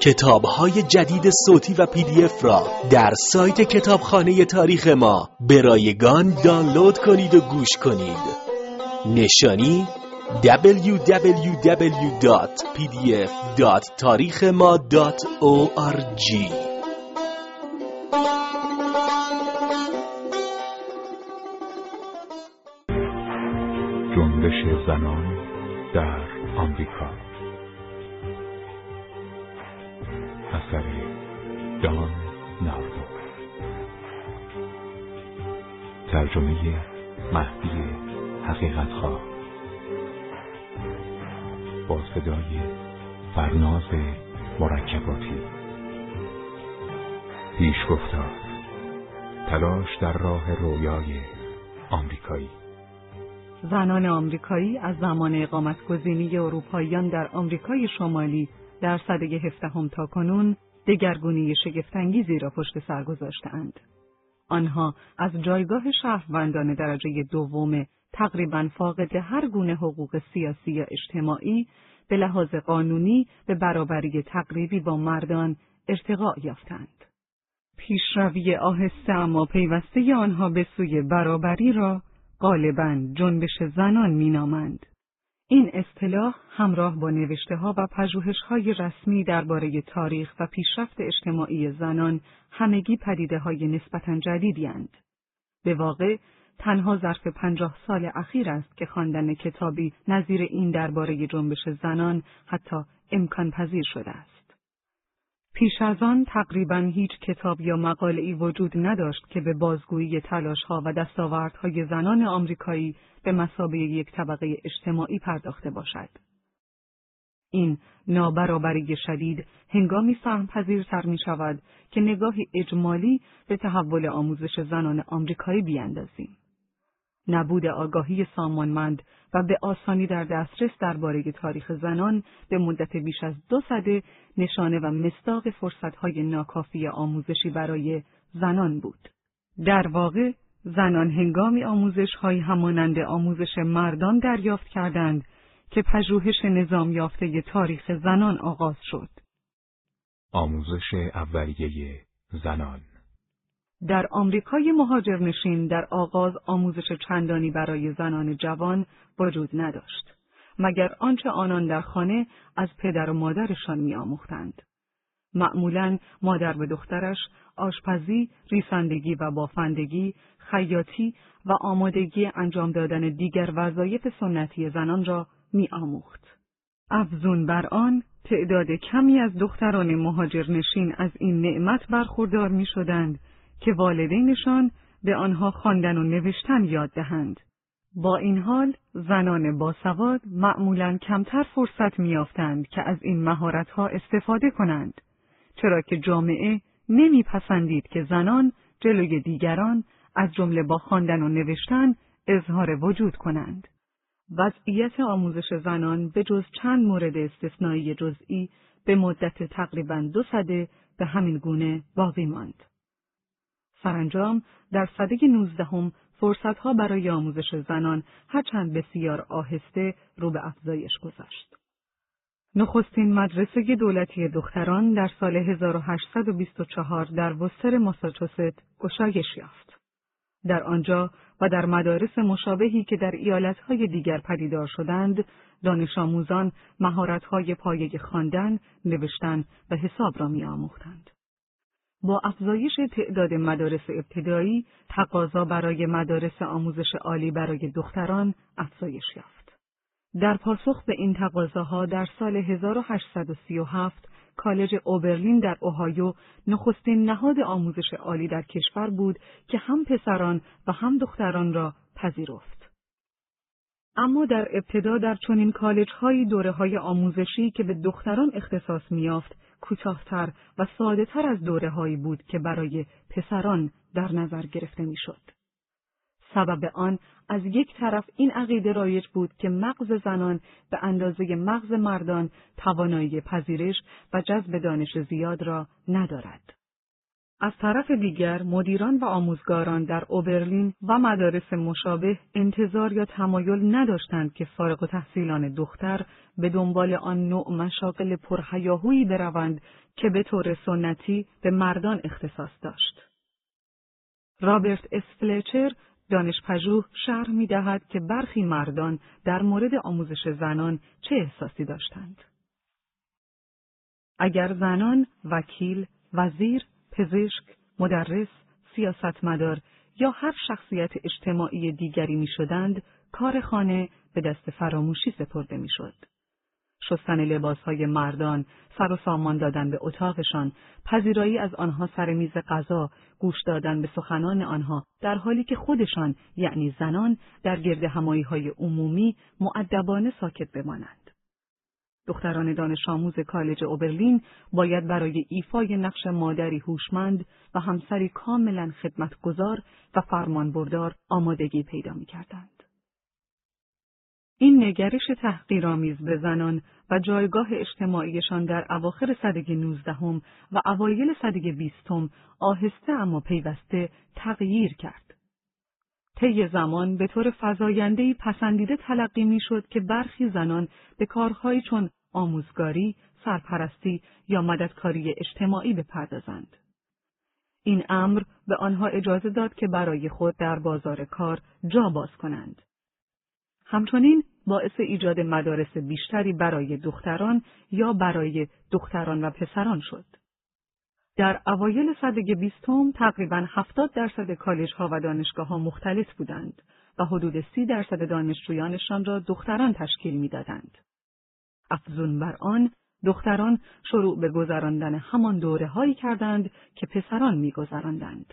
کتاب‌های جدید صوتی و PDF را در سایت کتابخانه تاریخ ما به رایگان دانلود کنید و گوش کنید. نشانی www.pdf.tarikhma.org. جنبش زنان در آمریکا، اثر دان ناردو، ترجمه مهدی حقیقت‌خواه، با صدای فرناز مرکباتی. پیشگفتار: تلاش در راه رویای آمریکایی. زنان آمریکایی از زمان اقامت‌گزینی اروپاییان در آمریکای شمالی در سده 17 تا کنون دگرگونی شگفت‌انگیزی را پشت سر گذاشته‌اند. آنها از جایگاه شهروندان درجه دوم تقریباً فاقد هر گونه حقوق سیاسی یا اجتماعی به لحاظ قانونی به برابری تقریبی با مردان ارتقا یافتند. پیشروی آهسته اما پیوسته آنها به سوی برابری را غالباً جنبش زنان می‌نامند. این اصطلاح همراه با نوشته‌ها و پژوهش‌های رسمی درباره تاریخ و پیشرفت اجتماعی زنان همگی پدیده‌های نسبتاً جدیدی‌اند. به واقع تنها ظرف 50 سال اخیر است که خواندن کتابی نظیر این درباره جنبش زنان حتی امکان پذیر شده است. پیش از آن تقریباً هیچ کتاب یا مقاله‌ای وجود نداشت که به بازگویی تلاش‌ها و دستاوردهای زنان آمریکایی به مثابه یک طبقه اجتماعی پرداخته باشد. این نابرابری شدید هنگامی فهم‌پذیرتر می‌شود که نگاهی اجمالی به تحول آموزش زنان آمریکایی بیاندازیم. نبود آگاهی سامانمند و به آسانی در دسترس درباره تاریخ زنان به مدت بیش از 2 سده نشانه و مصداق فرصت‌های ناکافی آموزشی برای زنان بود. در واقع زنان هنگامی آموزش‌های همانند آموزش مردان دریافت کردند که پژوهش نظام یافته تاریخ زنان آغاز شد. آموزش اولیه زنان در آمریکای مهاجرنشین در آغاز آموزش چندانی برای زنان جوان وجود نداشت، مگر آنچه آنان در خانه از پدر و مادرشان می‌آموختند. معمولاً مادر به دخترش آشپزی، ریسندگی و بافندگی، خیاطی و آمادگی انجام دادن دیگر وظایف سنتی زنان را می‌آموخت. افزون بر آن، تعداد کمی از دختران مهاجرنشین از این نعمت برخوردار می‌شدند که والدینشان به آنها خواندن و نوشتن یاد دهند. با این حال زنان باسواد معمولاً کمتر فرصت می‌یافتند که از این مهارت‌ها استفاده کنند، چرا که جامعه نمی‌پسندید که زنان جلوی دیگران از جمله با خواندن و نوشتن اظهار وجود کنند. وضعیت آموزش زنان به جز چند مورد استثنایی جزئی به مدت تقریباً 2 سده به همین گونه باقی ماند. سرانجام در سده 19 فرصت‌ها برای آموزش زنان هرچند بسیار آهسته رو به افزایش گذاشت. نخستین مدرسه دولتی دختران در سال 1824 در وستر ماساچوست گشایش یافت. در آنجا و در مدارس مشابهی که در ایالت‌های دیگر پدیدار شدند، دانش آموزان مهارت‌های پایه خواندن، نوشتن و حساب را می‌آموختند. با افزایش تعداد مدارس ابتدایی، تقاضا برای مدارس آموزش عالی برای دختران افزایش یافت. در پاسخ به این تقاضاها در سال 1837 کالج اوبرلین در اوهایو نخستین نهاد آموزش عالی در کشور بود که هم پسران و هم دختران را پذیرفت. اما در ابتدا در چنین کالج‌های دوره‌های آموزشی که به دختران اختصاص می‌یافت کوتاه‌تر و ساده‌تر از دوره‌هایی بود که برای پسران در نظر گرفته می‌شد. سبب آن از یک طرف این عقیده رایج بود که مغز زنان به اندازه مغز مردان توانایی پذیرش و جذب دانش زیاد را ندارد. از طرف دیگر مدیران و آموزگاران در اوبرلین و مدارس مشابه انتظار یا تمایل نداشتند که فارغ التحصیلان دختر به دنبال آن نوع مشاغل پرهیاهویی بروند که به طور سنتی به مردان اختصاص داشت. رابرت اس فلچر دانشپژوه شرح می‌دهد که برخی مردان در مورد آموزش زنان چه احساسی داشتند. اگر زنان وکیل، وزیر، پزشک، مدرس، سیاستمدار یا هر شخصیت اجتماعی دیگری می‌شدند، کار خانه به دست فراموشی سپرده می‌شد. شستن لباسهای مردان، سر و سامان دادن به اتاقشان، پذیرایی از آنها سر میز غذا، گوش دادن به سخنان آنها، در حالی که خودشان یعنی زنان در گرد همایی‌های عمومی مؤدبانه ساکت بمانند. دختران دانش آموز کالج اوبرلین باید برای ایفای نقش مادری هوشمند و همسری کاملا خدمتگزار و فرمانبردار آمادگی پیدا می‌کردند. این نگرش تحقیرآمیز به زنان و جایگاه اجتماعیشان در اواخر سده 19 و اوایل سده 20 آهسته اما پیوسته تغییر کرد. طی زمان به طور فزاینده‌ای پسندیده تلقی می‌شد که برخی زنان به کارهایی چون آموزگاری، سرپرستی یا مددکاری اجتماعی بپردازند. این امر به آنها اجازه داد که برای خود در بازار کار جا باز کنند. همچنین باعث ایجاد مدارس بیشتری برای دختران یا برای دختران و پسران شد. در اوایل سده 20 تقریباً 70% کالج‌ها و دانشگاه‌ها مختلط بودند و حدود 30% دانشجویانشان را دختران تشکیل می‌دادند. افزون بر آن، دختران شروع به گذراندن همان دوره‌هایی کردند که پسران می‌گذراندند.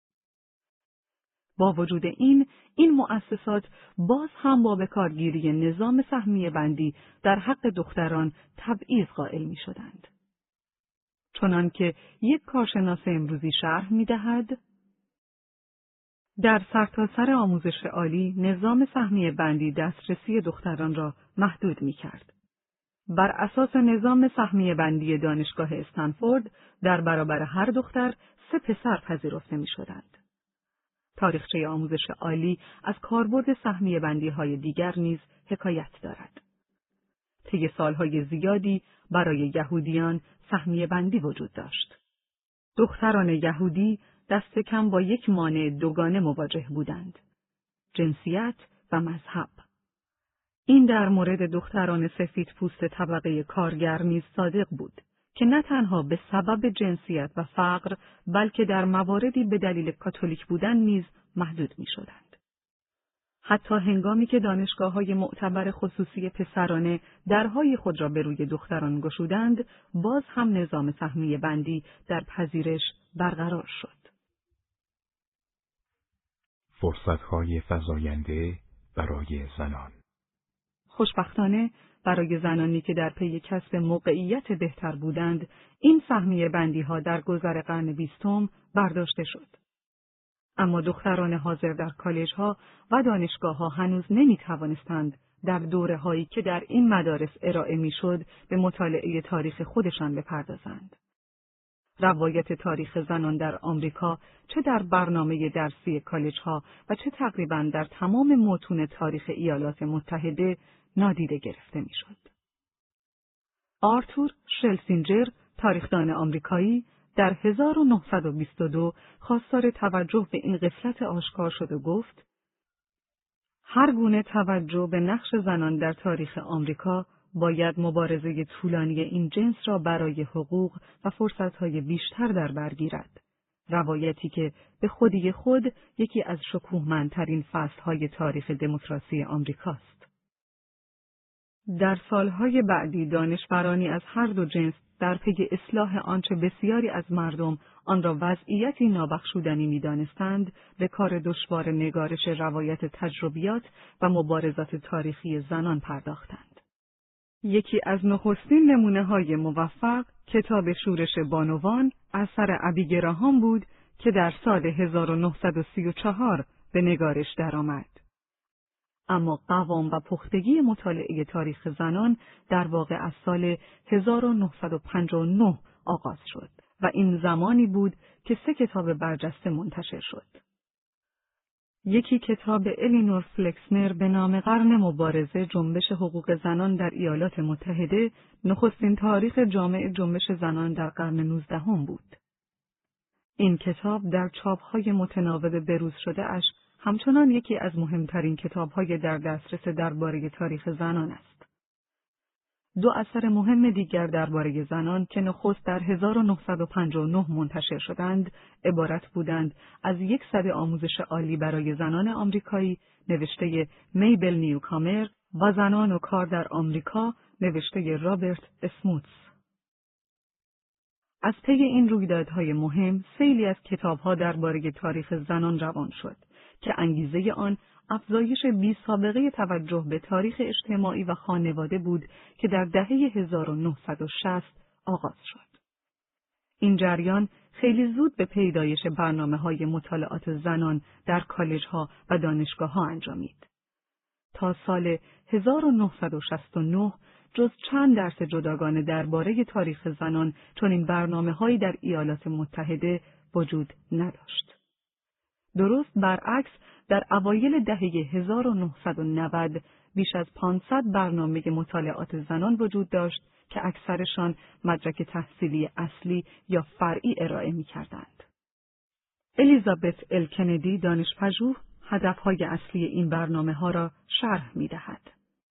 با وجود این مؤسسات باز هم با بکارگیری نظام سهمیه بندی در حق دختران تبعیض قائل می‌شدند. چنانکه یک کارشناس امروزی شرح می‌دهد، در سرتاسر آموزش عالی نظام سهمیه بندی دسترسی دختران را محدود می‌کرد. بر اساس نظام سهمیه بندی دانشگاه استنفورد در برابر هر دختر 3 پسر پذیرفته می‌شدند. تاریخچه آموزش عالی از کاربرد سهمیه بندی‌های دیگر نیز حکایت دارد. طی سالهای زیادی برای یهودیان سهمیه بندی وجود داشت. دختران یهودی دست کم با یک مانع دوگانه مواجه بودند: جنسیت و مذهب. این در مورد دختران سفید پوست طبقه کارگر نیز صادق بود که نه تنها به سبب جنسیت و فقر بلکه در مواردی به دلیل کاتولیک بودن نیز محدود می شدند. حتی هنگامی که دانشگاه‌های معتبر خصوصی پسرانه درهای خود را به روی دختران گشودند، باز هم نظام سهمیه بندی در پذیرش برقرار شد. فرصت‌های فزاینده برای زنان. خوشبختانه برای زنانی که در پی کسب موقعیت بهتر بودند، این سهمیه بندی‌ها در گذر قرن 20 برداشته شد. اما دختران حاضر در کالج‌ها و دانشگاه‌ها هنوز نمی‌توانستند در دوره‌هایی که در این مدارس ارائه می‌شد به مطالعه تاریخ خودشان بپردازند. روایت تاریخ زنان در آمریکا چه در برنامه درسی کالج‌ها و چه تقریباً در تمام متون تاریخ ایالات متحده نادیده گرفته می‌شد. آرتور شلسینجر، تاریخدان آمریکایی، در 1922 خواستار توجه به این غفلت آشکار شد و گفت: هر گونه توجه به نقش زنان در تاریخ آمریکا باید مبارزه طولانی این جنس را برای حقوق و فرصت‌های بیشتر در بر گیرد. روایتی که به خودی خود یکی از شکوهمندترین فصل‌های تاریخ دموکراسی آمریکاست. در سالهای بعدی دانشورانی از هر دو جنس در پی اصلاح آنچه بسیاری از مردم آن را وضعیتی نابخشودنی می‌دانستند، به کار دشوار نگارش روایت تجربیات و مبارزات تاریخی زنان پرداختند. یکی از نخستین نمونه‌های موفق کتاب شورش بانوان اثر ابی گراهام بود که در سال 1934 به نگارش درآمد. اما قوام و پختگی مطالعه تاریخ زنان در واقع از سال 1959 آغاز شد و این زمانی بود که 3 کتاب برجسته منتشر شد. یکی کتاب الینور فلکسنر به نام قرن مبارزه جنبش حقوق زنان در ایالات متحده، نخستین تاریخ جامع جنبش زنان در قرن 19 بود. این کتاب در چاپ‌های متناوب بروز شده اش همچنان یکی از مهمترین کتاب‌های در دسترس درباره تاریخ زنان است. 2 اثر مهم دیگر درباره زنان که نخست در 1959 منتشر شدند، عبارت بودند از 100 آموزش عالی برای زنان آمریکایی نوشته میبل نیوکامر و زنان و کار در آمریکا نوشته رابرت اسموتس. از طی این رویدادهای مهم، سیلی از کتاب‌ها درباره تاریخ زنان روان شد که انگیزه آن افزایش بی‌سابقه توجه به تاریخ اجتماعی و خانواده بود که در دهه 1960 آغاز شد. این جریان خیلی زود به پیدایش برنامه‌های مطالعات زنان در کالج‌ها و دانشگاه‌ها انجامید. تا سال 1969 جز چند درس جداگانه درباره تاریخ زنان چنین برنامه‌هایی در ایالات متحده وجود نداشت. درست برعکس، در اوایل دهه 1990 بیش از 500 برنامه مطالعات زنان وجود داشت که اکثرشان مدرک تحصیلی اصلی یا فرعی ارائه می‌کردند. الیزابت ال کندی دانشپژوه هدفهای اصلی این برنامه‌ها را شرح می‌دهد.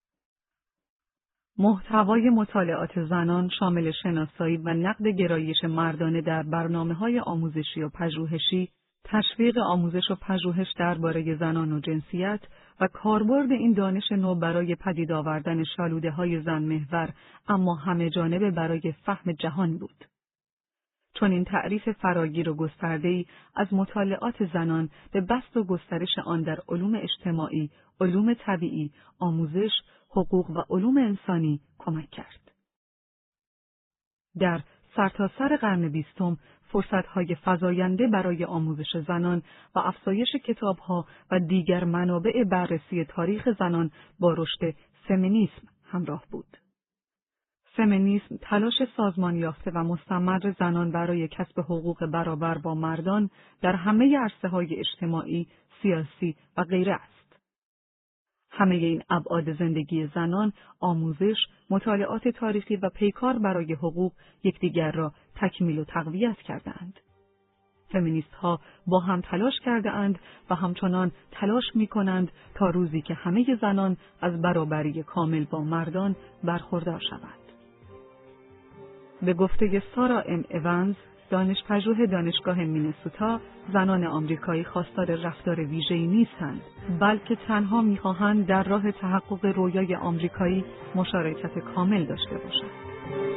محتوای مطالعات زنان شامل شناسایی و نقد گرایش مردانه در برنامه‌های آموزشی و پژوهشی، تشویق آموزش و پژوهش درباره زنان و جنسیت و کاربرد این دانش نو برای پدید آوردن شالوده‌های زن محور اما همه جانبه برای فهم جهان بود. چون این تعریف فراگیر و گسترده‌ای از مطالعات زنان به بسط و گسترش آن در علوم اجتماعی، علوم طبیعی، آموزش، حقوق و علوم انسانی کمک کرد. در سرتاسر قرن 20 فرصت‌های فزاینده برای آموزش زنان و افزایش کتاب‌ها و دیگر منابع بررسی تاریخ زنان با رشد فمینیسم همراه بود. فمینیسم تلاش سازمان یافته و مستمر زنان برای کسب حقوق برابر با مردان در همه عرصه‌های اجتماعی، سیاسی و غیره است. همه این ابعاد زندگی زنان، آموزش، مطالعات تاریخی و پیکار برای حقوق یکدیگر را تکمیل و تقویت کردند. فمینیست‌ها با هم تلاش کرده‌اند و همچنان تلاش می‌کنند تا روزی که همه زنان از برابری کامل با مردان برخوردار شوند. به گفته سارا ام ایونز، دانشپژوه دانشگاه مینسوتا، زنان آمریکایی خواستار رفتار ویژه‌ای نیستند، بلکه تنها می‌خواهند در راه تحقق رویای آمریکایی مشارکت کامل داشته باشند.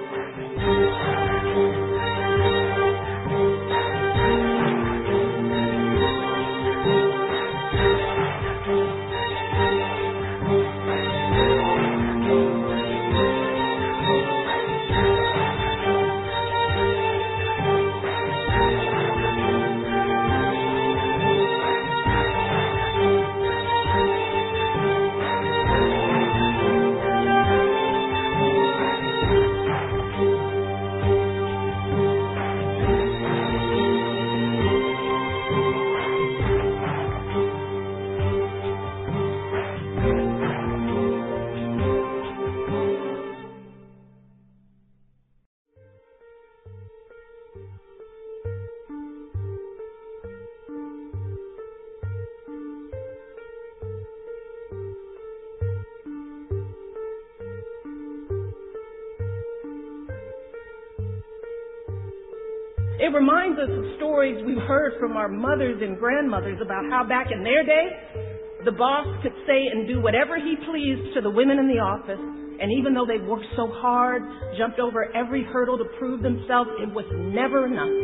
It reminds us of stories we've heard from our mothers and grandmothers about how back in their day, the boss could say and do whatever he pleased to the women in the office, and even though they worked so hard, jumped over every hurdle to prove themselves, it was never enough.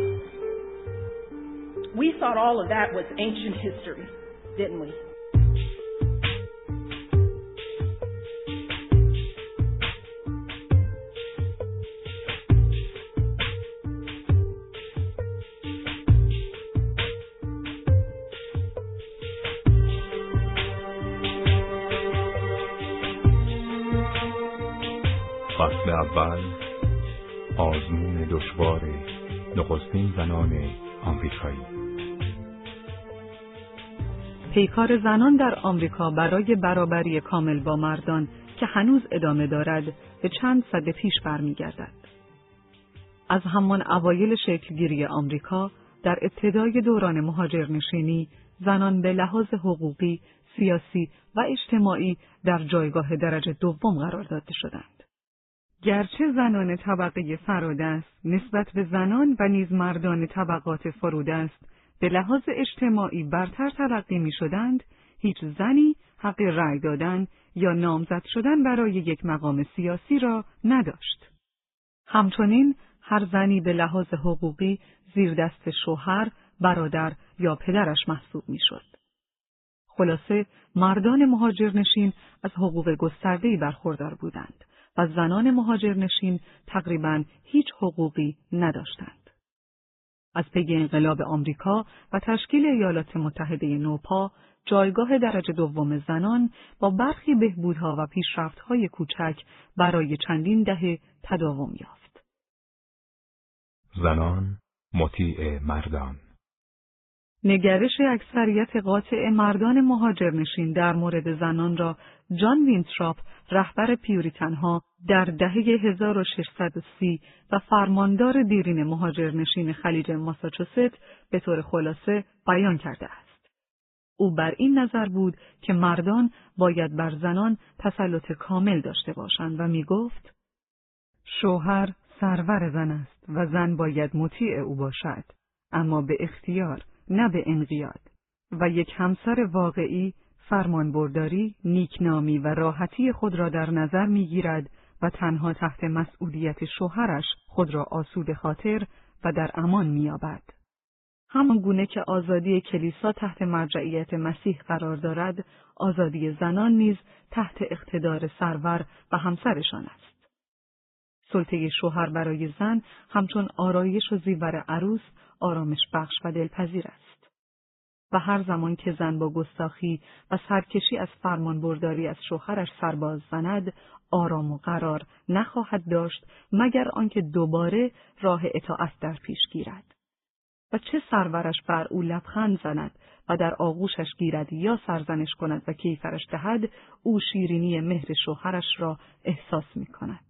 We thought all of that was ancient history, didn't we? فصل اول، آزمون دشوار نخستین زنان آمریکایی. پیکار زنان در آمریکا برای برابری کامل با مردان که هنوز ادامه دارد به چند سده پیش برمیگردد. از همان اوایل شکلگیری آمریکا در ابتدای دوران مهاجرنشینی زنان به لحاظ حقوقی، سیاسی و اجتماعی در جایگاه درجه دوم قرار داده شدند. گرچه زنان طبقه فرادست نسبت به زنان و نیز مردان طبقات فرودست به لحاظ اجتماعی برتر تلقی می شدند، هیچ زنی حق رأی دادن یا نامزد شدن برای یک مقام سیاسی را نداشت. همچنین هر زنی به لحاظ حقوقی زیر دست شوهر، برادر یا پدرش محسوب می شد. خلاصه مردان مهاجرنشین از حقوق گسترده‌ای برخوردار بودند و زنان مهاجرنشین تقریباً هیچ حقوقی نداشتند. از پی انقلاب آمریکا و تشکیل ایالات متحده نوپا، جایگاه درجه دوم زنان با برخی بهبودها و پیشرفت‌های کوچک برای چندین دهه تداوم یافت. زنان مطیع مردان. نگرش اکثریت قاطع مردان مهاجرنشین در مورد زنان را جان وینتراپ، رهبر پیوریتنها در دهه 1630 و فرماندار دیرین مهاجرنشین خلیج ماساچوست به طور خلاصه بیان کرده است. او بر این نظر بود که مردان باید بر زنان تسلط کامل داشته باشند و می گفت شوهر سرور زن است و زن باید مطیع او باشد، اما به اختیار نه به انقیاد، و یک همسر واقعی فرمانبرداری، نیکنامی و راحتی خود را در نظر می‌گیرد و تنها تحت مسئولیت شوهرش خود را آسوده خاطر و در امان می‌یابد. همان گونه که آزادی کلیسا تحت مرجعیت مسیح قرار دارد، آزادی زنان نیز تحت اقتدار سرور و همسرشان است. سلطه شوهر برای زن همچون آرایش و زیور عروس آرامش بخش و دلپذیر است. و هر زمان که زن با گستاخی و سرکشی از فرمانبرداری از شوهرش سرباز زند، آرام و قرار نخواهد داشت مگر آنکه دوباره راه اطاعت در پیش گیرد. و چه سرورش بر او لبخند زند و در آغوشش گیرد یا سرزنش کند و کیفرش دهد، او شیرینی مهر شوهرش را احساس می کند.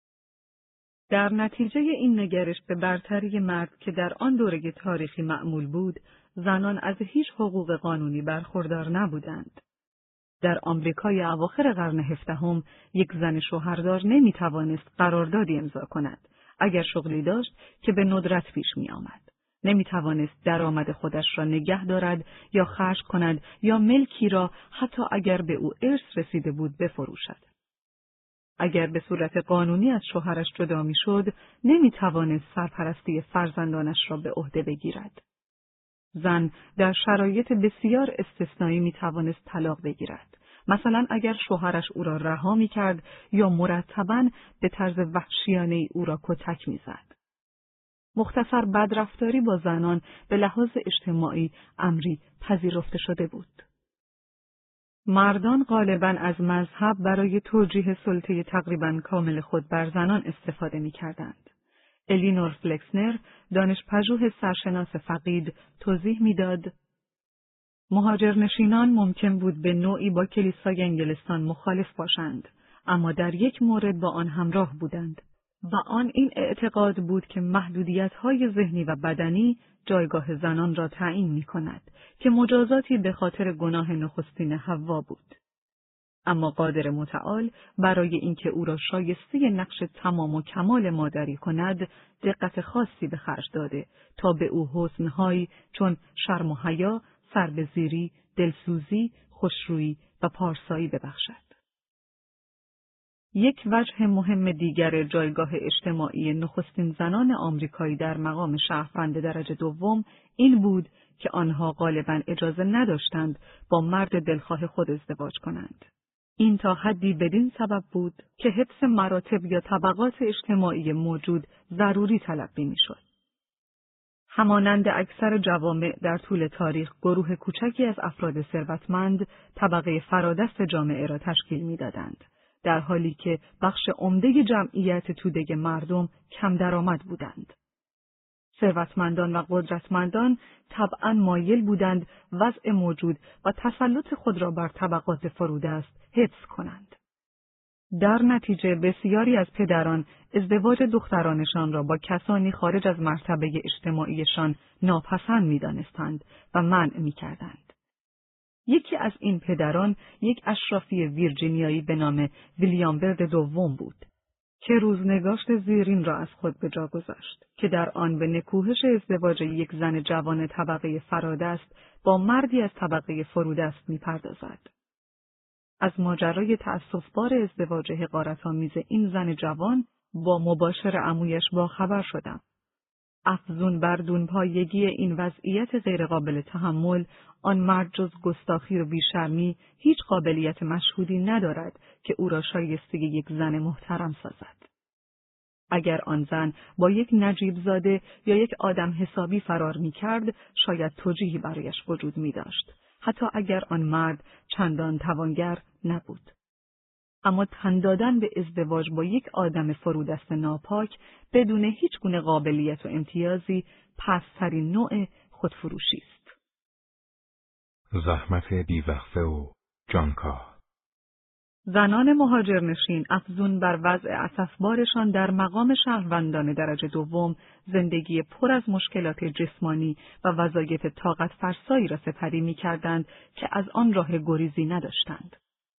در نتیجه این نگرش به برتری مرد که در آن دوره تاریخی معمول بود، زنان از هیچ حقوق قانونی برخوردار نبودند. در آمریکای اواخر قرن 17 یک زن شوهردار نمی توانست قراردادی امضا کند اگر شغلی داشت که به ندرت پیش می آمد. نمی توانست درآمد خودش را نگه دارد یا خرج کند یا ملکی را حتی اگر به او ارث رسیده بود بفروشد. اگر به صورت قانونی از شوهرش جدا می شد، نمی توانست سرپرستی فرزندانش را به عهده بگیرد. زن در شرایط بسیار استثنایی می توانست طلاق بگیرد. مثلا اگر شوهرش او را رها می کرد یا مرتباً به طرز وحشیانه‌ای او را کتک می زد. مختصر بدرفتاری با زنان به لحاظ اجتماعی امری پذیرفته شده بود. مردان غالباً از مذهب برای توجیه سلطه تقریباً کامل خود بر زنان استفاده می کردند. الینور فلکسنر، دانشپژوه سرشناس فقید، توضیح می‌داد: مهاجرنشینان ممکن بود به نوعی با کلیسای انگلستان مخالف باشند، اما در یک مورد با آن همراه بودند و آن این اعتقاد بود که محدودیت‌های ذهنی و بدنی جایگاه زنان را تعیین می‌کند که مجازاتی به خاطر گناه نخستین حوا بود. اما قادر متعال برای اینکه او را شایسته نقش تمام و کمال مادری کند، دقت خاصی به خرج داده تا به او حسن‌هایی چون شرم و حیا، سربزیری، دلسوزی، خوشرویی و پارسایی ببخشد. یک وجه مهم دیگر جایگاه اجتماعی نخستین زنان آمریکایی در مقام شهروند درجه دوم این بود که آنها غالباً اجازه نداشتند با مرد دلخواه خود ازدواج کنند. این تا حدی بدین سبب بود که حفظ مراتب یا طبقات اجتماعی موجود ضروری تلقی می‌شد. همانند اکثر جوامع در طول تاریخ، گروه کوچکی از افراد ثروتمند طبقه فرادست جامعه را تشکیل می‌دادند، در حالی که بخش عمده جمعیت توده مردم کم درآمد بودند. ثروتمندان و قدرتمندان طبعاً مایل بودند وضع موجود و تسلط خود را بر طبقات فرودست حفظ کنند. در نتیجه بسیاری از پدران ازدواج دخترانشان را با کسانی خارج از مرتبه اجتماعیشان ناپسند می‌دانستند و منع می‌کردند. یکی از این پدران یک اشرافی ویرجینیایی به نام ویلیام برد دوم بود که روزنگاشت زیرین را از خود به جا گذاشت که در آن به نکوهش ازدواج یک زن جوان طبقه فرادست با مردی از طبقه فرودست می‌پردازد. از ماجرای تأسف‌بار ازدواج حقارت‌آمیز این زن جوان با مباشر عمویش باخبر شدم. افزون بر دونپایگی این وضعیت غیرقابل تحمل، آن مرد جز گستاخی و بیشرمی هیچ قابلیت مشهودی ندارد که او را شایسته یک زن محترم سازد. اگر آن زن با یک نجیب زاده یا یک آدم حسابی فرار می‌کرد، شاید توجیهی برایش وجود می‌داشت، حتی اگر آن مرد چندان توانگر نبود. اما تن دادن به ازدواج با یک آدم فرودست ناپاک بدون هیچ گونه قابلیت و امتیازی پست‌ترین نوع خودفروشی است. زحمت بیوقفه و جانکاه. زنان مهاجرنشین افزون بر وضع اسفبارشان در مقام شهروندان درجه دوم زندگی پر از مشکلات جسمانی و وظایف طاقت فرسایی را سپری می‌کردند که از آن راه گریزی نداشتند.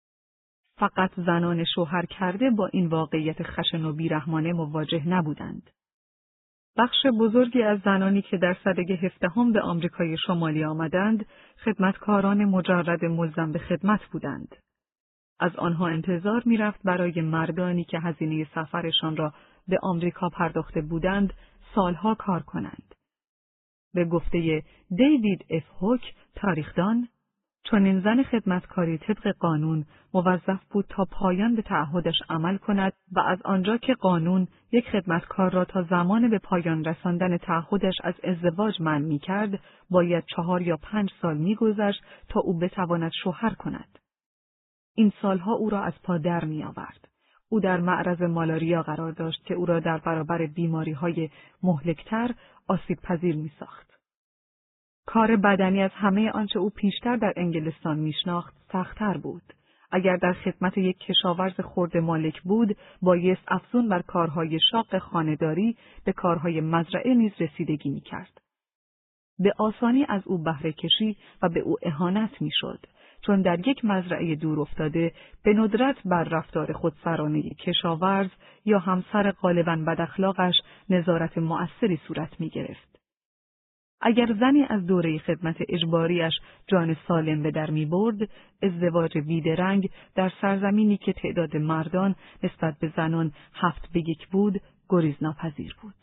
فقط زنان شوهر کرده با این واقعیت خشن و بیرحمانه مواجه نبودند. بخش بزرگی از زنانی که در سده 17 به آمریکای شمالی آمدند، خدمتکاران مجرد ملزم به خدمت بودند. از آنها انتظار می‌رفت برای مردانی که هزینه سفرشان را به آمریکا پرداخته بودند، سالها کار کنند. به گفته دیوید اف هوک، تاریخدان، چون این زن خدمتکاری طبق قانون موظف بود تا پایان به تعهدش عمل کند و از آنجا که قانون یک خدمتکار را تا زمان به پایان رساندن تعهدش از ازدواج منع می‌کرد، باید 4 یا 5 سال می‌گذشت تا او بتواند شوهر کند. این سالها او را از پا در می‌آورد. او در معرض مالاریا قرار داشت که او را در برابر بیماری‌های مهلک‌تر آسیب پذیر می‌ساخت. کار بدنی از همه آنچه او پیشتر در انگلستان میشناخت سخت‌تر بود. اگر در خدمت یک کشاورز خرده مالک بود، بایست افزون بر کارهای شاق خانه‌داری به کارهای مزرعه نیز رسیدگی می‌کرد. به آسانی از او بهره کشی و به او اهانت می‌شد، چون در یک مزرعه دور افتاده به ندرت بر رفتار خودسرانه کشاورز یا همسر غالباً بد اخلاقش نظارت مؤثری صورت می‌گرفت. اگر زنی از دوره خدمت اجباریش جان سالم به در می‌برد، ازدواج بیدرنگ در سرزمینی که تعداد مردان نسبت به زنان 7-1 بود، گریزناپذیر بود.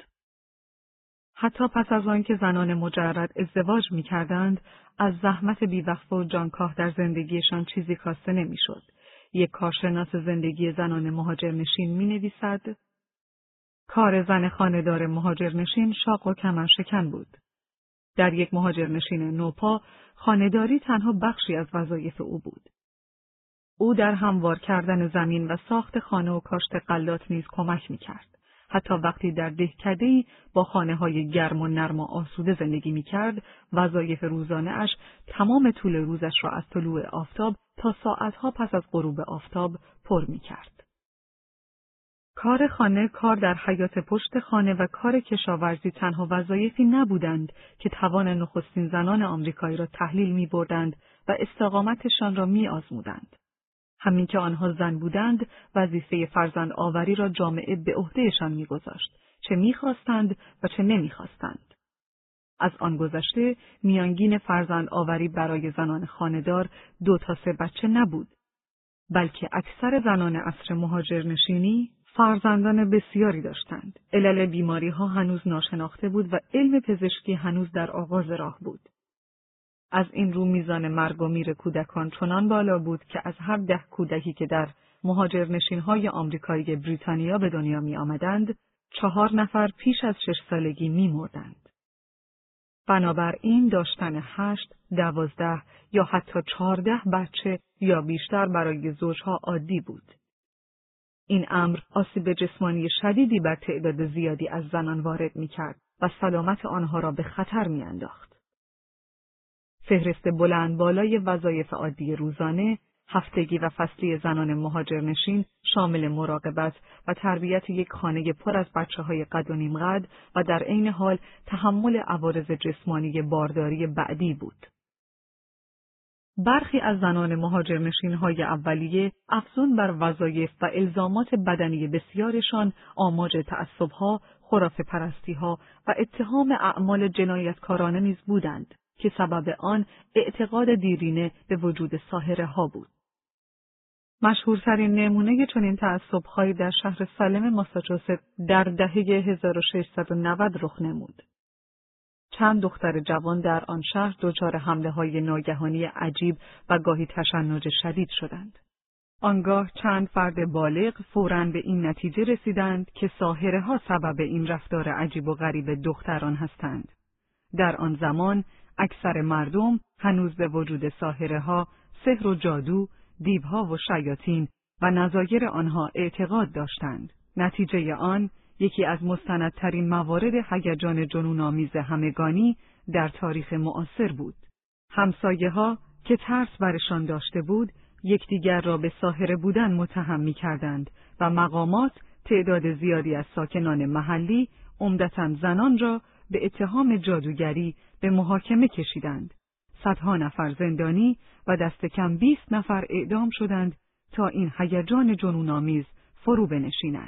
حتی پس از آنکه زنان مجرد ازدواج می‌کردند، از زحمت بیوقفه و جانکاه در زندگیشان چیزی کاسته نمی‌شد. یک کارشناس زندگی زنان مهاجرنشین می‌نویسد: کار زن خانه‌دار مهاجرنشین شاق و کمرشکن بود. در یک مهاجرنشین نوپا، خانه‌داری تنها بخشی از وظایف او بود. او در هموار کردن زمین و ساخت خانه و کاشت غلات نیز کمک می‌کرد. حتی وقتی در دهکده‌ای با خانه‌های گرم و نرم و آسوده زندگی می‌کرد، وظایف روزانه‌اش تمام طول روزش را از طلوع آفتاب تا ساعت‌ها پس از غروب آفتاب پر می‌کرد. کار خانه، کار در حیاط پشت خانه و کار کشاورزی تنها وظایفی نبودند که توان نخستین زنان آمریکایی را تحلیل می‌بردند و استقامتشان را می‌آزمودند. همین که آنها زن بودند، وظیفه فرزند آوری را جامعه به عهدهشان می‌گذاشت، چه می‌خواستند و چه نمی‌خواستند. از آن گذشته، میانگین فرزند آوری برای زنان خانه‌دار 2 تا 3 بچه نبود، بلکه اکثر زنان عصر مهاجرنشینی فرزندان بسیاری داشتند. علل بیماری‌ها هنوز ناشناخته بود و علم پزشکی هنوز در آغاز راه بود. از این رو میزان مرگ و میر کودکان چنان بالا بود که از هر 10 کودکی که در مهاجرنشین‌های آمریکایی بریتانیا به دنیا می آمدند، 4 نفر پیش از 6 سالگی می مردند. بنابراین داشتن 8، 12 یا حتی 14 بچه یا بیشتر برای زوجها عادی بود. این امر آسیب جسمانی شدیدی بر تعداد زیادی از زنان وارد می‌کرد و سلامت آنها را به خطر می‌انداخت. فهرست بلند بالای وظایف عادی روزانه، هفتگی و فصلی زنان مهاجرنشین شامل مراقبت و تربیت یک خانه پر از بچه‌های قد و نیم قد و در عین حال تحمل عوارض جسمانی بارداری بعدی بود. برخی از زنان مهاجرنشین‌های اولیه افزون بر وظایف و الزامات بدنی بسیارشان آماج تعصب‌ها، خرافه‌پرستی‌ها و اتهام اعمال جنایتکارانه نیز بودند که سبب آن اعتقاد دیرینه به وجود ساحره‌ها بود. مشهورترین نمونه چنین تعصب‌هایی در شهر سالم ماساچوست در دهه 1690 رخ نمود. چند دختر جوان در آن شهر دچار حمله‌های ناگهانی عجیب و گاهی تشنج شدید شدند. آنگاه چند فرد بالغ فوراً به این نتیجه رسیدند که ساحره‌ها سبب این رفتار عجیب و غریب دختران هستند. در آن زمان اکثر مردم هنوز به وجود ساحره‌ها، سحر و جادو، دیوها و شیاطین و نظایر آنها اعتقاد داشتند. نتیجه آن یکی از مستندترین موارد هیجان جنون‌آمیز همگانی در تاریخ معاصر بود. همسایه‌ها که ترس برشان داشته بود، یکدیگر را به ساحره بودن متهم می‌کردند و مقامات تعداد زیادی از ساکنان محلی، عمدتاً زنان را به اتهام جادوگری به محاکمه کشیدند. صدها نفر زندانی و دست کم 20 نفر اعدام شدند تا این هیجان جنون‌آمیز فرو بنشیند.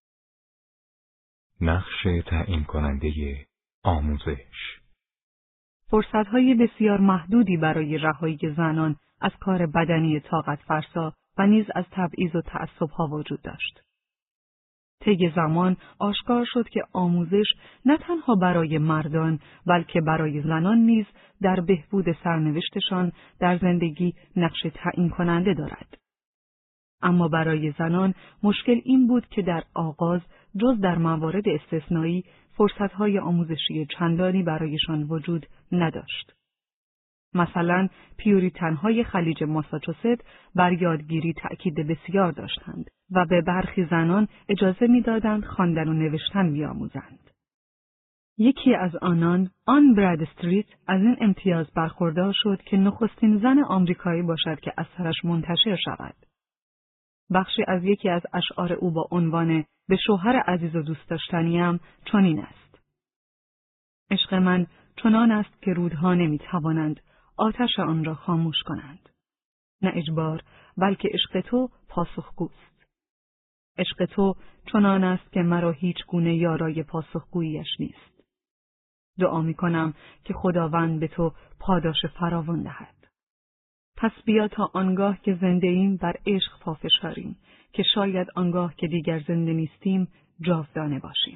نقش تعیین کننده آموزش. فرصت‌های بسیار محدودی برای رهایی زنان از کار بدنی طاقت فرسا و نیز از تبعیض و تعصب‌ها وجود داشت. طی زمان آشکار شد که آموزش نه تنها برای مردان بلکه برای زنان نیز در بهبود سرنوشتشان در زندگی نقش تعیین کننده دارد. اما برای زنان مشکل این بود که در آغاز جز در موارد استثنایی فرصت‌های آموزشی چندانی برایشان وجود نداشت. مثلا پیوریتن‌های خلیج ماساچوست بر یادگیری تأکید بسیار داشتند و به برخی زنان اجازه می‌دادند خواندن و نوشتن بیاموزند. یکی از آنان، آن برادستریت، از این امتیاز برخوردار شد که نخستین زن آمریکایی باشد که اثرش منتشر شود. بخشی از یکی از اشعار او با عنوان به شوهر عزیز و دوست داشتنیم چنین است: عشق من چنان است که رودها نمی‌توانند آتش آن را خاموش کنند. نه اجبار، بلکه عشق تو پاسخگوست. عشق تو چنان است که مرا هیچ گونه یارای پاسخگوییش نیست. دعا می‌کنم که خداوند به تو پاداش فراوان دهد. پس بیا تا آنگاه که زنده ایم بر عشق پافشاریم که شاید آنگاه که دیگر زنده نیستیم جاودانه باشیم.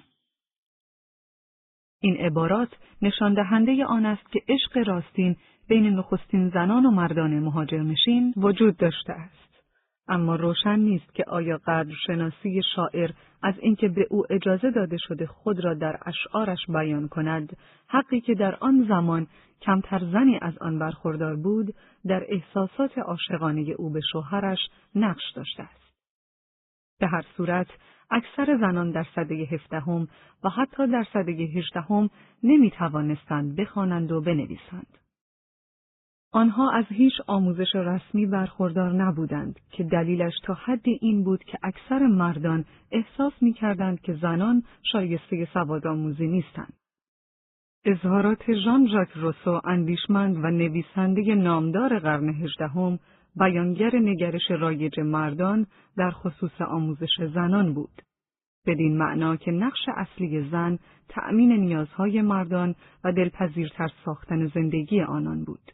این عبارات نشان دهنده آن است که عشق راستین بین نخستین زنان و مردان مهاجرنشین وجود داشته است. اما روشن نیست که آیا قدرشناسی شاعر از اینکه به او اجازه داده شده خود را در اشعارش بیان کند، حقی که در آن زمان کمتر زنی از آن برخوردار بود، در احساسات عاشقانه او به شوهرش نقش داشته است. به هر صورت، اکثر زنان در سده 17 و حتی در سده 18 نمی توانستند بخوانند و بنویسند. آنها از هیچ آموزش رسمی برخوردار نبودند که دلیلش تا حدی این بود که اکثر مردان احساس می‌کردند که زنان شایسته سوادآموزی نیستند. اظهارات ژان ژاک روسو، اندیشمند و نویسنده نامدار قرن 18، بیانگر نگرش رایج مردان در خصوص آموزش زنان بود. بدین معنا که نقش اصلی زن تأمین نیازهای مردان و دلپذیرتر ساختن زندگی آنان بود.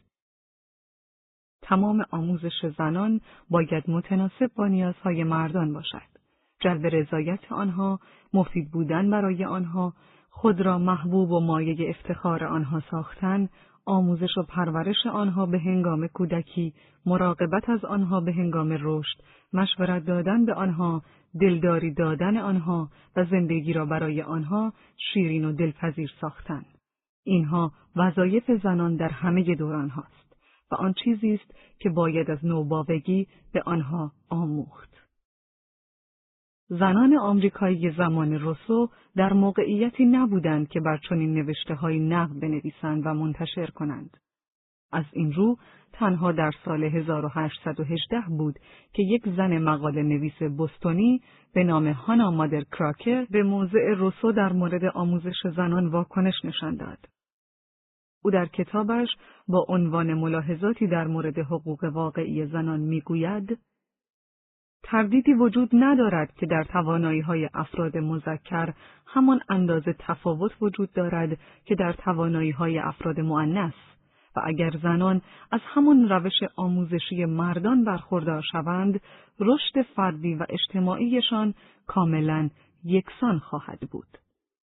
تمام آموزش زنان باید متناسب با نیازهای مردان باشد. جلب رضایت آنها، مفید بودن برای آنها، خود را محبوب و مایه افتخار آنها ساختن، آموزش و پرورش آنها به هنگام کودکی، مراقبت از آنها به هنگام رشد، مشورت دادن به آنها، دلداری دادن آنها و زندگی را برای آنها شیرین و دلپذیر ساختن. اینها وظایف زنان در همه دوران هاست و آن چیزی است که باید از نوباوگی به آنها آموخت. زنان آمریکایی زمان روسو در موقعیتی نبودند که بر چنین نوشته‌های نقد بنویسند و منتشر کنند. از این رو تنها در سال 1818 بود که یک زن مقاله نویس بوستونی به نام هانا مادر کراکر به موضع روسو در مورد آموزش زنان واکنش نشان داد. او در کتابش با عنوان ملاحظاتی در مورد حقوق واقعی زنان میگوید: تردیدی وجود ندارد که در توانایی‌های افراد مذکر همان اندازه تفاوت وجود دارد که در توانایی‌های افراد مؤنث و اگر زنان از همان روش آموزشی مردان برخوردار شوند، رشد فردی و اجتماعیشان کاملاً یکسان خواهد بود.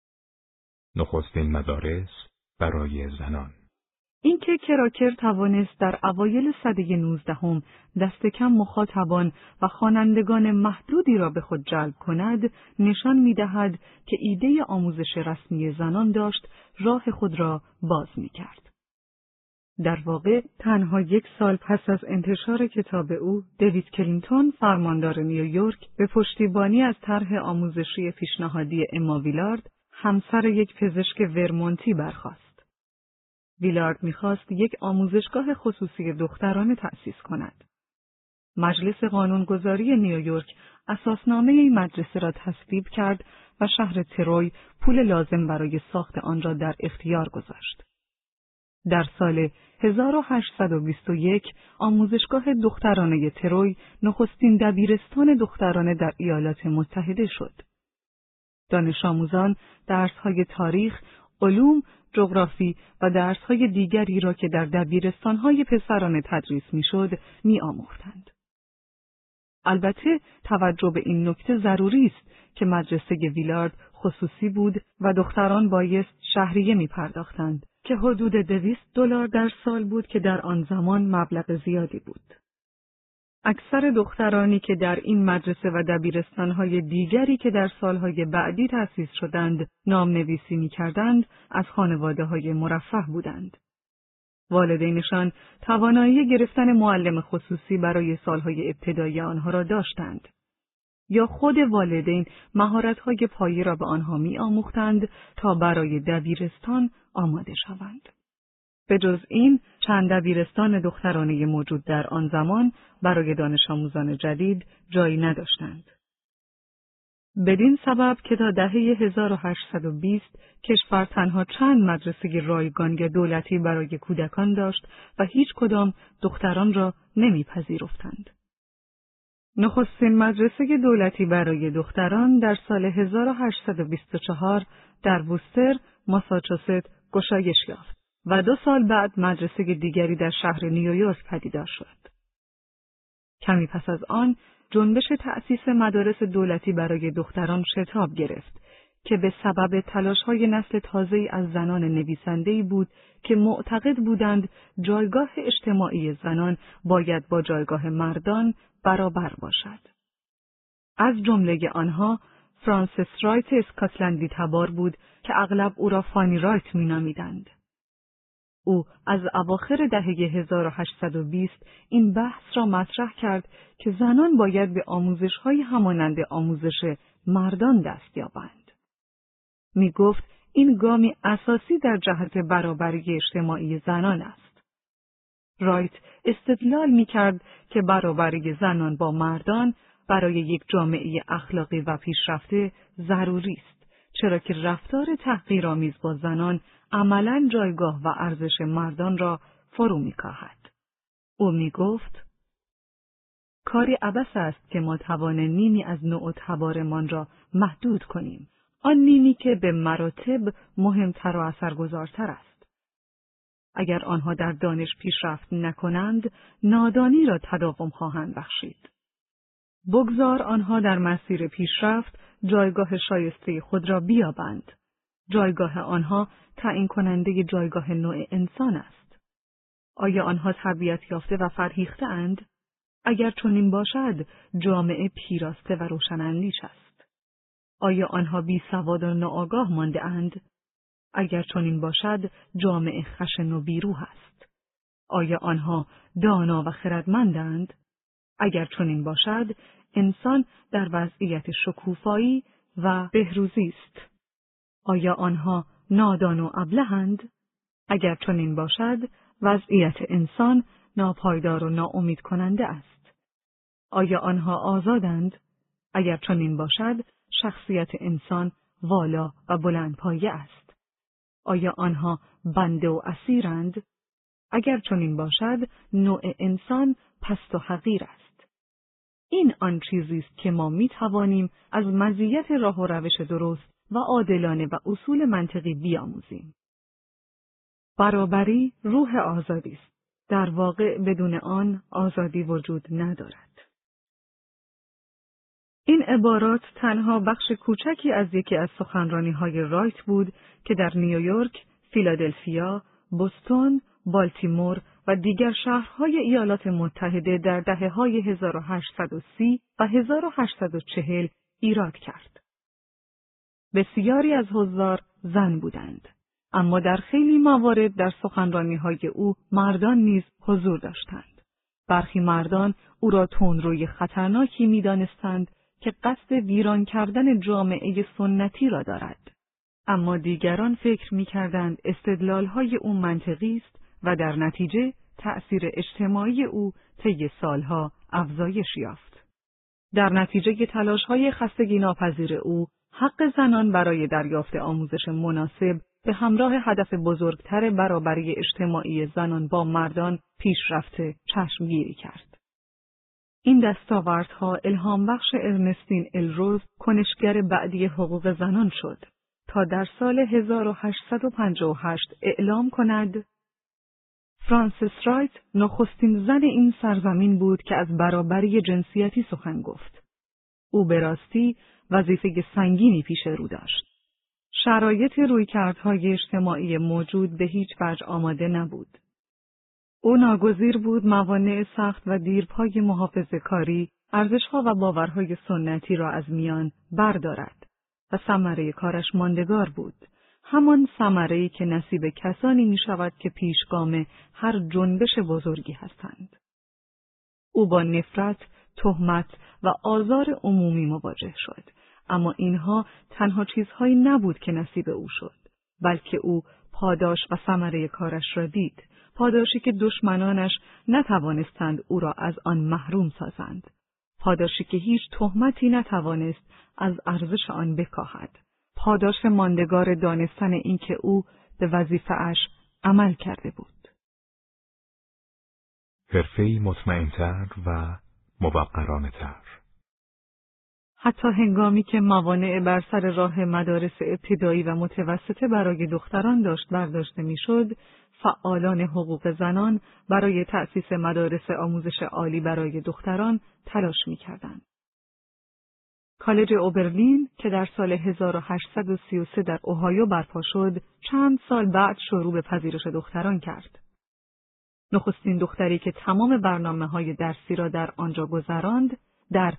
نخستین مدارس برای زنان. اینکه کراکر توانست در اوایل سده 19 دست کم مخاطبان و خوانندگان محدودی را به خود جلب کند، نشان می‌دهد که ایده آموزش رسمی زنان داشت راه خود را باز می‌کرد. در واقع تنها 1 سال پس از انتشار کتاب او، دیوید کلینتون فرماندار نیویورک به پشتیبانی از طرح آموزشی پیشنهادی اما ویلارد، همسر یک پزشک ورمونتی برخاست. ویلارد می‌خواست یک آموزشگاه خصوصی دخترانه تأسیس کند. مجلس قانونگذاری نیویورک اساسنامه این مدرسه را تصویب کرد و شهر تروی پول لازم برای ساخت آن را در اختیار گذاشت. در سال 1821 آموزشگاه دخترانه تروی نخستین دبیرستان دخترانه در ایالات متحده شد. دانش آموزان درس‌های تاریخ، علوم، جغرافی و درس‌های دیگری را که در دبیرستان‌های پسرانه تدریس می‌شد، می‌آموختند. البته توجه به این نکته ضروری است که مدرسه ویلارد خصوصی بود و دختران بایست شهریه می‌پرداختند که حدود $200 در سال بود که در آن زمان مبلغ زیادی بود. اکثر دخترانی که در این مدرسه و دبیرستان‌های دیگری که در سالهای بعدی تأسیس شدند نام‌نویسی می‌کردند، از خانواده‌های مرفه بودند. والدینشان توانایی گرفتن معلم خصوصی برای سالهای ابتدایی آنها را داشتند. یا خود والدین مهارت‌های پایه را به آنها می‌آموختند تا برای دبیرستان آماده شوند. به جز این، چند دبیرستان دخترانه موجود در آن زمان برای دانش آموزان جدید جایی نداشتند. بدین سبب که تا دهه 1820 کشور تنها چند مدرسه رایگان یا دولتی برای کودکان داشت و هیچ کدام دختران را نمی‌پذیرفتند. نخستین مدرسه دولتی برای دختران در سال 1824 در ووستر، ماساچوست گشایش یافت و 2 سال بعد مدرسه دیگری در شهر نیویورک پدیدار شد. کمی پس از آن، جنبش تأسیس مدارس دولتی برای دختران شتاب گرفت که به سبب تلاش‌های نسل تازه‌ای از زنان نویسنده‌ای بود که معتقد بودند جایگاه اجتماعی زنان باید با جایگاه مردان برابر باشد. از جمله آنها فرانسیس رایت اسکاتلندی تبار بود که اغلب او را فانی رایت می‌نامیدند. او از اواخر دهه 1820 این بحث را مطرح کرد که زنان باید به آموزش‌های همانند آموزش مردان دست یابند. می گفت این گامی اساسی در جهت برابری اجتماعی زنان است. رایت استدلال می کرد که برابری زنان با مردان برای یک جامعه اخلاقی و پیشرفته ضروری است، چرا که رفتار تحقیرآمیز با زنان عملاً جایگاه و ارزش مردان را فرو می‌کاهد. او می‌گفت کاری عبث است که ما توان نیمی از نوع تبارمان را محدود کنیم، آن نیمی که به مراتب مهمتر و اثرگذارتر است. اگر آنها در دانش پیشرفت نکنند، نادانی را تداوم خواهند بخشید. بگذار آنها در مسیر پیشرفت جایگاه شایسته خود را بیابند. جایگاه آنها تعیین کننده جایگاه نوع انسان است. آیا آنها تربیت یافته و فرهیخته اند؟ اگر چنین باشد، جامعه پیراسته و روشناندیش است. آیا آنها بی سواد و ناآگاه مانده اند؟ اگر چنین باشد، جامعه خشن و بیروح است. آیا آنها دانا و خردمندند؟ اگر چنین باشد، انسان در وضعیت شکوفایی و بهروزی است. آیا آنها نادان و ابلهند؟ اگر چنین باشد، وضعیت انسان ناپایدار و ناامید کننده است. آیا آنها آزادند؟ اگر چنین باشد، شخصیت انسان والا و بلندپایه است. آیا آنها بنده و اسیرند؟ اگر چنین باشد، نوع انسان پست و حقیر است. این آن چیزی است که ما می توانیم از مزیت راه و روش درست و عادلانه و اصول منطقی بیاموزیم. برابری روح آزادی است. در واقع بدون آن آزادی وجود ندارد. این عبارات تنها بخش کوچکی از یکی از سخنرانی‌های رایت بود که در نیویورک، فیلادلفیا، بوستون، بالتیمور و دیگر شهرهای ایالات متحده در دهه‌های 1830 و 1840 ایراد کرد. بسیاری از حضار زن بودند، اما در خیلی موارد در سخنرانی‌های او مردان نیز حضور داشتند. برخی مردان او را تندروی خطرناکی می‌دانستند که قصد ویران کردن جامعه سنتی را دارد. اما دیگران فکر می‌کردند استدلال‌های او منطقی است و در نتیجه تأثیر اجتماعی او طی سالها افزایش یافت. در نتیجه تلاش‌های خستگی ناپذیر او، حق زنان برای دریافت آموزش مناسب به همراه هدف بزرگتر برابری اجتماعی زنان با مردان پیشرفت چشمگیری کرد. این دستاوردها الهام بخش ارنستین الروز، کنشگر بعدی حقوق زنان شد تا در سال 1858 اعلام کند: فرانسیس رایت نخستین زن این سرزمین بود که از برابری جنسیتی سخن گفت. او به راستی وظیفه سنگینی پیش رو داشت. شرایط رویکردهای اجتماعی موجود به هیچ وجه آماده نبود. او ناگزیر بود موانع سخت و دیرپای محافظه‌کاری، ارزش‌ها و باورهای سنتی را از میان بردارد و ثمره کارش ماندگار بود. همان ثمره‌ای که نصیب کسانی می‌شود که پیشگام هر جنبش بزرگی هستند. او با نفرت، تهمت و آزار عمومی مواجه شد، اما اینها تنها چیزهایی نبود که نصیب او شد، بلکه او پاداش و ثمره کارش را دید، پاداشی که دشمنانش نتوانستند او را از آن محروم سازند، پاداشی که هیچ تهمتی نتوانست از ارزش آن بکاهد، پاداش ماندگار دانستن اینکه او به وظیفه‌اش عمل کرده بود. حرفه‌ای مطمئن‌تر و موقرانه‌تر. حتی هنگامی که موانع بر سر راه مدارس ابتدایی و متوسطه برای دختران داشت برداشته میشد، فعالان حقوق زنان برای تأسیس مدارس آموزش عالی برای دختران تلاش می‌کردند. کالج اوبرلین که در سال 1833 در اوهایو برپا شد، چند سال بعد شروع به پذیرش دختران کرد. نخستین دختری که تمام برنامه‌های درسی را در آنجا گذراند، در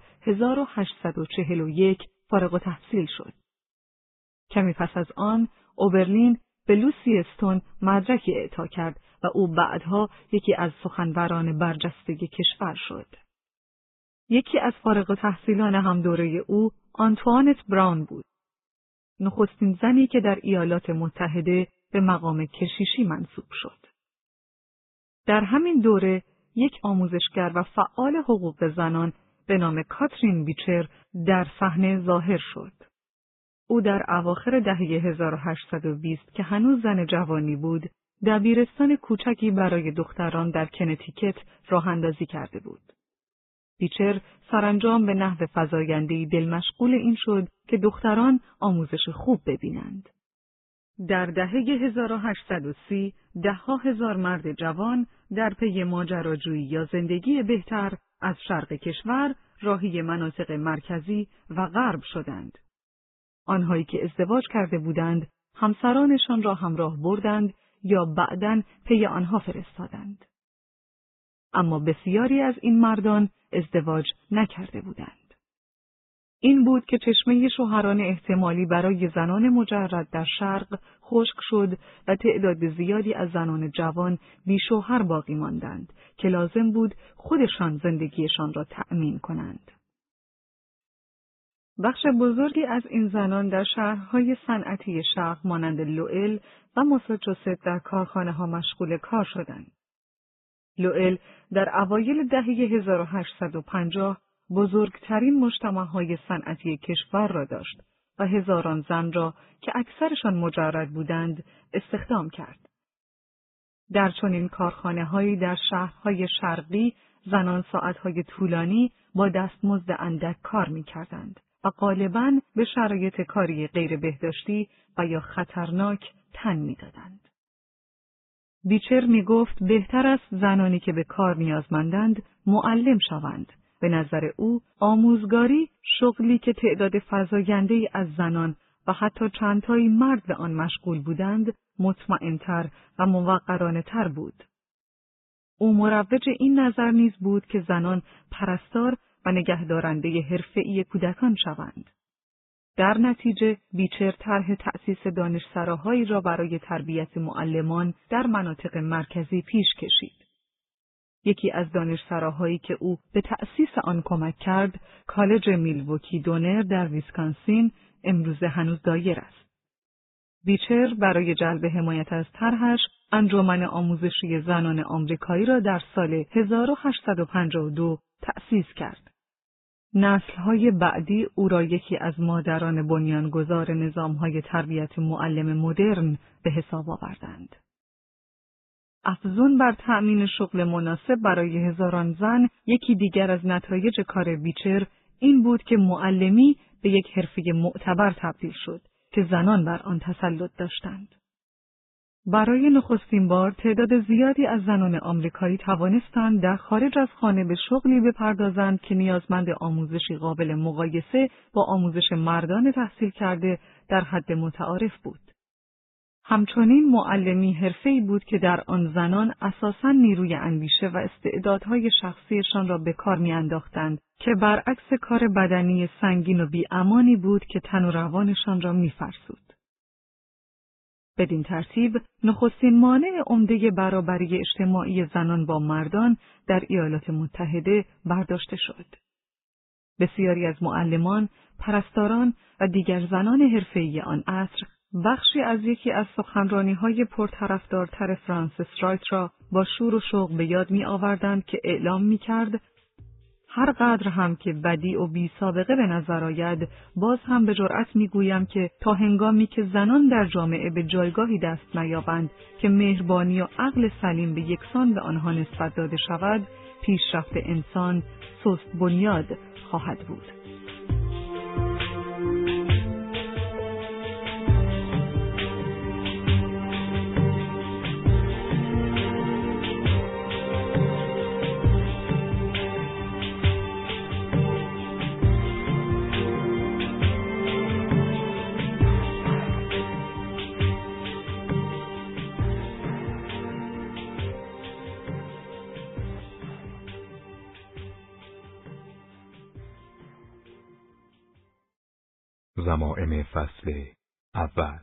1841 فارغ التحصیل شد. کمی پس از آن، اوبرلین به لوسی استون مدرکی اعطا کرد و او بعدها یکی از سخنوران برجسته کشور شد. یکی از فارغ التحصیلان هم دوره او آنتوانت براون بود، نخستین زنی که در ایالات متحده به مقام کشیشی منصوب شد. در همین دوره یک آموزشگر و فعال حقوق زنان به نام کاترین بیچر در صحنه ظاهر شد. او در اواخر دهه 1820 که هنوز زن جوانی بود، دبیرستان کوچکی برای دختران در کنتیکت راه اندازی کرده بود. بیچر سرانجام به نحو فزاینده‌ای دلمشغول این شد که دختران آموزش خوب ببینند. در دهه 1830 ده‌ها هزار مرد جوان در پی ماجراجویی یا زندگی بهتر از شرق کشور راهی مناطق مرکزی و غرب شدند. آنهایی که ازدواج کرده بودند، همسرانشان را همراه بردند یا بعداً پی آنها فرستادند. اما بسیاری از این مردان ازدواج نکرده بودند. این بود که چشمه شوهران احتمالی برای زنان مجرد در شرق خشک شد و تعداد زیادی از زنان جوان بی شوهر باقی ماندند که لازم بود خودشان زندگیشان را تأمین کنند. بخش بزرگی از این زنان در شهرهای صنعتی شرق مانند لوئل و ماساچوست در کارخانه‌ها مشغول کار شدند. لوئل در اوایل دهه 1850 بزرگترین مجتمع‌های صنعتی کشور را داشت و هزاران زن را که اکثرشان مجرد بودند استخدام کرد. در چنین کارخانه‌هایی در شهرهای شرقی زنان ساعت‌های طولانی با دستمزد اندک کار می‌کردند و غالباً به شرایط کاری غیر بهداشتی و یا خطرناک تن می‌دادند. بیچر می‌گفت بهتر است زنانی که به کار نیازمندند معلم شوند. به نظر او آموزگاری شغلی که تعداد فزاینده‌ای از زنان و حتی چندتایی مرد به آن مشغول بودند مطمئن‌تر و موقرانه‌تر بود. او مروج این نظر نیز بود که زنان پرستار و نگهدارنده حرفه‌ای کودکان شوند. در نتیجه بیچر طرح تأسیس دانشسراهایی را برای تربیت معلمان در مناطق مرکزی پیش کشید. یکی از دانشسراهایی که او به تأسیس آن کمک کرد، کالج میلووکی دونر در ویسکانسین، امروزه هنوز دایر است. بیچر برای جلب حمایت از طرحش انجمن آموزشی زنان آمریکایی را در سال 1852 تأسیس کرد. نسل‌های بعدی او را یکی از مادران بنیانگذار نظام‌های تربیت معلم مدرن به حساب آوردند. افزون بر تأمین شغل مناسب برای هزاران زن، یکی دیگر از نتایج کار بیچر این بود که معلمی به یک حرفه معتبر تبدیل شد که زنان بر آن تسلط داشتند. برای نخستین بار تعداد زیادی از زنان آمریکایی توانستند در خارج از خانه به شغلی بپردازند که نیازمند آموزشی قابل مقایسه با آموزش مردان تحصیل کرده در حد متعارف بود. همچنین معلمی حرفه‌ای بود که در آن زنان اساساً نیروی اندیشه و استعدادهای شخصیشان را به کار می‌انداختند که برعکس کار بدنی سنگین و بی‌امانی بود که تن و روانشان را می‌فرسود. بدین ترتیب نخستین مانع عمده برابری اجتماعی زنان با مردان در ایالات متحده برداشته شد. بسیاری از معلمان، پرستاران و دیگر زنان حرفه‌ای آن عصر بخشی از یکی از سخنرانی‌های پرطرفدارتر فرانسیس رایت را با شور و شوق به یاد می‌آوردند که اعلام می‌کرد هر قدر هم که بدیع و بی سابقه به نظر آید، باز هم به جرأت می‌گویم که تا هنگامی که زنان در جامعه به جایگاهی دست نیابند که مهربانی و عقل سلیم به یکسان به آنها نسبت داده شود، پیشرفت انسان سست بنیاد خواهد بود. ضمائم فصل اول.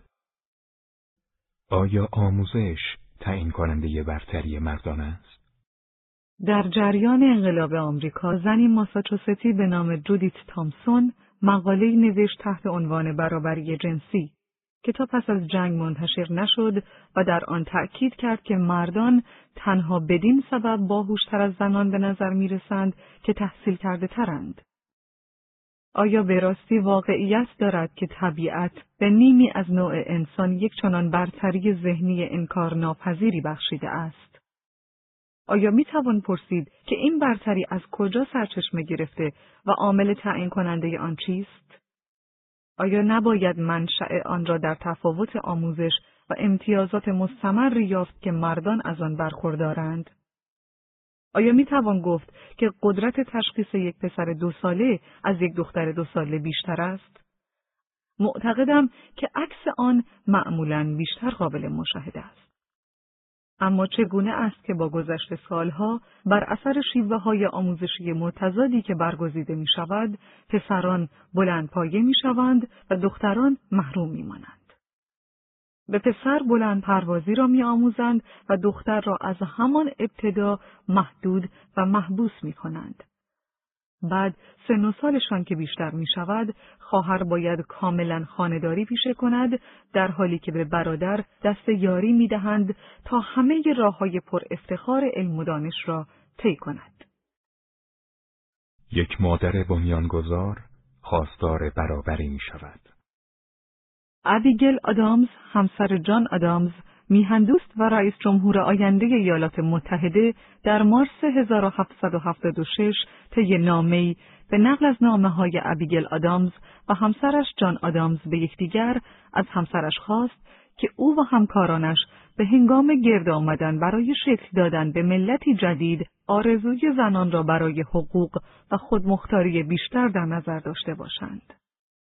آیا آموزش تعیین کننده برتری مردان است؟ در جریان انقلاب آمریکا، زنی ماساچوستی به نام جودیت تامسون مقاله‌ای نوشت تحت عنوان برابری جنسی که تا پس از جنگ منتشر نشد و در آن تأکید کرد که مردان تنها بدین سبب باهوشتر از زنان به نظر می‌رسند که تحصیل کرده ترند. آیا به راستی واقعیت دارد که طبیعت به نیمی از نوع انسان یک چنان برتری ذهنی انکار ناپذیری بخشیده است؟ آیا میتوان پرسید که این برتری از کجا سرچشمه گرفته و عامل تعیین کننده آن چیست؟ آیا نباید منشأ آن را در تفاوت آموزش و امتیازات مستمری یافت که مردان از آن برخوردارند؟ آیا میتوان گفت که قدرت تشخیص یک پسر 2 ساله از یک دختر 2 ساله بیشتر است؟ معتقدم که عکس آن معمولاً بیشتر قابل مشاهده است. اما چگونه است که با گذشت سالها بر اثر شیوه‌های آموزشی متضادی که برگزیده می‌شود، پسران بلندپایه می‌شوند و دختران محروم می‌مانند؟ به پسر بلند پروازی را می‌آموزند و دختر را از همان ابتدا محدود و محبوس می‌کنند. بعد سن و سالشان که بیشتر می شود، خواهر باید کاملا خانه‌داری پیشه کند، در حالی که به برادر دست یاری می دهند تا همه راه‌های پر افتخار علم و دانش را طی کند. یک مادر بنیانگذار خواستار برابری می شود. ابیگل آدامز، همسر جان آدامز، میهندوست و رئیس جمهور آینده ایالات متحده، در مارس 1776 طی نامه‌ای به نقل از نامه‌های ابیگل آدامز و همسرش جان آدامز به یکدیگر از همسرش خواست که او و همکارانش به هنگام گرد آمدن برای شکل دادن به ملتی جدید آرزوی زنان را برای حقوق و خودمختاری بیشتر در نظر داشته باشند.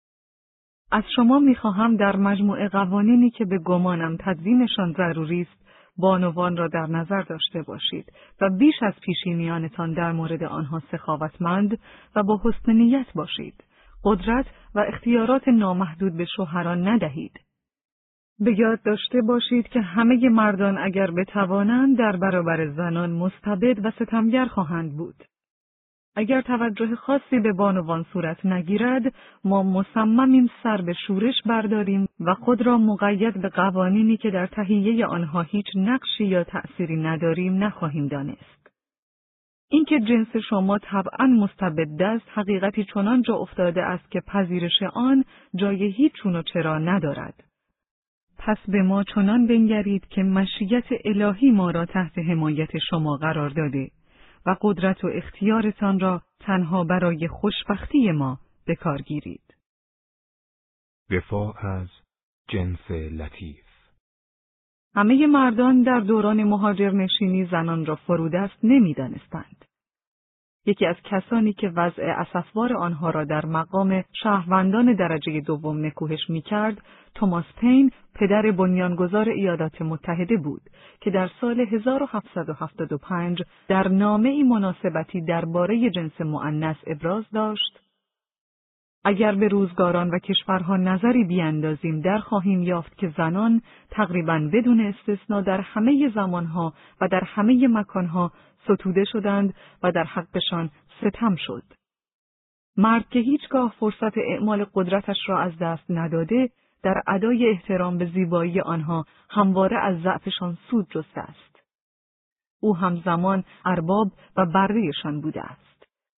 از شما می‌خواهم در مجموع قوانینی که به گمانم تدوینشان ضروری است، بانوان را در نظر داشته باشید و بیش از پیشینیانتان در مورد آنها سخاوتمند و با حسن نیت باشید. قدرت و اختیارات نامحدود به شوهران ندهید. به یاد داشته باشید که همه مردان اگر بتوانند در برابر زنان مستبد و ستمگر خواهند بود. اگر توجه خاصی به بانوان صورت نگیرد، ما مصممیم سر به شورش برداریم و خود را مقید به قوانینی که در تهیه آنها هیچ نقشی یا تأثیری نداریم نخواهیم دانست. اینکه جنس شما طبعاً مستبد است، حقیقتی چنان جا افتاده است که پذیرش آن جای هیچ چون و چرا ندارد. پس به ما چنان بنگرید که مشیت الهی ما را تحت حمایت شما قرار داده و قدرت و اختیارتان را تنها برای خوشبختی ما به کار گیرید. دفاع از جنس لطیف. همه مردان در دوران مهاجرنشینی زنان را فرودست نمی‌دانستند. یکی از کسانی که وضع اسفبار آنها را در مقام شهروندان درجه دوم نکوهش می‌کرد، توماس پین، پدر بنیانگذار ایالات متحده بود که در سال 1775 در نامه‌ای مناسبتی درباره جنس مؤنث ابراز داشت: اگر به روزگاران و کشورها نظری بیاندازیم، در خواهیم یافت که زنان تقریباً بدون استثنا در همه زمانها و در همه مکانها ستوده شدند و در حقشان ستم شد. مرد که هیچگاه فرصت اعمال قدرتش را از دست نداده، در ادای احترام به زیبایی آنها همواره از ضعفشان سود جسته است. او همزمان ارباب و بره‌شان بوده است.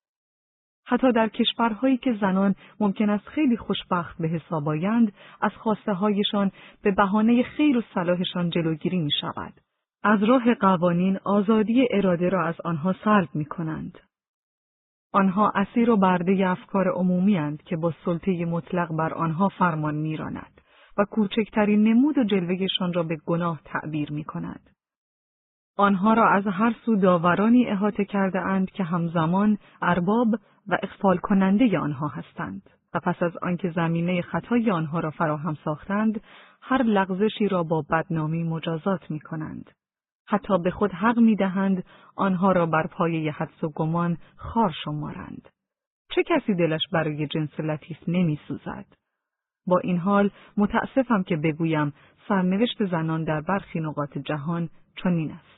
حتی در کشورهایی که زنان ممکن است خیلی خوشبخت به حساب آیند، از خواسته هایشان به بهانه خیر و صلاحشان جلوگیری می شود. از راه قوانین آزادی اراده را از آنها سلب می کنند. آنها اسیر و برده افکار عمومی اند که با سلطه مطلق بر آنها فرمان می راند و کوچکترین نمود و جلوهشان را به گناه تعبیر می کند. آنها را از هر سو داورانی احاطه کرده اند که همزمان ارباب و اغفال کننده آنها هستند و پس از آنکه زمینه خطای آنها را فراهم ساختند، هر لغزشی را با بدنامی مجازات می کنند. حتی به خود حق می دهند آنها را بر پایه حدس و گمان خار شمارند. چه کسی دلش برای جنس لطیف نمی سوزد؟ با این حال متاسفم که بگویم سرنوشت زنان در برخی نقاط جهان چنین است.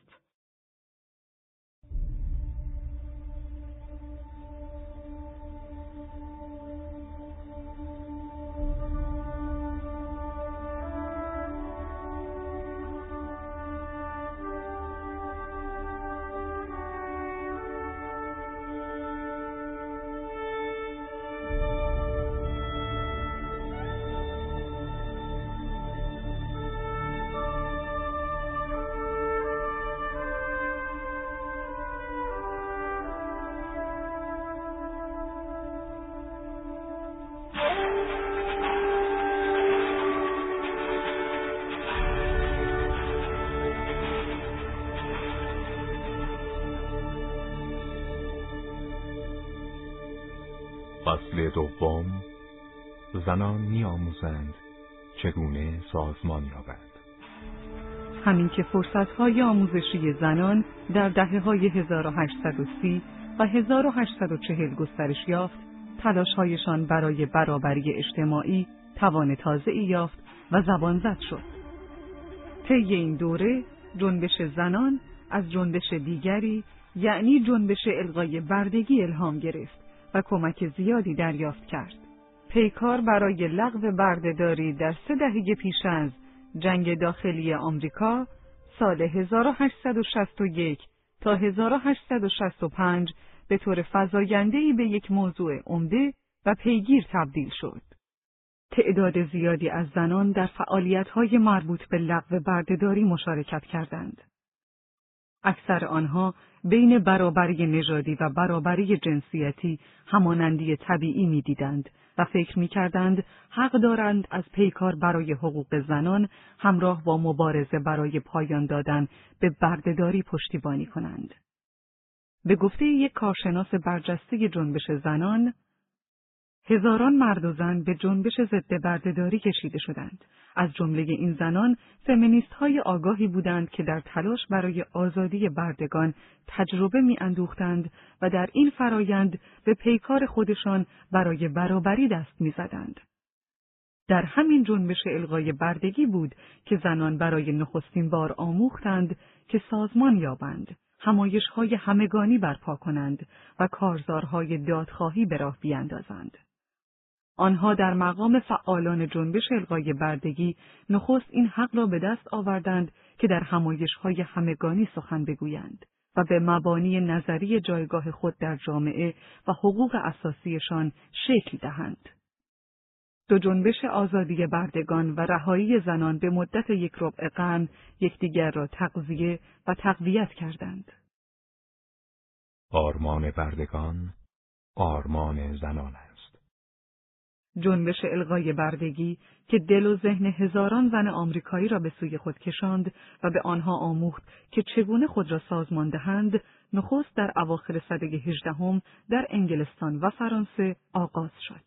فصل دوم. زنان می‌آموزند چگونه سازمان یابند. همین که فرصت‌های آموزشی زنان در دهه‌های 1830 و 1840 گسترش یافت، تلاش‌هایشان برای برابری اجتماعی توان تازه‌ای یافت و زبانزد شد. طی این دوره جنبش زنان از جنبش دیگری، یعنی جنبش الغای بردگی، الهام گرفت و کمک زیادی دریافت کرد. پیکار برای لغو بردهداری در 3 دهه پیش از جنگ داخلی آمریکا سال 1861 تا 1865 به طور فزاینده‌ای به یک موضوع عمده و پیگیر تبدیل شد. تعداد زیادی از زنان در فعالیت‌های مربوط به لغو بردهداری مشارکت کردند. اکثر آنها بین برابری نژادی و برابری جنسیتی همانندی طبیعی می‌دیدند و فکر می‌کردند حق دارند از پیکار برای حقوق زنان همراه با مبارزه برای پایان دادن به بردهداری پشتیبانی کنند. به گفته یک کارشناس برجسته جنبش زنان، هزاران مرد و زن به جنبش ضد بردهداری کشیده شدند. از جمله این زنان فمینیست‌های آگاهی بودند که در تلاش برای آزادی بردگان تجربه می‌اندوختند و در این فرایند به پیکار خودشان برای برابری دست می‌زدند. در همین جنبش الغای بردگی بود که زنان برای نخستین بار آموختند که سازمان یابند، همایش‌های همگانی برپا کنند و کارزارهای دادخواهی به راه بیاندازند. آنها در مقام فعالان جنبش الغای بردگی نخست این حق را به دست آوردند که در همایش‌های همگانی سخن بگویند و به مبانی نظری جایگاه خود در جامعه و حقوق اساسیشان شکل دهند. دو جنبش آزادی بردگان و رهایی زنان به مدت 1/4 قرن یکدیگر را تغذیه و تقویت کردند. آرمان بردگان، آرمان زنان است. جنبش الغای بردگی که دل و ذهن هزاران زن آمریکایی را به سوی خود کشاند و به آنها آموخت که چگونه خود را سازمان دهند، نخست در اواخر سده 18 در انگلستان و فرانسه آغاز شد.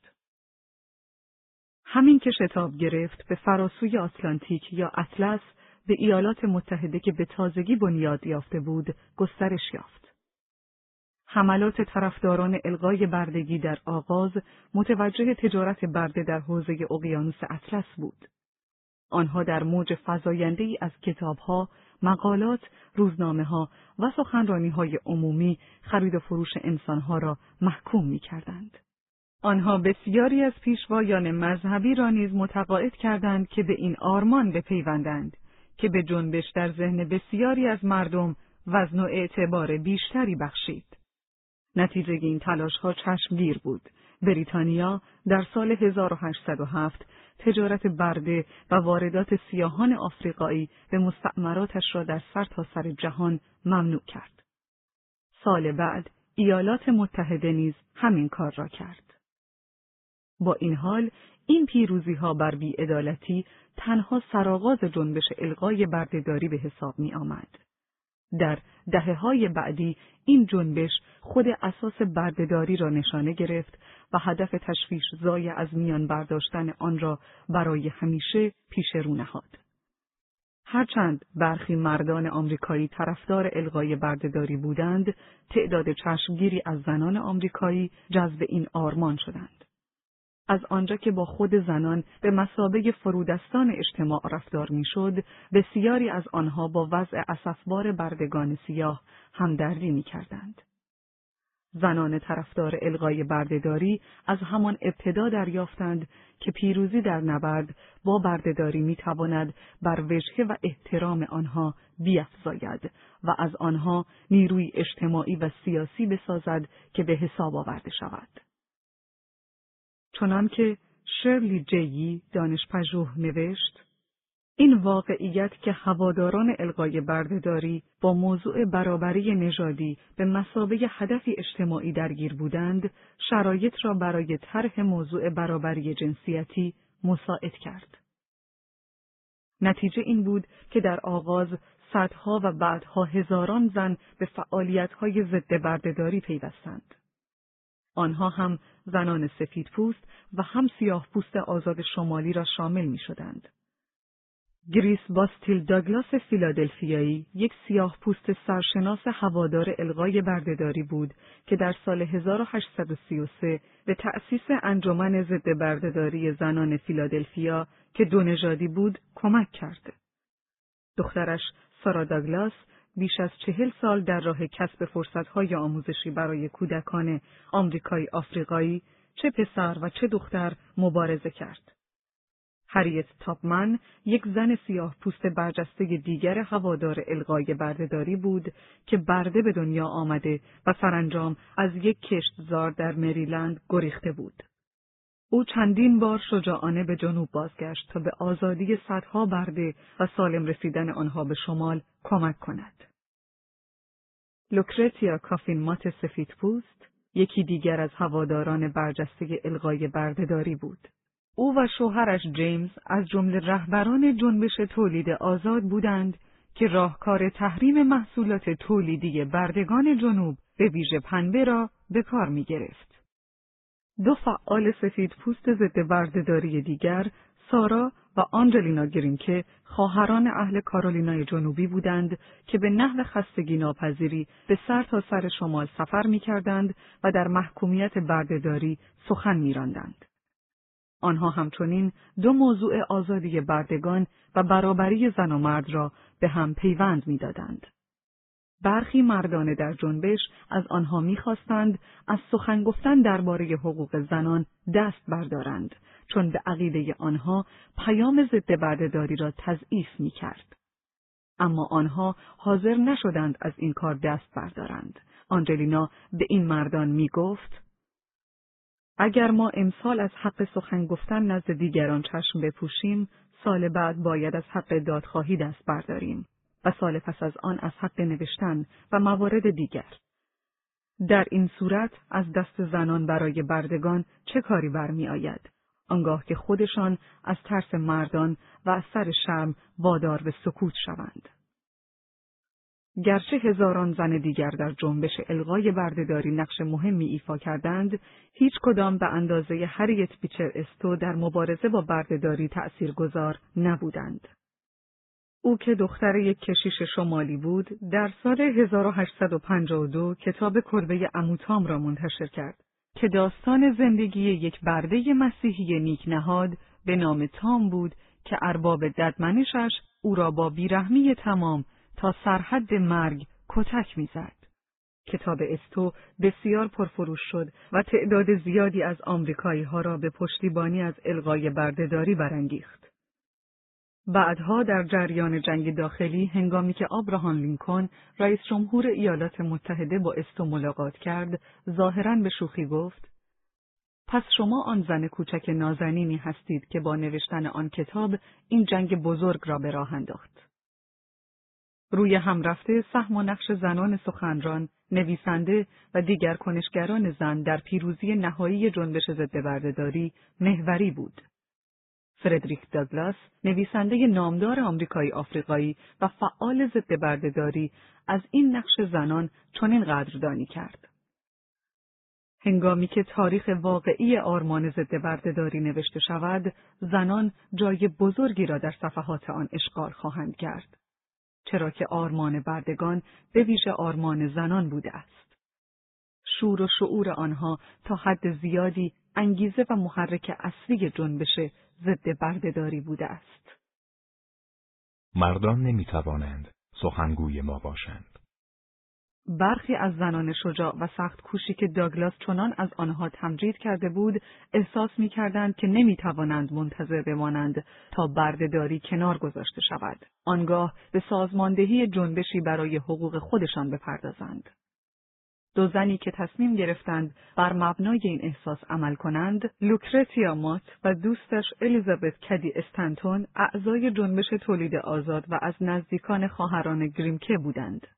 همین که شتاب گرفت به فراسوی آتلانتیک یا اطلس به ایالات متحده که به تازگی بنیاد یافته بود، گسترش یافت. حملات طرفداران الغای بردگی در آغاز متوجه تجارت برده در حوزه اقیانوس اطلس بود. آنها در موج فزاینده‌ای از کتاب‌ها، مقالات، روزنامه‌ها و سخنرانی‌های عمومی خرید و فروش انسان‌ها را محکوم می‌کردند. آنها بسیاری از پیشوایان مذهبی را نیز متقاعد کردند که به این آرمان بپیوندند که به جنبش در ذهن بسیاری از مردم وزن و اعتبار بیشتری بخشید. نتیجه این تلاش‌ها چشمگیر بود. بریتانیا در سال 1807 تجارت برده و واردات سیاهان آفریقایی به مستعمراتش را در سرتاسر جهان ممنوع کرد. سال بعد ایالات متحده نیز همین کار را کرد. با این حال این پیروزی‌ها بر بی‌عدالتی تنها سرآغاز جنبش الغای بردهداری به حساب می‌آمد. در دهه‌های بعدی این جنبش خود اساس بردهداری را نشانه گرفت و هدف تشویش ضایع از میان برداشتن آن را برای همیشه پیش رو نهاد. هرچند برخی مردان آمریکایی طرفدار الغای بردهداری بودند، تعداد چشمگیری از زنان آمریکایی جذب این آرمان شدند. از آنجا که با خود زنان به مثابه فرودستان اجتماع رفتار میشد، بسیاری از آنها با وضع اسفبار بردگان سیاه همدردی میکردند. زنان طرفدار الغای بردهداری از همان ابتدا دریافتند که پیروزی در نبرد با بردهداری میتواند بر وجهه و احترام آنها بیفزاید و از آنها نیروی اجتماعی و سیاسی بسازد که به حساب آورده شود. چنانکه شرلی جی دانشپژوه نوشت، این واقعیت که هواداران الغای بردهداری با موضوع برابری نژادی به مثابه هدفی اجتماعی درگیر بودند، شرایط را برای طرح موضوع برابری جنسیتی مساعد کرد. نتیجه این بود که در آغاز صدها و بعدها هزاران زن به فعالیت‌های ضد بردهداری پیوستند. آنها هم زنان سفیدپوست و هم سیاه‌پوست آزاد شمالی را شامل می‌شدند. گریس باستیل داگلاس فیلادلفیایی یک سیاه‌پوست سرشناس هوادار الغای بردهداری بود که در سال 1833 به تأسیس انجمن ضد بردهداری زنان فیلادلفیا که دو نژادی بود کمک کرد. دخترش سارا داگلاس بیش از 40 سال در راه کسب فرصت‌های آموزشی برای کودکان آمریکایی آفریقایی، چه پسر و چه دختر مبارزه کرد. هریت تاپمن یک زن سیاه پوست برجسته دیگر هوادار الغای بردهداری بود که برده به دنیا آمده و سرانجام از یک کشتزار در مریلند گریخته بود. او چندین بار شجاعانه به جنوب بازگشت تا به آزادی صدها برده و سالم رسیدن آنها به شمال کمک کند. لوکرتیا کافین مات سفیدپوست یکی دیگر از هواداران برجسته الغای بردهداری بود. او و شوهرش جیمز از جمله رهبران جنبش تولید آزاد بودند که راهکار تحریم محصولات تولیدی بردگان جنوب به ویژه پنبه را به کار می گرفت. دو فعال سفیدپوست ضد بردهداری دیگر، سارا و آنجلینا گرینکه، خواهران اهل کارولینای جنوبی بودند که به نحو خستگی ناپذیری به سر تا سر شمال سفر می کردند و در محکومیت بردهداری سخن می راندند. آنها همچنین دو موضوع آزادی بردگان و برابری زن و مرد را به هم پیوند می دادند. برخی مردان در جنبش از آنها می‌خواستند از سخن گفتن درباره حقوق زنان دست بردارند، چون به عقیده آنها پیام ضد بردهداری را تضعیف می‌کرد. اما آنها حاضر نشدند از این کار دست بردارند. آنجلینا به این مردان می‌گفت: اگر ما امسال از حق سخن گفتن نزد دیگران چشم بپوشیم، سال بعد باید از حق دادخواهی دست برداریم و سال پس از آن از حق نوشتن و موارد دیگر. در این صورت از دست زنان برای بردگان چه کاری برمی آید؟ آنگاه که خودشان از ترس مردان و از سر شرم وادار به سکوت شوند. گرچه هزاران زن دیگر در جنبش الغای بردهداری نقش مهمی ایفا کردند، هیچ کدام به اندازه هریت بیچر استو در مبارزه با بردهداری تأثیرگذار نبودند. او که دختر یک کشیش شمالی بود، در سال 1852 کتاب کلبه عمو تام را منتشر کرد که داستان زندگی یک برده مسیحی نیکنهاد به نام تام بود که ارباب ددمنشش او را با بیرحمی تمام تا سرحد مرگ کتک می‌زد. کتاب استو بسیار پرفروش شد و تعداد زیادی از آمریکایی‌ها را به پشتیبانی از الغای بردهداری برانگیخت. بعدها در جریان جنگ داخلی، هنگامی که آبراهام لینکلن رئیس جمهور ایالات متحده با استو ملاقات کرد، ظاهراً به شوخی گفت: پس شما آن زن کوچک نازنینی هستید که با نوشتن آن کتاب این جنگ بزرگ را به راه انداخت. روی هم رفته سهم و نقش زنان سخنران، نویسنده و دیگر کنشگران زن در پیروزی نهایی جنبش ضد بردهداری محوری بود. فردریک داگلاس، نویسنده نامدار آمریکایی آفریقایی و فعال ضد بردهداری، از این نقش زنان چنین قدردانی کرد: هنگامی که تاریخ واقعی آرمان ضد بردهداری نوشته شود، زنان جای بزرگی را در صفحات آن اشغال خواهند کرد، چرا که آرمان بردگان به ویژه آرمان زنان بوده است. شور و شعور آنها تا حد زیادی انگیزه و محرک اصلی جنبش ضد بردهداری بوده است. مردان نمیتوانند سخنگوی ما باشند. برخی از زنان شجاع و سخت کوشی که داگلاس چنان از آنها تمجید کرده بود، احساس می‌کردند که نمی‌توانند منتظر بمانند تا بردهداری کنار گذاشته شود. آنگاه به سازماندهی جنبشی برای حقوق خودشان بپردازند. دو زنی که تصمیم گرفتند بر مبنای این احساس عمل کنند، لوکرتیا مات و دوستش الیزابت کدی استنتون، اعضای جنبش تولید آزاد و از نزدیکان خواهران گریمکه بودند.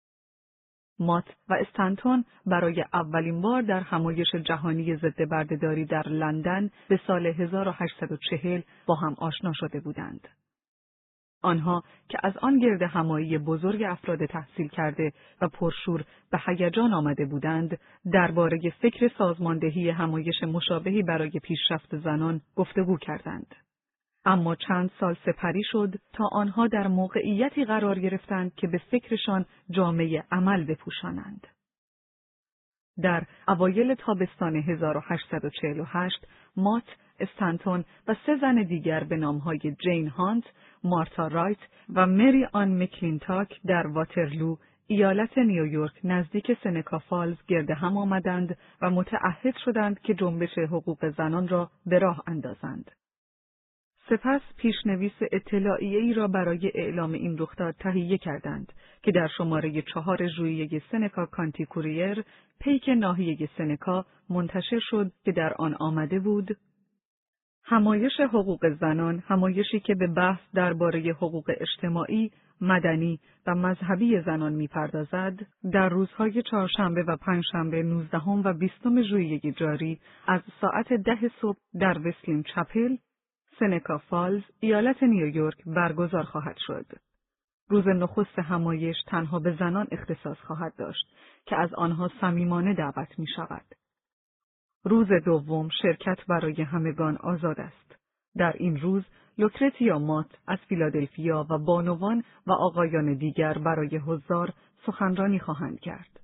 مات و استنتون برای اولین بار در همایش جهانی ضد بردهداری در لندن به سال 1840 با هم آشنا شده بودند. آنها که از آن گرد همایی بزرگ افراد تحصیل کرده و پرشور به هیجان آمده بودند، درباره فکر سازماندهی همایش مشابهی برای پیشرفت زنان گفتگو کردند. اما چند سال سپری شد تا آنها در موقعیتی قرار گرفتند که به فکرشان جامه عمل بپوشانند. در اوایل تابستان 1848 مات استنتون و 3 زن دیگر به نامهای جین هانت، مارتا رایت و مری آن مکلینتاک در واترلو، ایالت نیویورک نزدیک سنکا فالز گرد هم آمدند و متعهد شدند که جنبش حقوق زنان را به راه اندازند. سپس پیشنویس اطلاعیه‌ای را برای اعلام این رخداد تهیه کردند که در شماره 4 ژوئیه سنکا کانتی کوریر، پیک ناحیه سنکا، منتشر شد که در آن آمده بود: همایش حقوق زنان، همایشی که به بحث درباره حقوق اجتماعی، مدنی و مذهبی زنان می‌پردازد، در روزهای چهارشنبه و پنجشنبه 19 و 20 ژوئیه جاری از ساعت 10 صبح در وسلین چپل، سنکا فالز، ایالت نیویورک برگزار خواهد شد. روز نخست همایش تنها به زنان اختصاص خواهد داشت که از آنها صمیمانه دعوت می‌شود. روز دوم شرکت برای همگان آزاد است. در این روز لوکرتیا مات از فیلادلفیا و بانوان و آقایان دیگر برای حضار سخنرانی خواهند کرد.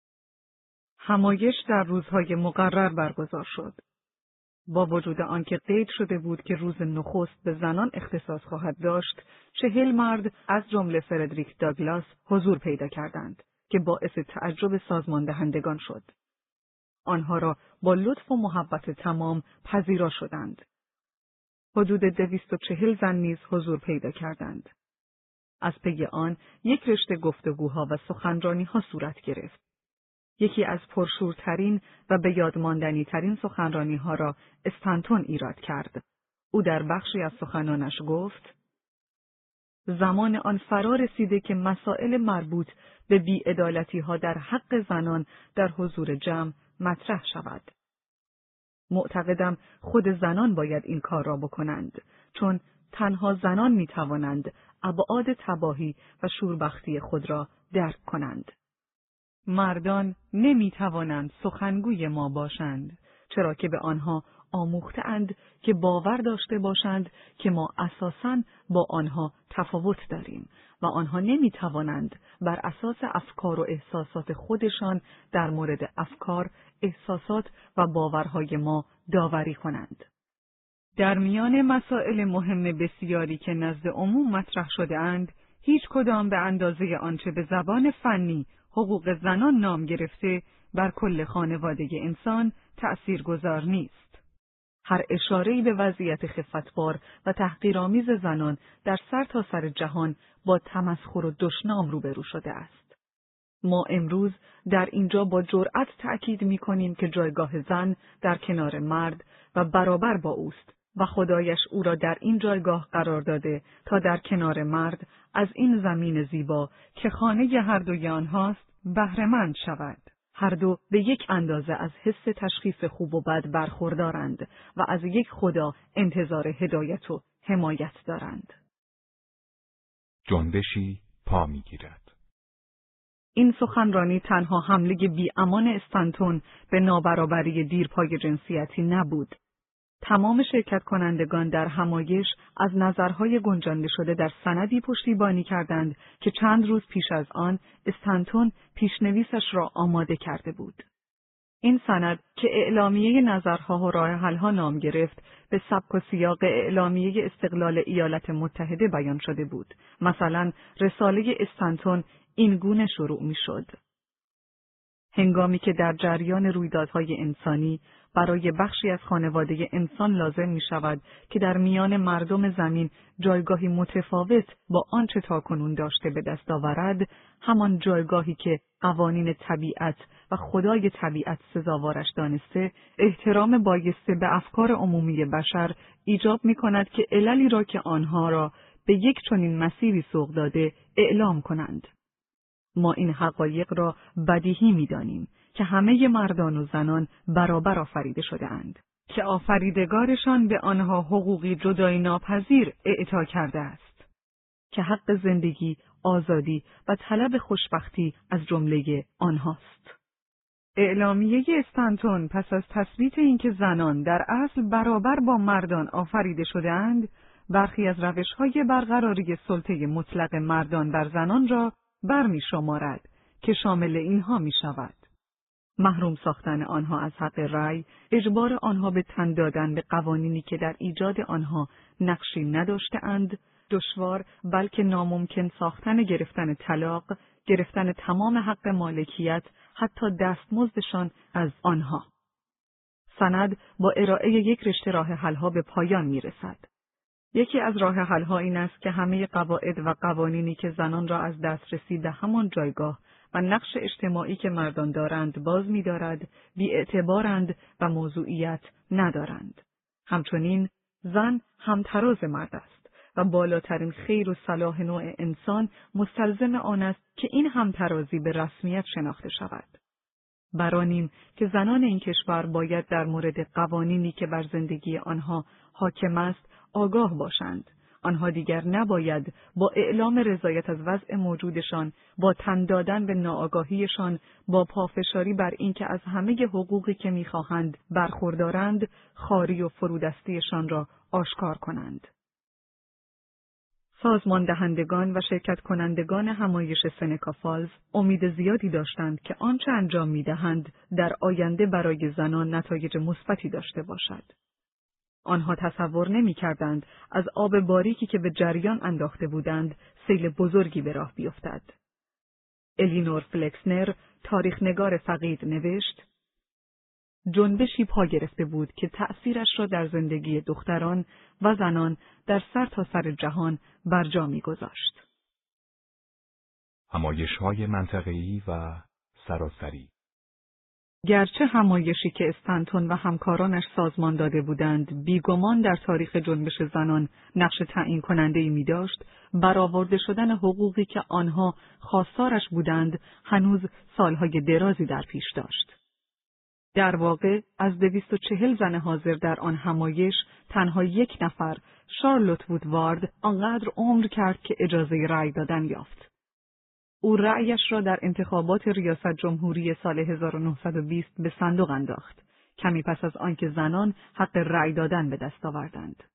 همایش در روزهای مقرر برگزار شد. با وجود آنکه قید شده بود که روز نخست به زنان اختصاص خواهد داشت، 40 مرد از جمله فردریک داگلاس حضور پیدا کردند که باعث تعجب سازمان دهندگان شد. آنها را با لطف و محبت تمام پذیرا شدند. حدود 240 زن نیز حضور پیدا کردند. از پی آن یک رشته گفتگوها و سخنرانی‌ها صورت گرفت. یکی از پرشورترین و به یاد ماندنی ترین سخنرانی‌ها را استنتون ایراد کرد. او در بخشی از سخنانش گفت: زمان آن فرا رسیده که مسائل مربوط به بی‌عدالتی‌ها در حق زنان در حضور جمع مطرح شود. معتقدم خود زنان باید این کار را بکنند، چون تنها زنان می‌توانند ابعاد تباهی و شوربختی خود را درک کنند. مردان نمی‌توانند سخنگوی ما باشند، چرا که به آنها آموخته‌اند که باور داشته باشند که ما اساساً با آنها تفاوت داریم و آنها نمی‌توانند بر اساس افکار و احساسات خودشان در مورد افکار، احساسات و باورهای ما داوری کنند. در میان مسائل مهم بسیاری که نزد عموم مطرح شده اند، هیچ کدام به اندازه آنچه به زبان فنی حقوق زنان نام گرفته بر کل خانواده انسان تأثیرگذار نیست. هر اشاره‌ای به وضعیت خفتبار و تحقیرآمیز زنان در سرتاسر جهان با تمسخر و دشنام روبرو شده است. ما امروز در اینجا با جرأت تأکید می‌کنیم که جایگاه زن در کنار مرد و برابر با اوست و خدایش او را در این جایگاه قرار داده تا در کنار مرد از این زمین زیبا که خانه هر دوی آنهاست بهره‌مند شود. هر دو به یک اندازه از حس تشخیص خوب و بد برخوردارند و از یک خدا انتظار هدایت و حمایت دارند. جنبشی پا می‌گیرد. این سخنرانی تنها حمله بی‌امان استنتون به نابرابری دیرپای جنسیتی نبود. تمام شرکت کنندگان در همایش از نظرهای گنجانده شده در سندی پشتیبانی کردند که چند روز پیش از آن استنتون پیشنویسش را آماده کرده بود. این سند که اعلامیه نظرها و راه حل‌ها نام گرفت، به سبک و سیاق اعلامیه استقلال ایالات متحده بیان شده بود. مثلا رساله استنتون این گونه شروع می‌شد: هنگامی که در جریان رویدادهای انسانی برای بخشی از خانواده انسان لازم می شود که در میان مردم زمین جایگاهی متفاوت با آنچه تاکنون داشته به دست آورد، همان جایگاهی که قوانین طبیعت و خدای طبیعت سزاوارش دانسته، احترام بایسته به افکار عمومی بشر ایجاب می کند که عللی را که آنها را به یک چنین مسیری سوق داده اعلام کنند. ما این حقایق را بدیهی می‌دانیم که همه مردان و زنان برابر آفریده شده اند، که آفریدگارشان به آنها حقوقی جدایی ناپذیر اعطا کرده است، که حق زندگی، آزادی و طلب خوشبختی از جمله آنهاست. اعلامیه استنتون پس از تثبیت اینکه زنان در اصل برابر با مردان آفریده شده اند، برخی از روش‌های برقراری سلطه مطلق مردان بر زنان را برمی شمارد که شامل اینها می شود: محروم ساختن آنها از حق رأی، اجبار آنها به تن دادن به قوانینی که در ایجاد آنها نقشی نداشته‌اند، دشوار بلکه ناممکن ساختن گرفتن طلاق، گرفتن تمام حق مالکیت، حتی دستمزدشان از آنها. سند با ارائه یک رشته راه حل‌ها به پایان می‌رسد. یکی از راه حل‌ها این است که همه قواعد و قوانینی که زنان را از دسترسی به همان جایگاه و نقش اجتماعی که مردان دارند باز می‌دارد، بی‌اعتبارند و موضوعیت ندارند. همچنین زن همتراز مرد است و بالاترین خیر و صلاح نوع انسان مستلزم آن است که این همترازی به رسمیت شناخته شود. برانیم که زنان این کشور باید در مورد قوانینی که بر زندگی آنها حاکم است آگاه باشند. آنها دیگر نباید با اعلام رضایت از وضع موجودشان، با تن دادن به ناآگاهیشان، با پافشاری بر اینکه از همه حقوقی که می‌خواهند برخوردارند، خواری و فرودستیشان را آشکار کنند. سازمان دهندگان و شرکت کنندگان همایش سنکا فالز امید زیادی داشتند که آنچه انجام می‌دهند در آینده برای زنان نتایج مثبتی داشته باشد. آنها تصور نمی‌کردند از آب باریکی که به جریان انداخته بودند سیل بزرگی به راه بیفتد. الینور فلکسنر، تاریخنگار فقید، نوشت: جنبشی پا گرفته بود که تأثیرش را در زندگی دختران و زنان در سرتاسر جهان برجا می‌گذاشت. همایش‌های منطقه‌ای و سراسری. گرچه همایشی که استنتون و همکارانش سازمان داده بودند بیگمان در تاریخ جنبش زنان نقش تعیین کننده‌ای می‌داشت، برآورده شدن حقوقی که آنها خواستارش بودند هنوز سالهای درازی در پیش داشت. در واقع از 240 زن حاضر در آن همایش تنها یک نفر، شارلوت وودوارد، آنقدر عمر کرد که اجازه رأی دادن یافت. او رأیش را در انتخابات ریاست جمهوری سال 1920 به صندوق انداخت، کمی پس از آنکه زنان حق رأی دادن به دست آوردند.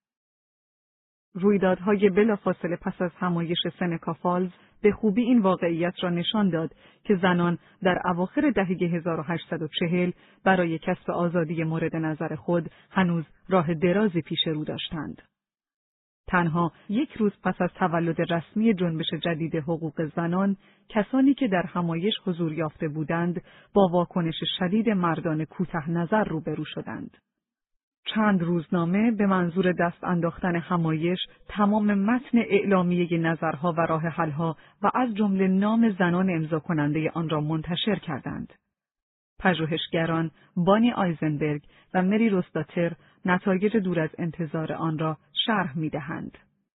رویدادهای بلافاصله پس از همایش سنکا فالز به خوبی این واقعیت را نشان داد که زنان در اواخر دهه 1840 برای کسب آزادی مورد نظر خود هنوز راه درازی پیش رو داشتند. تنها یک روز پس از تولد رسمی جنبش جدید حقوق زنان، کسانی که در همایش حضور یافته بودند با واکنش شدید مردان کوته نظر روبرو شدند. چند روزنامه به منظور دست انداختن همایش تمام متن اعلامیه نظرها و راه حل‌ها و از جمله نام زنان امضا کننده آن را منتشر کردند. پژوهشگران بانی آیزنبرگ و مری روستاتر نتایج دور از انتظار آن را شرح می‌دهند.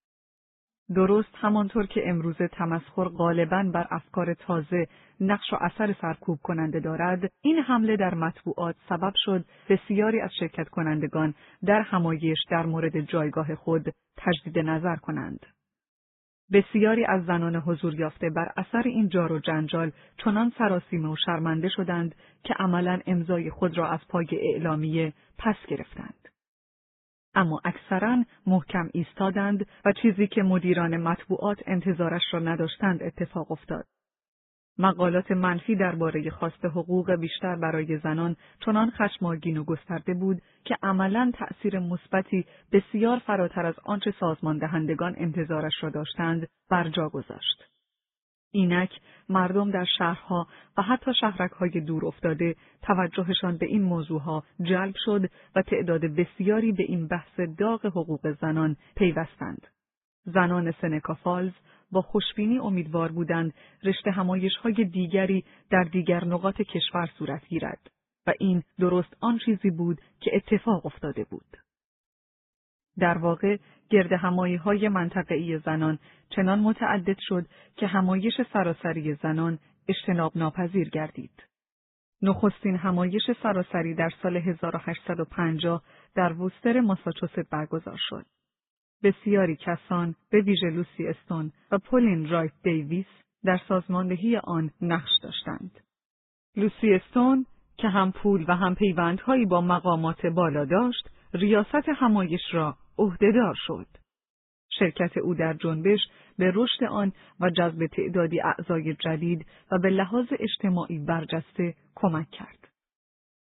درست همانطور که امروزه تمسخر غالباً بر افکار تازه نقش و اثر سرکوب کننده دارد، این حمله در مطبوعات سبب شد بسیاری از شرکت کنندگان در همایش در مورد جایگاه خود تجدید نظر کنند. بسیاری از زنان حضور یافته بر اثر این جار و جنجال چنان سراسیمه و شرمنده شدند که عملاً امضای خود را از پای اعلامیه پس گرفتند. اما اکثراً محکم ایستادند و چیزی که مدیران مطبوعات انتظارش را نداشتند اتفاق افتاد. مقالات منفی درباره خواست حقوق بیشتر برای زنان چنان خشمگین و گسترده بود که عملاً تأثیر مثبتی بسیار فراتر از آنچه سازمان دهندگان انتظارش را داشتند برجا گذاشت. اینک مردم در شهرها و حتی شهرک‌های دور افتاده توجهشان به این موضوعها جلب شد و تعداد بسیاری به این بحث داغ حقوق زنان پیوستند. زنان سنکا فالز با خوشبینی امیدوار بودند رشته همایش‌های دیگری در دیگر نقاط کشور صورت گیرد و این درست آن چیزی بود که اتفاق افتاده بود. در واقع گرد همایش‌های منطقه‌ای زنان چنان متعدد شد که همایش سراسری زنان اجتناب ناپذیر گردید. نخستین همایش سراسری در سال 1850 در ووستر ماساچوست برگزار شد. بسیاری کسان به ویژه لوسی استون و پولین رایت دیویس در سازماندهی آن نقش داشتند. لوسی استون که هم پول و هم پیوندهایی با مقامات بالا داشت، ریاست همایش را عهده‌دار شد. شرکت او در جنبش به رشد آن و جذب تعدادی اعضای جدید و به لحاظ اجتماعی برجسته کمک کرد.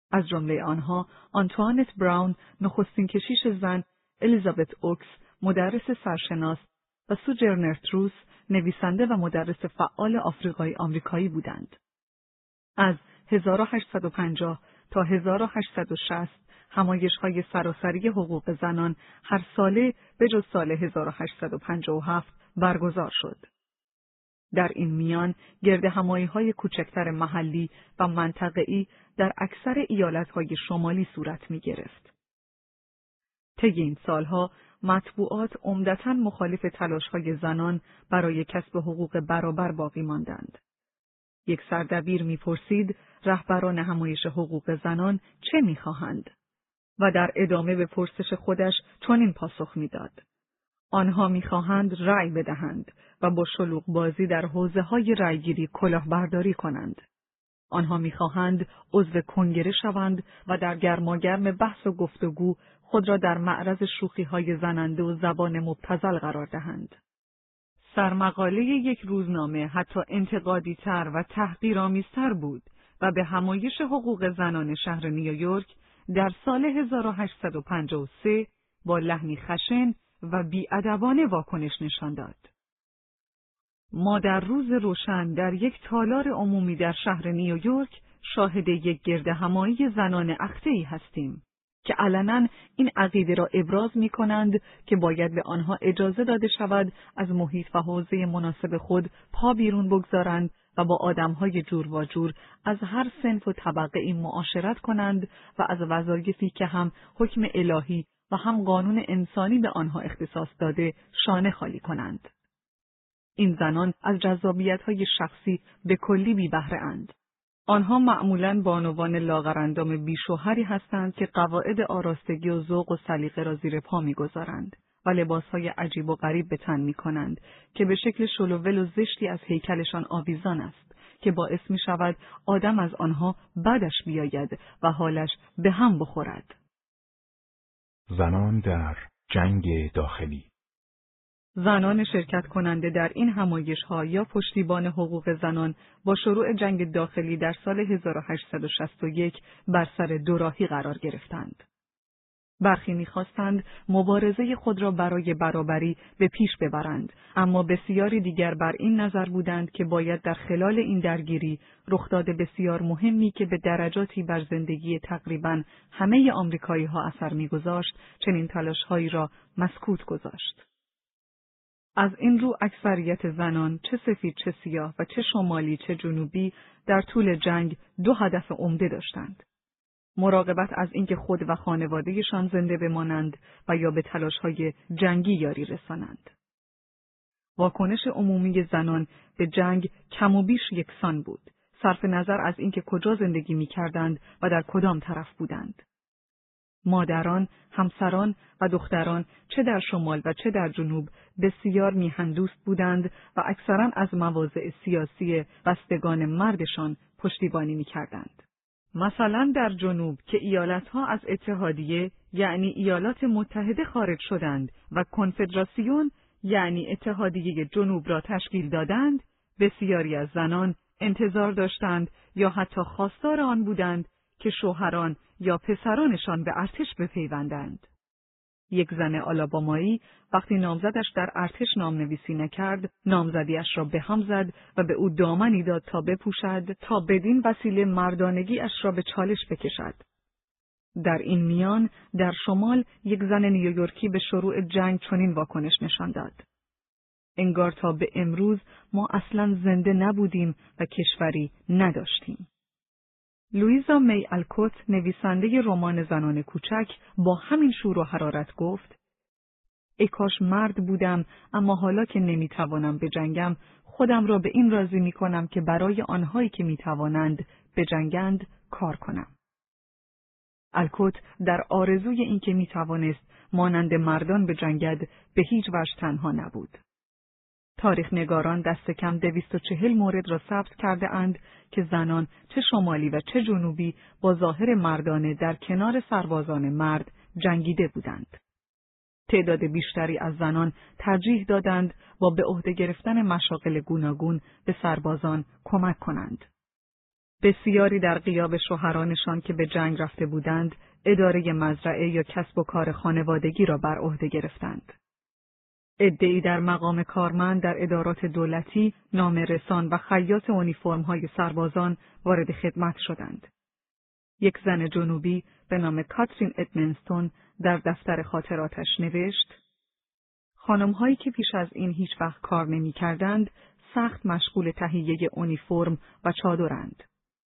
از جمله آنها آنتوانت براون، نخستین کشیش زن، الیزابت اوکس، مدرس سرشناس و سوجرنر تروس، نویسنده و مدرس فعال آمریکایی بودند. از 1850 تا 1860 همایش‌های سراسری حقوق زنان هر ساله به جز سال 1857 برگزار شد. در این میان گردهمایی‌های کوچکتر محلی و منطقه‌ای در اکثر ایالت‌های شمالی صورت می‌گرفت. طی این سالها مطبوعات عمدتاً مخالف تلاش‌های زنان برای کسب حقوق برابر باقی ماندند. یک سردبیر می‌پرسید رهبران همایش حقوق زنان چه می‌خواهند؟ و در ادامه به پرسش خودش چنین پاسخ می‌داد: آنها می‌خواهند رأی بدهند و با شلوغ بازی در حوزه‌های رأیگیری کلاهبرداری کنند. آنها می‌خواهند عضو کنگره شوند و در گرماگرم بحث و گفتگو خود را در معرض شوخی‌های زننده و زبان مبتذل قرار دهند. سرمقاله یک روزنامه حتی انتقادی‌تر و تحقیرآمیزتر بود و به همایش حقوق زنان شهر نیویورک در سال 1853 با لحنی خشن و بی‌ادبانه واکنش نشان داد. ما در روز روشن در یک تالار عمومی در شهر نیویورک شاهد یک گردهمایی زنان اخته‌ای هستیم که علنا این عقیده را ابراز می‌کنند که باید به آنها اجازه داده شود از محیط و حوزه مناسب خود پا بیرون بگذارند و با آدم‌های جور و جور از هر صنف و طبقه این معاشرت کنند و از وظایفی که هم حکم الهی و هم قانون انسانی به آنها اختصاص داده شانه خالی کنند. این زنان از جذابیت‌های شخصی به کلی بی بهره اند. آنها معمولاً بانوان لاغرندام بیشوهری هستند که قواعد آراستگی و ذوق و سلیقه را زیر پا می‌گذارند و لباسهای عجیب و غریب به تن می‌کنند که به شکل شلوول و زشتی از هیکلشان آویزان است که باعث می‌شود آدم از آنها بدش بیاید و حالش به هم بخورد. زنان در جنگ داخلی. زنان شرکت کننده در این همایش‌ها یا پشتیبان حقوق زنان با شروع جنگ داخلی در سال 1861 بر سر دوراهی قرار گرفتند. برخی می‌خواستند مبارزه خود را برای برابری به پیش ببرند، اما بسیاری دیگر بر این نظر بودند که باید در خلال این درگیری رخداد بسیار مهمی که به درجاتی بر زندگی تقریباً همه آمریکایی‌ها اثر می‌گذاشت، چنین تلاش‌هایی را مسکوت گذاشت. از این رو اکثریت زنان، چه سفید چه سیاه و چه شمالی چه جنوبی، در طول جنگ دو هدف عمده داشتند: مراقبت از اینکه خود و خانواده‌شان زنده بمانند و یا به تلاش‌های جنگی یاری رسانند. واکنش عمومی زنان به جنگ کم و بیش یکسان بود، صرف نظر از اینکه کجا زندگی می‌کردند و در کدام طرف بودند. مادران، همسران و دختران چه در شمال و چه در جنوب بسیار میهن‌دوست بودند و اکثراً از مواضع سیاسی بستگان مردشان پشتیبانی می‌کردند. مثلا در جنوب که ایالت‌ها از اتحادیه یعنی ایالات متحده خارج شدند و کنفدراسیون یعنی اتحادیه جنوب را تشکیل دادند، بسیاری از زنان انتظار داشتند یا حتی خواستار آن بودند که شوهران یا پسرانشان به ارتش بپیوندند. یک زن آلابامایی وقتی نامزدش در ارتش نامنویسی نکرد، نامزدیش را به هم زد و به او دامنی داد تا بپوشد تا بدین وسیله مردانگی اش را به چالش بکشد. در این میان در شمال یک زن نیویورکی به شروع جنگ چنین واکنش نشان داد: انگار تا به امروز ما اصلاً زنده نبودیم و کشوری نداشتیم. لویزا می الکوت، نویسنده رمان زنان کوچک، با همین شور و حرارت گفت: ای کاش مرد بودم، اما حالا که نمیتوانم بجنگم، خودم را به این راضی میکنم که برای آنهایی که میتوانند بجنگند کار کنم. الکوت در آرزوی این که میتوانست مانند مردان بجنگد به هیچ وجه تنها نبود. تاریخ نگاران دست کم 240 مورد را ثبت کرده اند که زنان چه شمالی و چه جنوبی با ظاهر مردانه در کنار سربازان مرد جنگیده بودند. تعداد بیشتری از زنان ترجیح دادند با به عهده گرفتن مشاغل گوناگون به سربازان کمک کنند. بسیاری در غیاب شوهرانشان که به جنگ رفته بودند، اداره مزرعه یا کسب و کار خانوادگی را بر عهده گرفتند. عده‌ای در مقام کارمند در ادارات دولتی، نامه‌رسان و خیاط اونیفرم‌های سربازان وارد خدمت شدند. یک زن جنوبی به نام کاترین ادمنستون در دفتر خاطراتش نوشت: خانم‌هایی که پیش از این هیچ وقت کار نمی‌کردند، سخت مشغول تهیه اونیفرم و چادرند.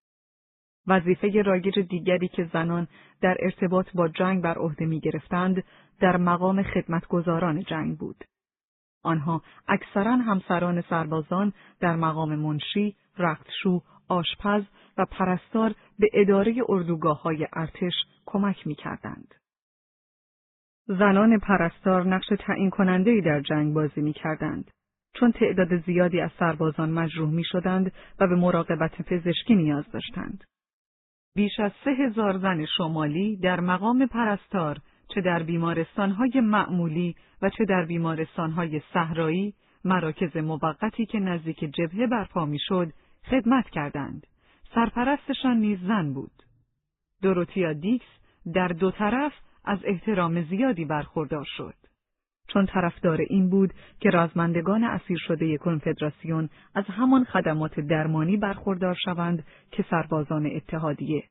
وظیفه رایج دیگری که زنان در ارتباط با جنگ بر عهده می‌گرفتند، در مقام خدمتگزاران جنگ بود. آنها اکثراً همسران سربازان در مقام منشی، رختشو، آشپز و پرستار به اداره اردوگاه‌های ارتش کمک می‌کردند. زنان پرستار نقش تعیین کننده‌ای در جنگ بازی می‌کردند، چون تعداد زیادی از سربازان مجروح می‌شدند و به مراقبت پزشکی نیاز داشتند. بیش از 3000 زن شمالی در مقام پرستار، چه در بیمارستان‌های معمولی و چه در بیمارستان‌های صحرایی، مراکز موقتی که نزدیک جبهه برپا می‌شد، خدمت کردند. سرپرستشان نیز زن بود. دوروتیا دیکس در دو طرف از احترام زیادی برخوردار شد، چون طرفدار این بود که رزمندگان اسیر شده کنفدراسیون از همان خدمات درمانی برخوردار شوند که سربازان اتحادیه.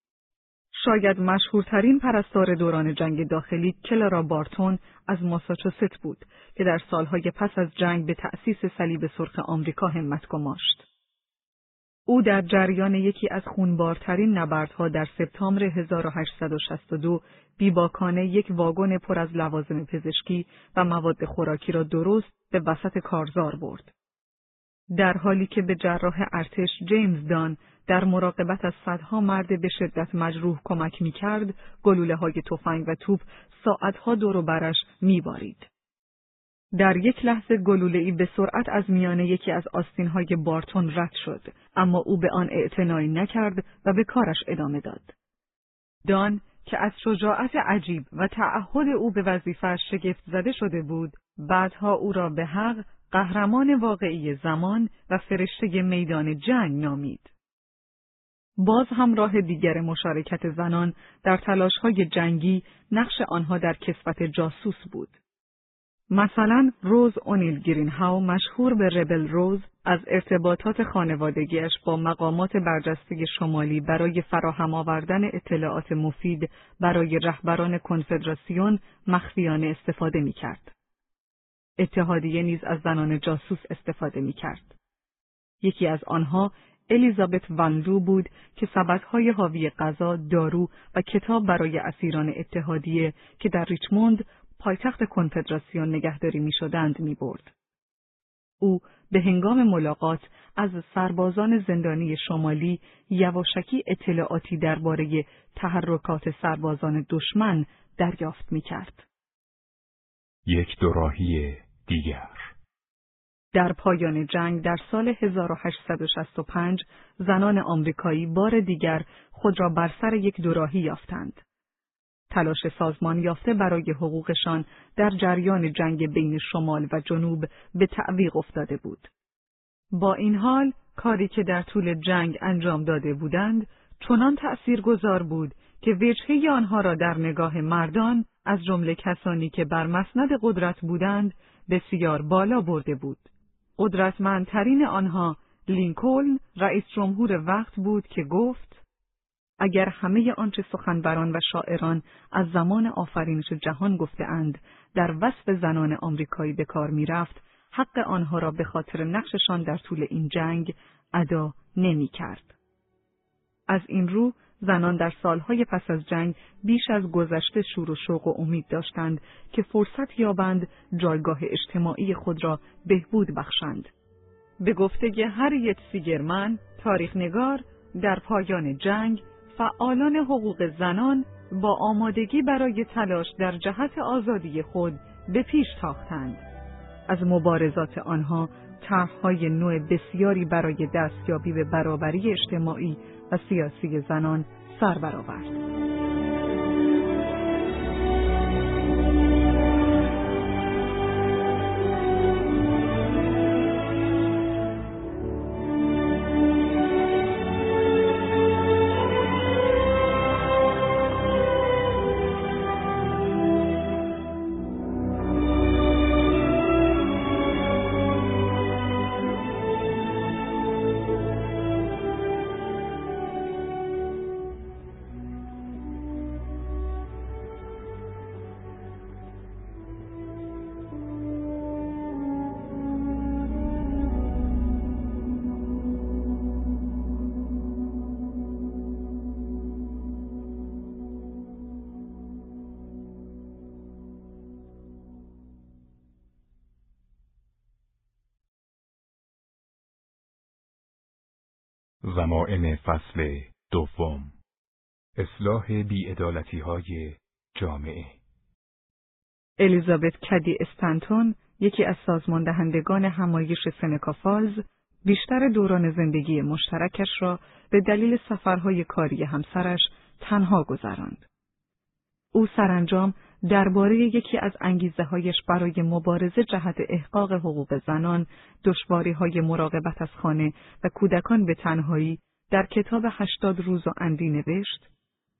شاید مشهورترین پرستار دوران جنگ داخلی کلارا بارتون از ماساچوست بود که در سالهای پس از جنگ به تأسیس صلیب سرخ آمریکا همت گماشت. او در جریان یکی از خونبارترین نبردها در سپتامبر 1862 بیباکانه یک واگن پر از لوازم پزشکی و مواد خوراکی را درست به وسط کارزار برد. در حالی که به جراح ارتش جیمز دان در مراقبت از صدها مرد به شدت مجروح کمک می‌کرد، گلوله‌های تفنگ و توپ ساعتها دور و برش می‌بارید. در یک لحظه گلوله‌ای به سرعت از میان یکی از آستین‌های بارتون رد شد، اما او به آن اعتنایی نکرد و به کارش ادامه داد. دان که از شجاعت عجیب و تعهد او به وظیفه‌اش شگفت زده شده بود، بعدها او را به حق قهرمان واقعی زمان و فرشته میدان جنگ نامید. باز هم راه دیگر مشارکت زنان در تلاش‌های جنگی، نقش آنها در کسوت جاسوس بود. مثلا روز اونیل گرینهاو، مشهور به ربل روز، از ارتباطات خانوادگیش با مقامات برجسته شمالی برای فراهم آوردن اطلاعات مفید برای رهبران کنفدراسیون مخفیانه استفاده می‌کرد. اتحادیه نیز از زنان جاسوس استفاده می‌کرد. یکی از آنها الیزابت وانلو بود که سبدهای حاوی غذا، دارو و کتاب برای اسیران اتحادیه که در ریچموند پایتخت کنفدراسیون نگهداری می‌شدند می‌برد. او به هنگام ملاقات از سربازان زندانی شمالی یواشکی اطلاعاتی درباره تحرکات سربازان دشمن دریافت می‌کرد. یک دوراهی دیگر. در پایان جنگ در سال 1865 زنان آمریکایی بار دیگر خود را بر سر یک دوراهی یافتند. تلاش سازمان یافته برای حقوقشان در جریان جنگ بین شمال و جنوب به تعویق افتاده بود. با این حال، کاری که در طول جنگ انجام داده بودند، چنان تأثیرگذار بود که وجهه آنها را در نگاه مردان، از جمله کسانی که بر مسند قدرت بودند، بسیار بالا برده بود. قدرتمندترین آنها لینکلن، رئیس جمهور وقت بود که گفت: اگر همه آنچه سخنوران و شاعران از زمان آفرینش جهان گفته‌اند در وصف زنان آمریکایی به کار می‌رفت، حق آنها را به خاطر نقششان در طول این جنگ ادا نمی‌کرد. از این رو زنان در سالهای پس از جنگ بیش از گذشته شور و شوق و امید داشتند که فرصت یابند جایگاه اجتماعی خود را بهبود بخشند. به گفته هریت سیگرمن، تاریخ‌نگار، در پایان جنگ فعالان حقوق زنان با آمادگی برای تلاش در جهت آزادی خود به پیش تاختند. از مبارزات آنها طرح‌های نوع بسیاری برای دستیابی به برابری اجتماعی و سیاسی زنان سر برآورد. ضمائم فصل دوم. اصلاح بی‌عدالتی‌های جامعه. الیزابت کدی استنتون، یکی از سازماندهندگان همایش سنکا فالز، بیشتر دوران زندگی مشترکش را به دلیل سفرهای کاری همسرش تنها گذراند. او سرانجام درباره یکی از انگیزه‌هایش برای مبارزه جهت احقاق حقوق زنان، دشواری‌های مراقبت از خانه و کودکان به تنهایی در کتاب 80 روز و اندی نوشت: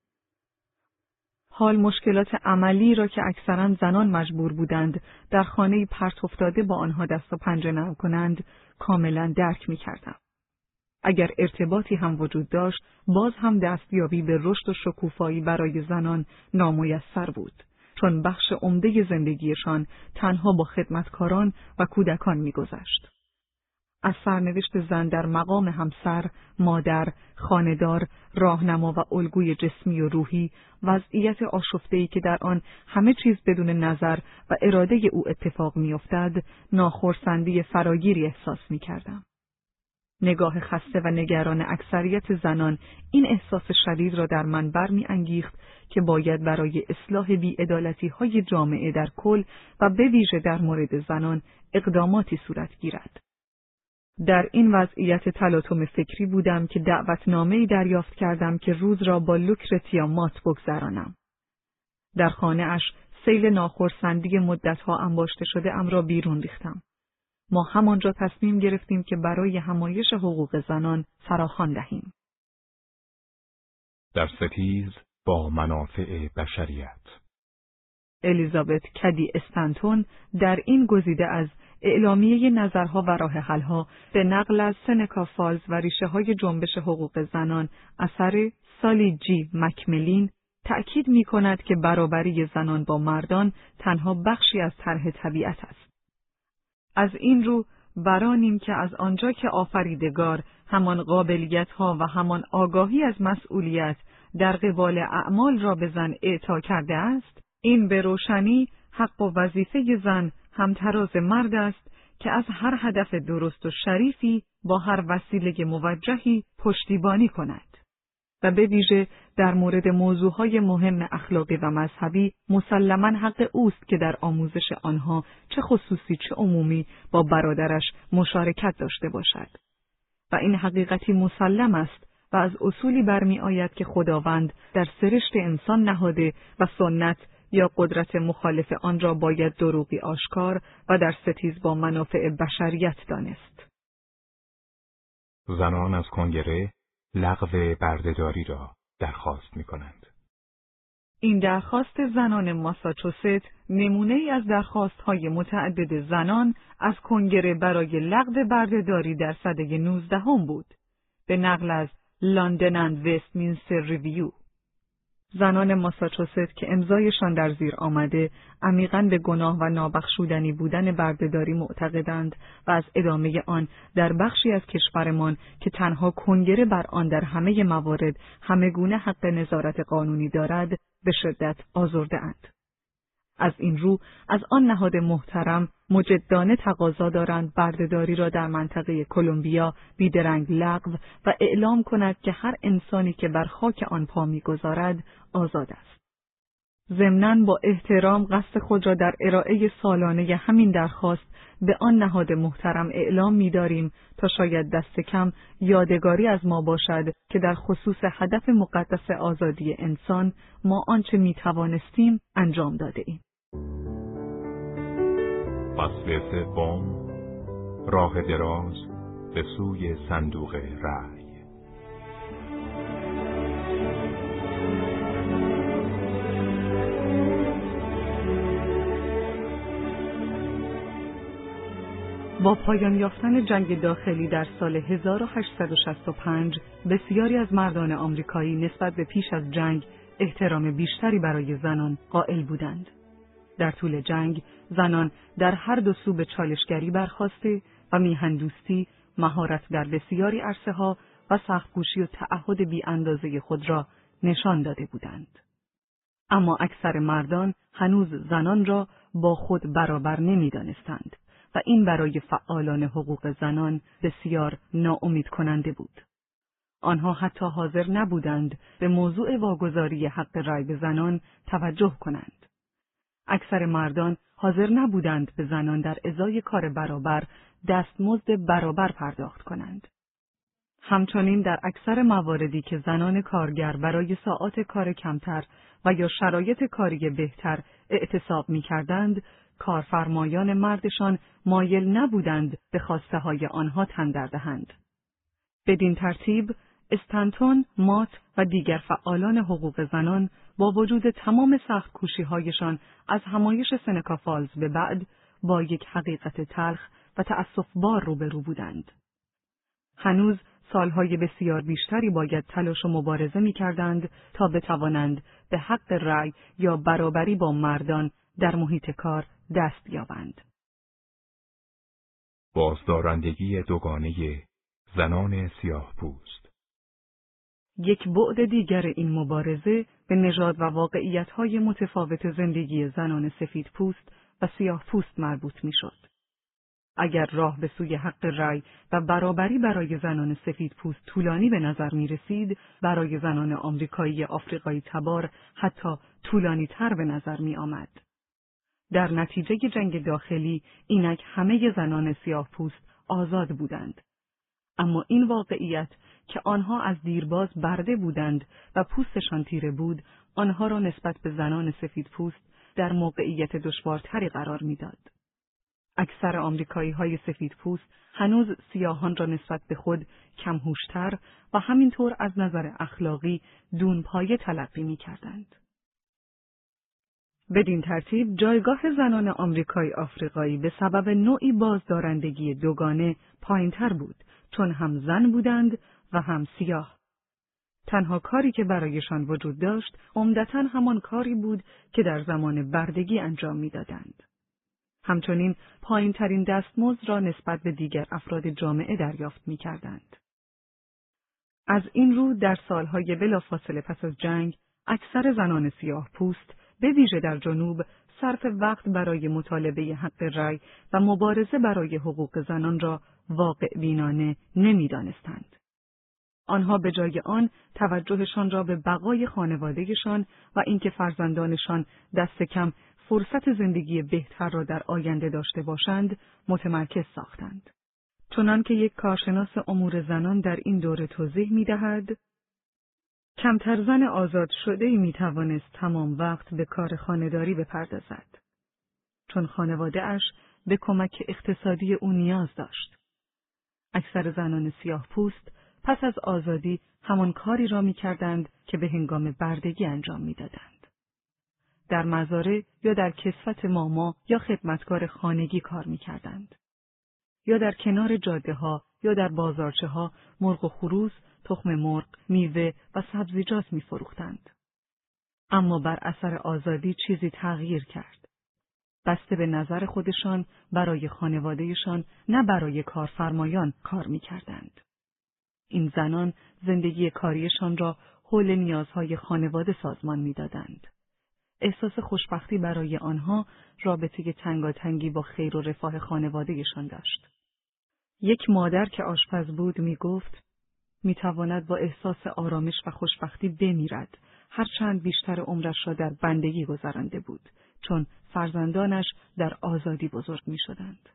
حال مشکلات عملی را که اکثراً زنان مجبور بودند در خانه‌ای پرت افتاده با آنها دست و پنجه نرم کنند، کاملاً درک می‌کردم. اگر ارتباطی هم وجود داشت، باز هم دستیابی به رشد و شکوفایی برای زنان نامیسر بود، چون بخش عمده زندگیشان تنها با خدمتکاران و کودکان می‌گذشت. از سرنوشت زن در مقام همسر، مادر، خانه‌دار، راهنما و الگوی جسمی و روحی، وضعیت آشفته‌ای که در آن همه چیز بدون نظر و اراده او اتفاق می‌افتد، ناخرسندی فراگیری احساس می‌کردم. نگاه خسته و نگران اکثریت زنان این احساس شدید را در من برمی‌انگیخت که باید برای اصلاح بی‌عدالتی‌های جامعه در کل و به ویژه در مورد زنان اقداماتی صورت گیرد. در این وضعیت تلاطم فکری بودم که دعوتنامه‌ای دریافت کردم که روز را با لوکرتیا مات بگذرانم. در خانه‌اش سیل ناخرسندی مدت‌ها انباشته شده ام را بیرون ریختم. ما همانجا تصمیم گرفتیم که برای همایش حقوق زنان فراخوان دهیم. در ستیز با منافع بشریت. الیزابت کدی استنتون در این گزیده از اعلامیه نظرها و راه حل‌ها به نقل از سنکا فالز و ریشه‌های جنبش حقوق زنان اثر سالی جی مکملین تأکید می‌کند که برابری زنان با مردان تنها بخشی از طرح طبیعت است. از این رو برانیم که از آنجا که آفریدگار همان قابلیت‌ها و همان آگاهی از مسئولیت در قبال اعمال را به زن اعطا کرده است، این به روشنی حق و وظیفه زن همتراز مرد است که از هر هدف درست و شریفی با هر وسیله موجهی پشتیبانی کند و به ویژه در مورد موضوعهای مهم اخلاقی و مذهبی مسلماً حق اوست که در آموزش آنها چه خصوصی چه عمومی با برادرش مشارکت داشته باشد. و این حقیقتی مسلم است و از اصولی برمی آید که خداوند در سرشت انسان نهاده و سنت یا قدرت مخالف آن را باید دروغی آشکار و در ستیز با منافع بشریت دانست. زنان از کنگره لغو بردهداری را درخواست می‌کنند. این درخواست زنان ماساچوست نمونه ای از درخواست‌های متعدد زنان از کنگره برای لغو بردهداری در سده 19 بود، به نقل از لندن اند وستمینستر ریویو. زنان ماساچوست که امضایشان در زیر آمده عمیقاً به گناه و نابخشودنی بودن بردهداری معتقدند و از ادامه آن در بخشی از کشورمان که تنها کنگره بر آن در همه موارد همگونه حق نظارت قانونی دارد به شدت آزرده‌اند. از این رو از آن نهاد محترم مجدانه تقاضا دارند بردهداری را در منطقه کلمبیا بیدرنگ لغو و اعلام کند که هر انسانی که بر خاک آن پا می‌گذارد آزاد است. ضمناً با احترام قصد خود را در ارائه سالانه همین درخواست به آن نهاد محترم اعلام می‌داریم تا شاید دست کم یادگاری از ما باشد که در خصوص هدف مقدس آزادی انسان ما آنچه می‌توانستیم انجام داده‌ایم. فصل سوم. راه دراز به سوی صندوق رأی. با پایان یافتن جنگ داخلی در سال 1865 بسیاری از مردان آمریکایی نسبت به پیش از جنگ احترام بیشتری برای زنان قائل بودند. در طول جنگ زنان در هر دو سو به چالشگری برخاسته و میهندوستی، مهارت در بسیاری عرصه‌ها و سخت‌کوشی و تعهد بی اندازه خود را نشان داده بودند. اما اکثر مردان هنوز زنان را با خود برابر نمی‌دانستند و این برای فعالان حقوق زنان بسیار ناامید کننده بود. آنها حتی حاضر نبودند به موضوع واگذاری حق رأی به زنان توجه کنند. اکثر مردان حاضر نبودند به زنان در ازای کار برابر دستمزد برابر پرداخت کنند. همچنین در اکثر مواردی که زنان کارگر برای ساعات کار کمتر و یا شرایط کاری بهتر اعتصاب می‌کردند، کارفرمایان مردشان مایل نبودند به خواسته های آنها تن در دهند. بدین ترتیب استنتون، مات و دیگر فعالان حقوق زنان با وجود تمام سخت کوشی‌هایشان از همایش سنکا فالز به بعد با یک حقیقت تلخ و تأسف‌بار روبرو بودند. هنوز سالهای بسیار بیشتری باید تلاش و مبارزه می‌کردند تا بتوانند به حق رأی یا برابری با مردان در محیط کار دست یابند. بازدارندگی دوگانه زنان سیاه‌پوست. یک بعد دیگر این مبارزه به نژاد و واقعیت‌های متفاوت زندگی زنان سفیدپوست و سیاه‌پوست مربوط می‌شد. اگر راه به سوی حق رأی و برابری برای زنان سفیدپوست طولانی به نظر می‌رسید، برای زنان آمریکایی آفریقایی تبار حتی طولانی‌تر به نظر می‌آمد. در نتیجه جنگ داخلی اینک همه زنان سیاه‌پوست آزاد بودند. اما این واقعیت که آنها از دیرباز برده بودند و پوستشان تیره بود، آنها را نسبت به زنان سفیدپوست در موقعیت دشوارتری قرار می‌داد. اکثر آمریکایی‌های سفیدپوست هنوز سیاهان را نسبت به خود کم‌هوش‌تر و همینطور از نظر اخلاقی دونپایه تلقی می‌کردند. بدین ترتیب جایگاه زنان آمریکایی آفریقایی به سبب نوعی بازدارندگی دوگانه پایین‌تر بود، چون هم زن بودند و هم سیاه. تنها کاری که برایشان وجود داشت عمدتاً همان کاری بود که در زمان بردگی انجام می‌دادند. همچنین پایین‌ترین دستمزد را نسبت به دیگر افراد جامعه دریافت می‌کردند. از این رو در سالهای بلافاصله پس از جنگ، اکثر زنان سیاه‌پوست به ویژه در جنوب صرف وقت برای مطالبه حق رأی و مبارزه برای حقوق زنان را واقع بینانه نمی‌دانستند. آنها به جای آن توجهشان را به بقای خانوادهشان و اینکه فرزندانشان دست کم فرصت زندگی بهتر را در آینده داشته باشند متمرکز ساختند. چنانکه یک کارشناس امور زنان در این دوره توضیح می‌دهد: کمتر زن آزاد شده‌ای می‌توانست تمام وقت به کار خانه‌داری بپردازد، چون خانواده‌اش به کمک اقتصادی او نیاز داشت. اکثر زنان سیاه‌پوست پس از آزادی همان کاری را می‌کردند که به هنگام بردگی انجام می‌دادند. در مزارع یا در کسوت ماما یا خدمتکار خانگی کار می‌کردند. یا در کنار جاده‌ها یا در بازارچه‌ها مرغ و خروس، تخم مرغ، میوه و سبزیجات می‌فروختند. اما بر اثر آزادی چیزی تغییر کرد. بسته به نظر خودشان برای خانوادهشان نه برای کارفرمایان کار می‌کردند. این زنان زندگی کاریشان را حول نیازهای خانواده سازمان می‌دادند. احساس خوشبختی برای آنها رابطه تنگاتنگی با خیر و رفاه خانوادهشان داشت. یک مادر که آشپز بود می‌گفت می‌تواند با احساس آرامش و خوشبختی بمیرد، هرچند بیشتر عمرش را در بندگی گذرانده بود، چون فرزندانش در آزادی بزرگ می‌شدند.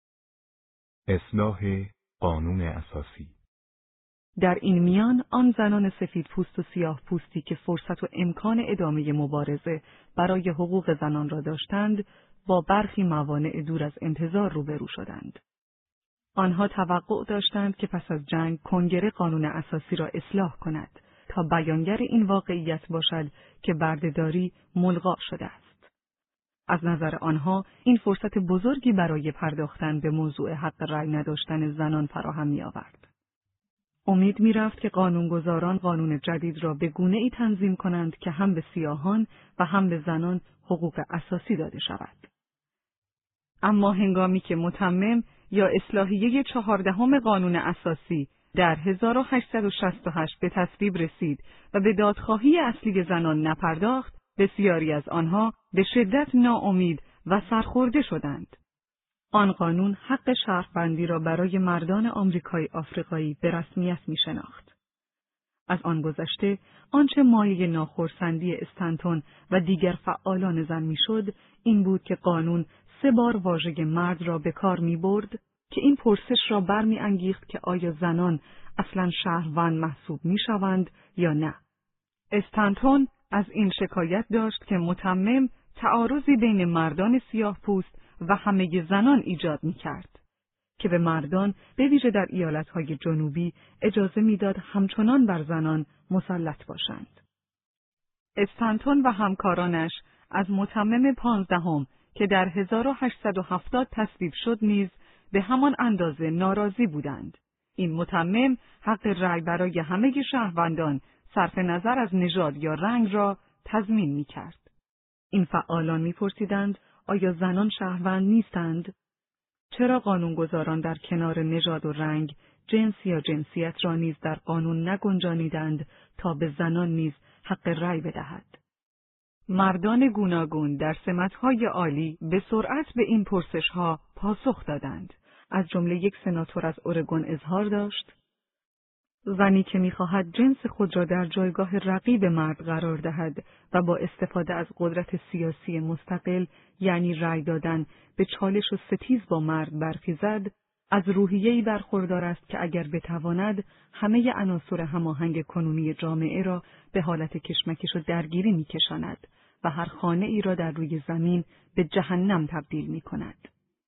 اصلاح قانون اساسی. در این میان آن زنان سفیدپوست و سیاه‌پوستی که فرصت و امکان ادامه مبارزه برای حقوق زنان را داشتند، با برخی موانع دور از انتظار روبرو شدند. آنها توقع داشتند که پس از جنگ کنگره قانون اساسی را اصلاح کند تا بیانگر این واقعیت باشد که بردهداری ملغا شده است. از نظر آنها این فرصت بزرگی برای پرداختن به موضوع حق رأی نداشتن زنان فراهم می‌آورد. امید می‌رفت که قانونگذاران قانون جدید را به گونه‌ای تنظیم کنند که هم به سیاهان و هم به زنان حقوق اساسی داده شود. اما هنگامی که متمم یا اصلاحیه 14 قانون اساسی در 1868 به تصویب رسید و به دادخواهی اصلی زنان نپرداخت، بسیاری از آنها به شدت ناامید و سرخورده شدند. آن قانون حق شرف‌بندی را برای مردان آمریکایی آفریقایی به رسمیت می‌شناخت. از آن گذشته آنچه مایه ناخرسندی استنتون و دیگر فعالان زن میشد این بود که قانون 3 بار واژه مرد را به کار می برد که این پرسش را برمی انگیخت که آیا زنان اصلا شهروند محسوب می شوند یا نه. استنتون از این شکایت داشت که متمم تعارضی بین مردان سیاه پوست و همه زنان ایجاد می کرد که به مردان به ویژه در ایالتهای جنوبی اجازه میداد همچنان بر زنان مسلط باشند. استنتون و همکارانش از متمم 15 که در 1870 تصویب شد نیز به همان اندازه ناراضی بودند. این متمم حق رأی برای همه شهروندان صرف نظر از نژاد یا رنگ را تضمین می کرد. این فعالان می پرسیدند آیا زنان شهروند نیستند؟ چرا قانونگذاران در کنار نژاد و رنگ، جنس یا جنسیت را نیز در قانون نگنجانیدند تا به زنان نیز حق رأی بدهد؟ مردان گوناگون در سمت‌های عالی به سرعت به این پرسش‌ها پاسخ دادند. از جمله یک سناتور از اورگون اظهار داشت: زنی که می‌خواهد جنس خود را در جایگاه رقیب مرد قرار دهد و با استفاده از قدرت سیاسی مستقل، یعنی رأی دادن، به چالش و ستیز با مرد برخیزد، از روحیه‌ای برخوردار است که اگر بتواند همه عناصر هماهنگ کنونی جامعه را به حالت کشمکش و درگیری می‌کشاند و هر خانه ای را در روی زمین به جهنم تبدیل می‌کند.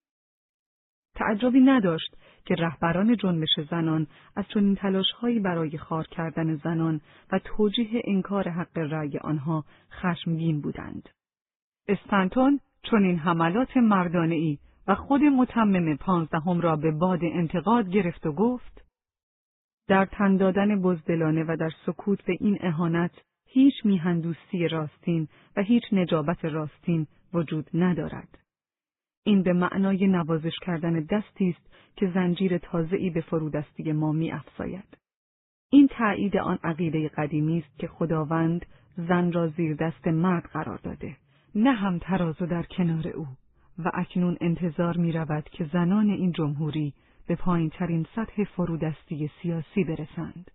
تعجبی نداشت که رهبران جنبش زنان از چنین تلاش‌هایی برای خار کردن زنان و توجیه انکار حق رأی آنها خشمگین بودند. استنتون چنین حملات مردانه‌ای و خود متمم 15 را به باد انتقاد گرفت و گفت: در تن دادن بزدلانه و در سکوت به این اهانت هیچ میهندوستی راستین و هیچ نجابت راستین وجود ندارد. این به معنای نوازش کردن دستی است که زنجیر تازه‌ای به فرودستی ما می‌افزاید. این تأیید آن عقیده قدیمی است که خداوند زن را زیر دست مرد قرار داده، نه هم ترازو در کنار او، و اکنون انتظار می‌رود که زنان این جمهوری به پایین‌ترین سطح فرودستی سیاسی برسند.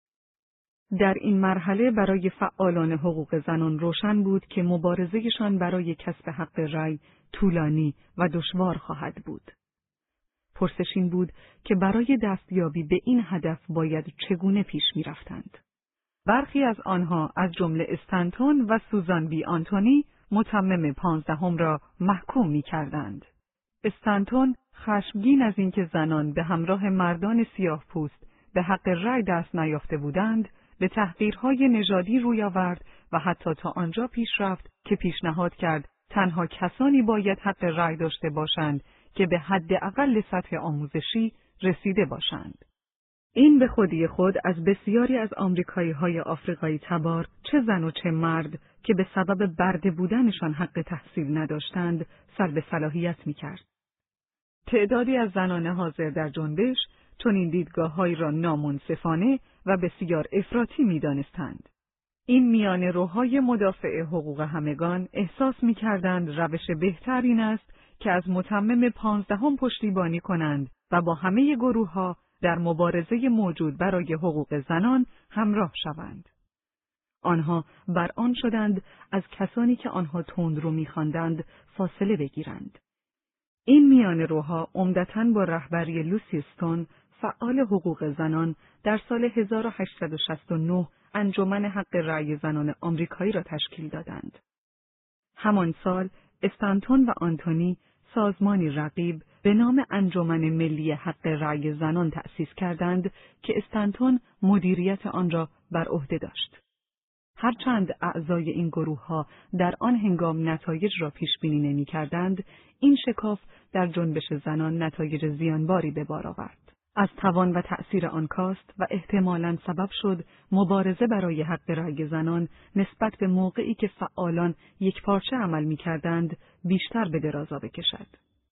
در این مرحله برای فعالان حقوق زنان روشن بود که مبارزه‌شان برای کسب حق رأی طولانی و دشوار خواهد بود. پرسش این بود که برای دستیابی به این هدف باید چگونه پیش می‌رفتند. برخی از آنها از جمله استنتون و سوزان بی آنتونی متمم 15 را محکوم می‌کردند. استنتون خشمگین از اینکه زنان به همراه مردان سیاه پوست به حق رأی دست نیافته بودند، به تحقیرهای نژادی روی آورد و حتی تا آنجا پیش رفت که پیشنهاد کرد تنها کسانی باید حق رأی داشته باشند که به حداقل سطح آموزشی رسیده باشند. این به خودی خود از بسیاری از آمریکایی‌های آفریقایی تبار، چه زن و چه مرد، که به سبب برده بودنشان حق تحصیل نداشتند، سلب صلاحیت می‌کرد. تعدادی از زنان حاضر در جنبش چون این دیدگاه‌هایی را نامنصفانه و بسیار افراطی می‌دانستند. این میانه روهای مدافع حقوق همگان احساس می‌کردند روش بهتر این است که از متمم 15 پشتیبانی کنند و با همه گروه‌ها در مبارزه موجود برای حقوق زنان همراه شوند. آنها بر آن شدند از کسانی که آنها تندرو می‌خواندند فاصله بگیرند. این میانه روها عمدتاً با رهبری لوسی استون، فعال حقوق زنان، در سال 1869 انجمن حق رأی زنان آمریکایی را تشکیل دادند. همان سال استنتون و آنتونی سازمانی رقیب به نام انجمن ملی حق رأی زنان تأسیس کردند که استنتون مدیریت آن را بر عهده داشت. هرچند اعضای این گروه‌ها در آن هنگام نتایج را پیش بینی نمی‌کردند، این شکاف در جنبش زنان نتایج زیانباری به بار آورد. از توان و تأثیر آن کاست و احتمالاً سبب شد مبارزه برای حق رأی زنان نسبت به موقعی که فعالان یکپارچه عمل می‌کردند بیشتر به درازا بکشد.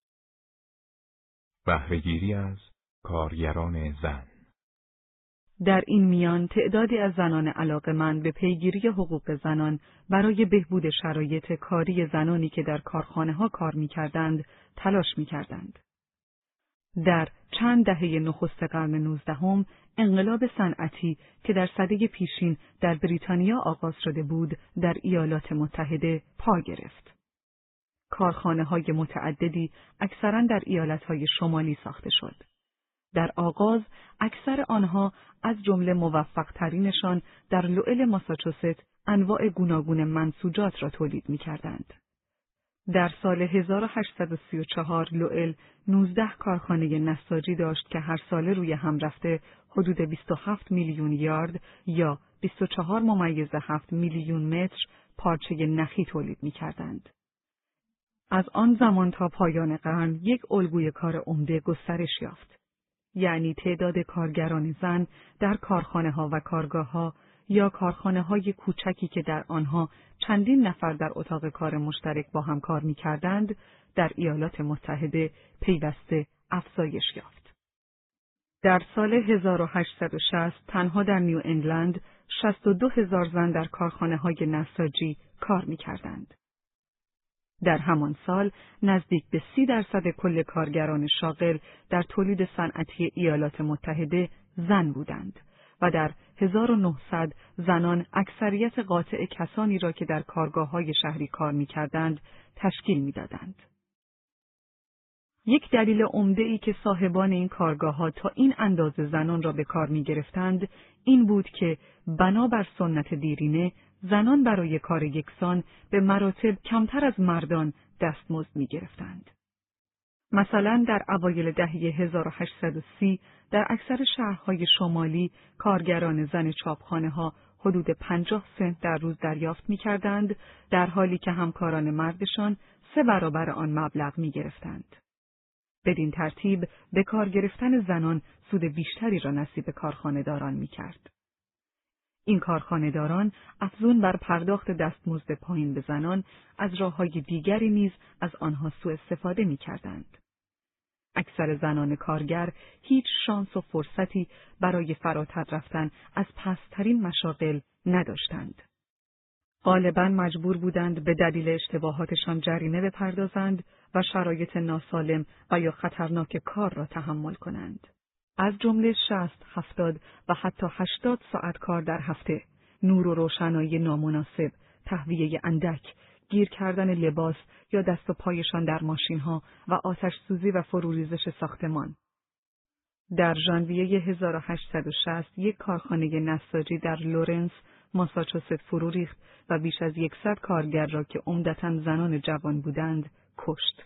بهره‌گیری از کارگران زن. در این میان تعدادی از زنان علاقه‌مند به پیگیری حقوق زنان برای بهبود شرایط کاری زنانی که در کارخانه‌ها کار می‌کردند تلاش می‌کردند. در چند دهه نخست قرن 19 انقلاب صنعتی که در سده پیشین در بریتانیا آغاز شده بود، در ایالات متحده پا گرفت. کارخانه‌های متعددی اکثراً در ایالت‌های شمالی ساخته شد. در آغاز اکثر آنها از جمله موفق‌ترینشان در لوئل ماساچوست انواع گوناگون منسوجات را تولید می‌کردند. در سال 1834 لوئل 19 کارخانه نساجی داشت که هر ساله روی هم رفته حدود 27 میلیون یارد یا 24.7 میلیون متر پارچه نخی تولید می‌کردند. از آن زمان تا پایان قرن یک الگوی کار عمده گسترش یافت. یعنی تعداد کارگران زن در کارخانه‌ها و کارگاه‌ها یا کارخانه‌های کوچکی که در آنها چندین نفر در اتاق کار مشترک با هم کار می‌کردند، در ایالات متحده پیوسته افزایش یافت. در سال 1860 تنها در نیو انگلند 62,000 زن در کارخانه‌های نساجی کار می‌کردند. در همان سال نزدیک به 30% کل کارگران شاغل در تولید صنعتی ایالات متحده زن بودند و در 1900 زنان اکثریت قاطع کسانی را که در کارگاه‌های شهری کار می‌کردند تشکیل می‌دادند. یک دلیل عمده‌ای که صاحبان این کارگاه‌ها تا این اندازه زنان را به کار می‌گرفتند این بود که بنابر سنت دیرینه زنان برای کار یکسان به مراتب کمتر از مردان دستمزد می‌گرفتند. مثلا در اوایل دهه 1830 در اکثر شهرهای شمالی کارگران زن چاپخانه‌ها حدود 50 سنت در روز دریافت می‌کردند، در حالی که همکاران مردشان 3 برابر آن مبلغ می‌گرفتند. بدین ترتیب به کار گرفتن زنان سود بیشتری را نصیب کارخانه‌داران می‌کرد. این کارخانه‌داران افزون بر پرداخت دستمزد پایین به زنان از راه‌های دیگری نیز از آنها سوء استفاده می‌کردند. اکثر زنان کارگر هیچ شانس و فرصتی برای فراتر رفتن از پست‌ترین مشاغل نداشتند. غالباً مجبور بودند به دلیل اشتباهاتشان جریمه بپردازند و شرایط ناسالم و یا خطرناک کار را تحمل کنند. از جمله 60، 70 و حتی 80 ساعت کار در هفته، نور و روشنایی نامناسب، تهویه اندک، گیر کردن لباس یا دست و پایشان در ماشین‌ها و آتش سوزی و فروریزش ساختمان. در ژانویه 1860 یک کارخانه نساجی در لورنس، ماساچوست فرو ریخت و بیش از 100 کارگر را که عمدتاً زنان جوان بودند، کشت.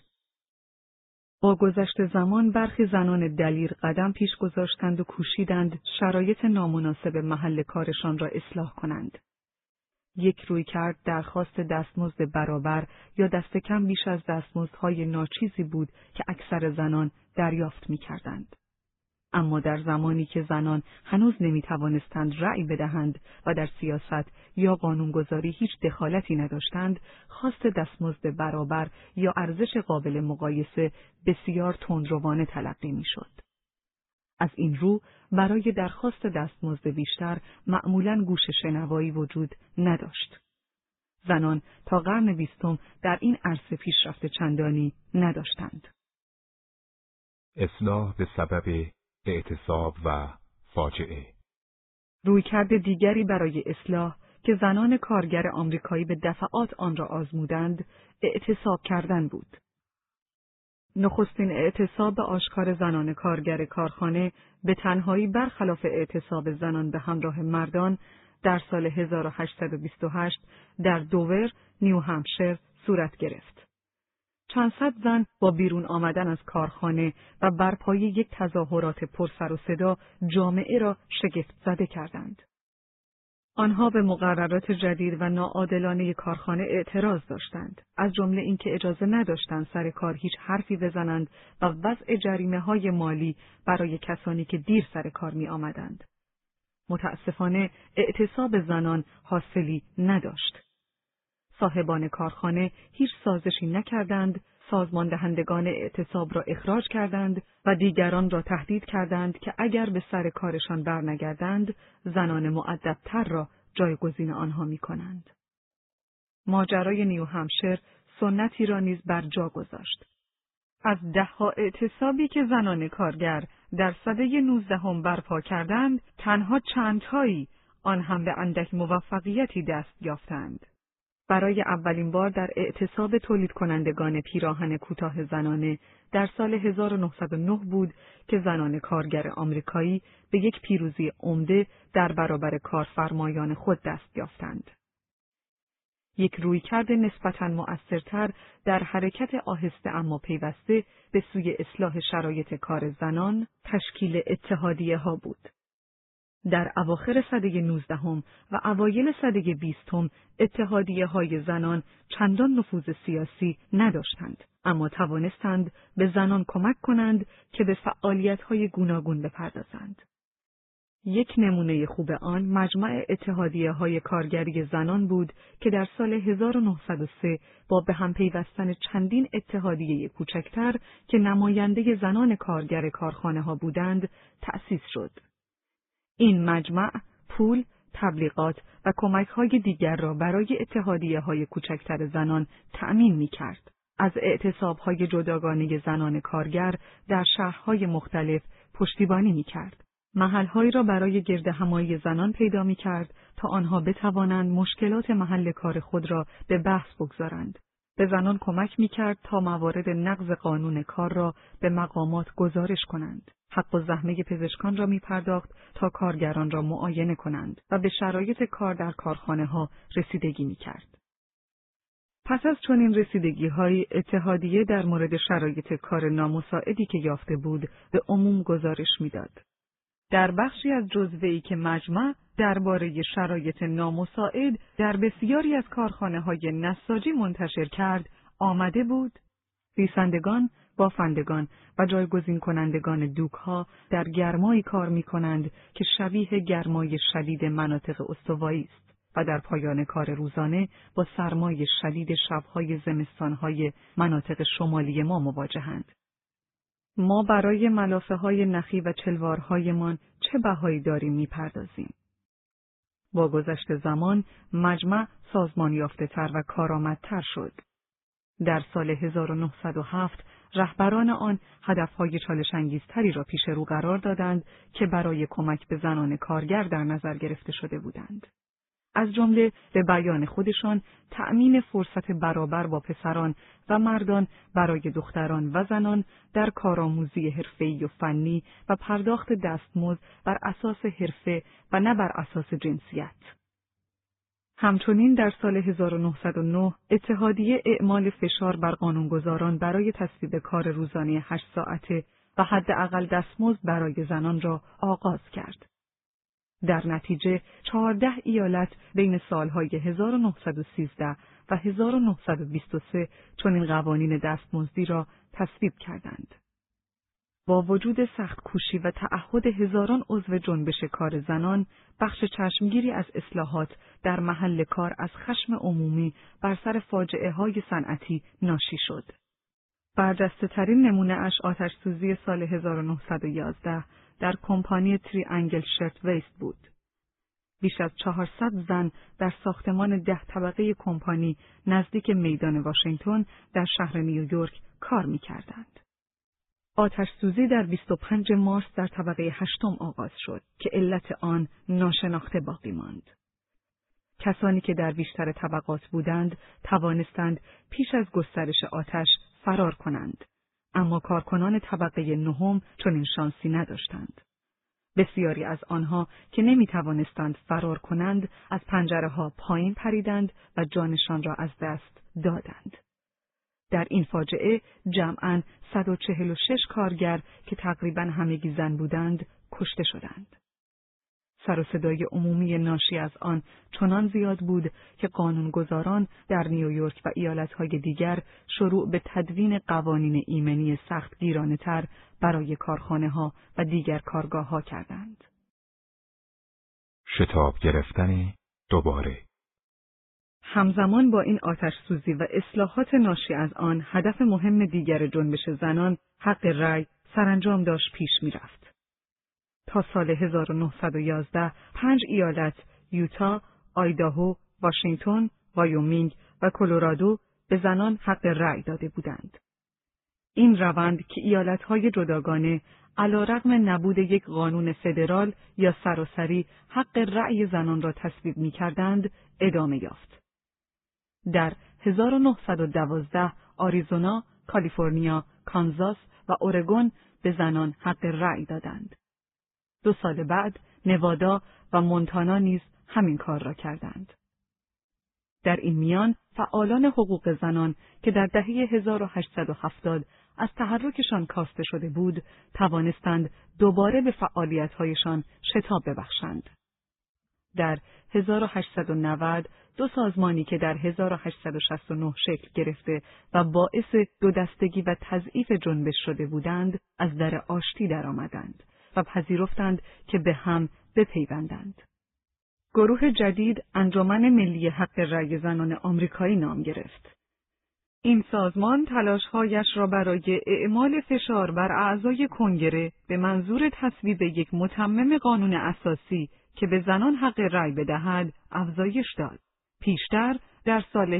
با گذشت زمان برخی زنان دلیر قدم پیش گذاشتند و کوشیدند شرایط نامناسب محل کارشان را اصلاح کنند. یک رویکرد درخواست دستمزد برابر یا دست کم بیش از دستمزدهای ناچیزی بود که اکثر زنان دریافت می‌کردند. اما در زمانی که زنان هنوز نمی‌توانستند رأی بدهند و در سیاست یا قانونگذاری هیچ دخالتی نداشتند، خواست دستمزد برابر یا ارزش قابل مقایسه بسیار تندروانه تلقی می‌شد. از این رو برای درخواست دستمزد بیشتر معمولاً گوش شنوایی وجود نداشت. زنان تا قرن 20 در این عرصه پیشرفت چندانی نداشتند. اصلاح به سبب اعتصاب و فاجعه. رویکرد دیگری برای اصلاح که زنان کارگر آمریکایی به دفعات آن را آزمودند، اعتصاب کردن بود. نخستین اعتصاب آشکار زنان کارگر کارخانه به تنهایی برخلاف اعتصاب زنان به همراه مردان در سال 1828 در دوور، نیو همشیر صورت گرفت. چند صد زن با بیرون آمدن از کارخانه و برپای یک تظاهرات پرسر و صدا جامعه را شگفت زده کردند. آنها به مقررات جدید و ناعادلانه کارخانه اعتراض داشتند، از جمله اینکه اجازه نداشتند سر کار هیچ حرفی بزنند و وضع جریمه‌های مالی برای کسانی که دیر سر کار می آمدند. متاسفانه اعتصاب زنان حاصلی نداشت. صاحبان کارخانه هیچ سازشی نکردند، سازمان دهندگان اعتصاب را اخراج کردند و دیگران را تهدید کردند که اگر به سر کارشان برنگردند، زنان مؤدب‌تر را جایگزین آنها می‌کنند. ماجرای نیو همشیر سنتی را نیز بر جا گذاشت. از ده‌ها اعتصابی که زنان کارگر در سده 19 برپا کردند، تنها چندتایی آن هم به اندک موفقیتی دست یافتند. برای اولین بار در اعتصاب تولید کنندگان پیراهن کوتاه زنانه در سال 1909 بود که زنان کارگر آمریکایی به یک پیروزی عمده در برابر کارفرمایان خود دست یافتند. یک رویکرد نسبتاً مؤثرتر در حرکت آهسته اما پیوسته به سوی اصلاح شرایط کار زنان تشکیل اتحادیه ها بود. در اواخر سده 19 و اوایل سده 20 اتحادیه های زنان چندان نفوذ سیاسی نداشتند، اما توانستند به زنان کمک کنند که به فعالیت های گوناگون بپردازند. یک نمونه خوب آن مجمع اتحادیه های کارگری زنان بود که در سال 1903 با به هم پیوستن چندین اتحادیه کوچکتر که نماینده زنان کارگر کارخانه ها بودند تأسیس شد. این مجمع پول، تبلیغات و کمک‌های دیگر را برای اتحادیه‌های کوچکتر زنان تأمین می‌کرد. از اعتصاب‌های جداگانه زنان کارگر در شهرهای مختلف پشتیبانی می‌کرد. محل‌هایی را برای گردهمایی زنان پیدا می‌کرد تا آنها بتوانند مشکلات محل کار خود را به بحث بگذارند. به زنان کمک می‌کرد تا موارد نقض قانون کار را به مقامات گزارش کنند. حق و زحمه پزشکان را می‌پرداخت تا کارگران را معاینه کنند و به شرایط کار در کارخانه‌ها رسیدگی می‌کرد. پس از چنین رسیدگی‌های اتحادیه در مورد شرایط کار نامساعدی که یافته بود به عموم گزارش می‌داد. در بخشی از جزوه‌ای که مجمع درباره شرایط نامساعد در بسیاری از کارخانه‌های نساجی منتشر کرد آمده بود: ریسندگان، بافندگان و جایگزین کنندگان دوک‌ها در گرمایی کار می‌کنند که شبیه گرمای شدید مناطق استوایی است و در پایان کار روزانه با سرمای شدید شب‌های زمستان‌های مناطق شمالی ما مواجهند. ما برای ملافه‌های نخی و چلوارهایمان چه بهایی داریم می‌پردازیم؟ با گذشت زمان مجمع سازمان یافته‌تر و کارآمدتر شد. در سال 1907 رهبران آن هدفهای چالش‌انگیزتری را پیش رو قرار دادند که برای کمک به زنان کارگر در نظر گرفته شده بودند. از جمله به بیان خودشان تأمین فرصت برابر با پسران و مردان برای دختران و زنان در کارآموزی حرفه‌ای و فنی و پرداخت دستمزد بر اساس حرفه و نه بر اساس جنسیت. همچنین در سال 1909 اتحادیه اعمال فشار بر قانونگذاران برای تصویب کار روزانه 8 ساعته و حداقل دستمزد برای زنان را آغاز کرد. در نتیجه 14 ایالت بین سالهای 1913 و 1923 چنین قوانین دستمزدی را تصویب کردند. با وجود سخت کوشی و تعهد هزاران عضو جنبش کار زنان، بخش چشمگیری از اصلاحات در محل کار از خشم عمومی بر سر فاجعه‌های صنعتی ناشی شد. برجسته‌ترین نمونه اش آتش‌سوزی سال 1911 در کمپانی تریانگل شرت‌ویست بود. بیش از 400 زن در ساختمان 10 طبقه کمپانی نزدیک میدان واشنگتن در شهر نیویورک کار می‌کردند. آتش‌سوزی در 25 مارس در طبقه 8 آغاز شد که علت آن ناشناخته باقی ماند. کسانی که در بیشتر طبقات بودند توانستند پیش از گسترش آتش فرار کنند، اما کارکنان طبقه 9 چنین شانسی نداشتند. بسیاری از آنها که نمی توانستند فرار کنند از پنجره‌ها پایین پریدند و جانشان را از دست دادند. در این فاجعه جمعاً 146 کارگر که تقریباً همگی زن بودند کشته شدند. سر و صدای عمومی ناشی از آن چنان زیاد بود که قانونگذاران در نیویورک و ایالت‌های دیگر شروع به تدوین قوانین ایمنی سخت گیرانه‌تر برای کارخانه‌ها و دیگر کارگاه‌ها کردند. شتاب گرفتن دوباره. همزمان با این آتش‌سوزی و اصلاحات ناشی از آن، هدف مهم دیگر جنبش زنان، حق رأی، سرانجام داشت پیش می‌رفت. تا سال 1911 5 ایالت یوتا، آیداهو، واشنگتن، وایومینگ و کلرادو به زنان حق رأی داده بودند. این روند که ایالت‌های جداگانه علیرغم نبود یک قانون فدرال یا سراسری حق رأی زنان را تصویب می‌کردند، ادامه یافت. در 1912 آریزونا، کالیفرنیا، کانزاس و اورگون به زنان حق رأی دادند. 2 سال بعد نوادا و مونتانا نیز همین کار را کردند. در این میان فعالان حقوق زنان که در دهه 1870 از تحرکشان کاسته شده بود، توانستند دوباره به فعالیت‌هایشان شتاب ببخشند. در 1890 2 سازمانی که در 1869 شکل گرفته و باعث دو دستگی و تضعیف جنبش شده بودند، از در آشتی درآمدند و پذیرفتند که به هم بپیوندند. گروه جدید انجمن ملی حق رأی زنان آمریکایی نام گرفت. این سازمان تلاش‌هایش را برای اعمال فشار بر اعضای کنگره به منظور تصویب یک متمم قانون اساسی که به زنان حق رأی بدهد افزایش داد. پیشتر در سال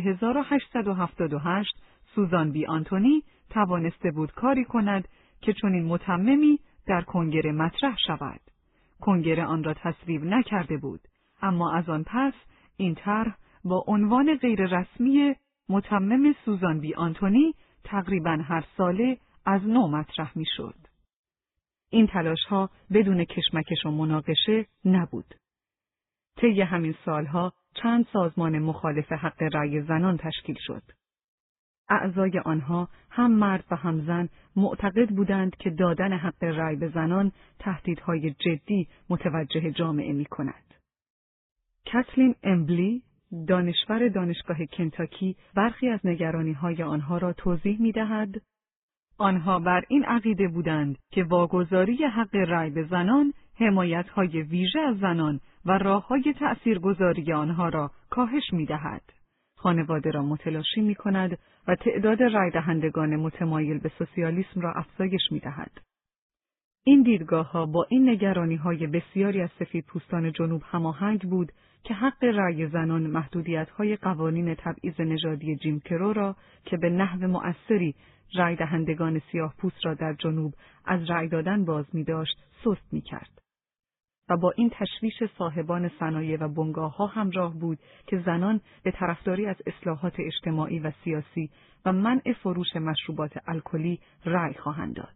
1878 سوزان بی آنتونی توانسته بود کاری کند که چنین متممی در کنگره مطرح شود. کنگره آن را تصویب نکرده بود، اما از آن پس این طرح با عنوان غیررسمی متمم سوزان بی آنتونی تقریباً هر ساله از نو مطرح می‌شد. این تلاش‌ها بدون کشمکش و مناقشه نبود. طی همین سالها چند سازمان مخالف حق رأی زنان تشکیل شد. اعضای آنها هم مرد و هم زن معتقد بودند که دادن حق رأی به زنان تهدیدهای جدی متوجه جامعه می‌کند. کتلین امبلی، دانشور دانشگاه کنتاکی، برخی از نگرانی‌های آنها را توضیح می‌دهد. آنها بر این عقیده بودند که واگذاری حق رأی به زنان حمایت‌های ویژه از زنان و راه‌های تأثیرگذاری آنها را کاهش می‌دهد، خانواده را متلاشی می‌کند و تعداد رأی دهندگان متمایل به سوسیالیسم را افزایش می‌دهد. این دیدگاه‌ها با این نگرانی‌های بسیاری از سفیدپوستان جنوب هماهنگ بود که حق رأی زنان محدودیت‌های قوانین تبعیض نژادی جیم کرو را که به نحو مؤثری رأی دهندگان سیاه‌پوست را در جنوب از رأی دادن باز می‌داشت سست می‌کرد. و با این تشویش صاحبان صنایع و بنگاه‌ها همراه بود که زنان به طرفداری از اصلاحات اجتماعی و سیاسی و منع فروش مشروبات الکلی رأی خواهند داد.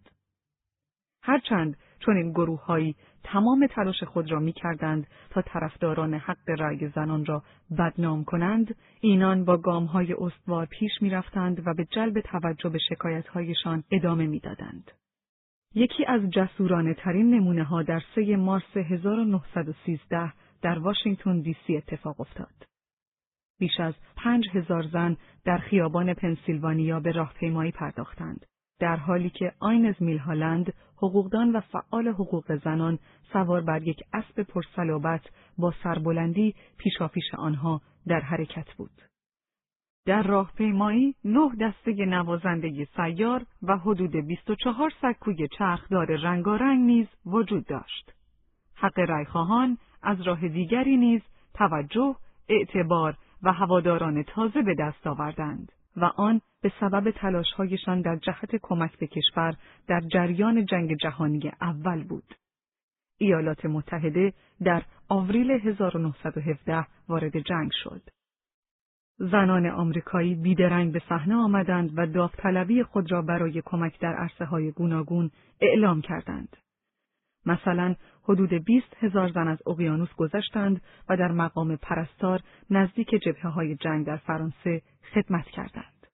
هرچند چنین گروه‌هایی تمام تلاش خود را می‌کردند تا طرفداران حق رأی زنان را بدنام کنند، اینان با گام‌های استوار پیش می‌رفتند و به جلب توجه به شکایت‌هایشان ادامه می‌دادند. یکی از جسورانه‌ترین نمونه‌ها در 3 مارس 1913 در واشنگتن دی سی اتفاق افتاد. بیش از 5000 زن در خیابان پنسیلوانیا به راهپیمایی پرداختند، در حالی که آینز میلهالند، حقوقدان و فعال حقوق زنان، سوار بر یک اسب پرصلابت با سربلندی پیشاپیش آنها در حرکت بود. در راهپیمایی 9 دسته نوازنده سیار و حدود 24 سکوی چرخدار رنگارنگ نیز وجود داشت. حق رأی‌خواهان از راه دیگری نیز توجه، اعتبار و هواداران تازه به دست آوردند و آن به سبب تلاش‌هایشان در جهت کمک به کشور در جریان جنگ جهانی اول بود. ایالات متحده در آوریل 1917 وارد جنگ شد. زنان آمریکایی بیدرنگ به صحنه آمدند و داوطلبی خود را برای کمک در عرصه‌های گوناگون اعلام کردند. مثلا حدود 20,000 زن از اقیانوس گذشتند و در مقام پرستار نزدیک جبهه‌های جنگ در فرانسه خدمت کردند.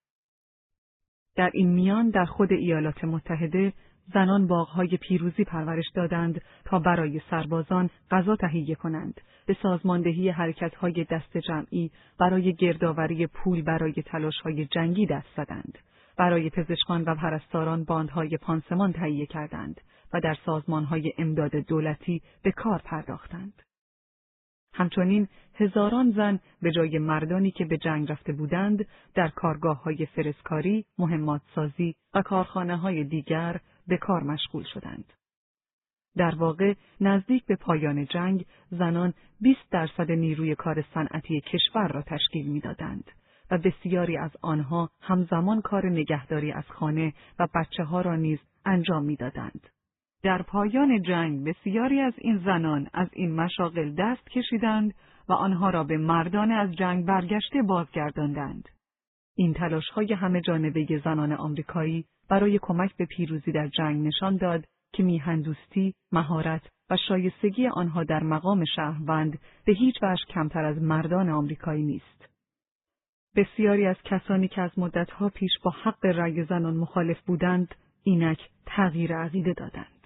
در این میان در خود ایالات متحده زنان باغ‌های پیروزی پرورش دادند تا برای سربازان غذا تهیه کنند، به سازماندهی حرکت‌های دست جمعی برای گردآوری پول برای تلاش‌های جنگی دست زدند، برای پزشکان و پرستاران باندهای پانسمان تهیه کردند و در سازمان‌های امداد دولتی به کار پرداختند. همچنین هزاران زن به جای مردانی که به جنگ رفته بودند در کارگاه‌های فرسکاری، مهمات‌سازی و کارخانه‌های دیگر به کار مشغول شدند. در واقع نزدیک به پایان جنگ زنان 20% نیروی کار صنعتی کشور را تشکیل می‌دادند و بسیاری از آنها همزمان کار نگهداری از خانه و بچه‌ها را نیز انجام می‌دادند. در پایان جنگ بسیاری از این زنان از این مشاغل دست کشیدند و آنها را به مردان از جنگ برگشته بازگرداندند. این تلاش‌های همه جانبه زنان آمریکایی برای کمک به پیروزی در جنگ نشان داد که میهن‌دوستی، مهارت و شایستگی آنها در مقام شهروند به هیچ وجه کمتر از مردان آمریکایی نیست. بسیاری از کسانی که از مدت‌ها پیش با حق رأی زنان مخالف بودند، اینک تغییر عقیده دادند.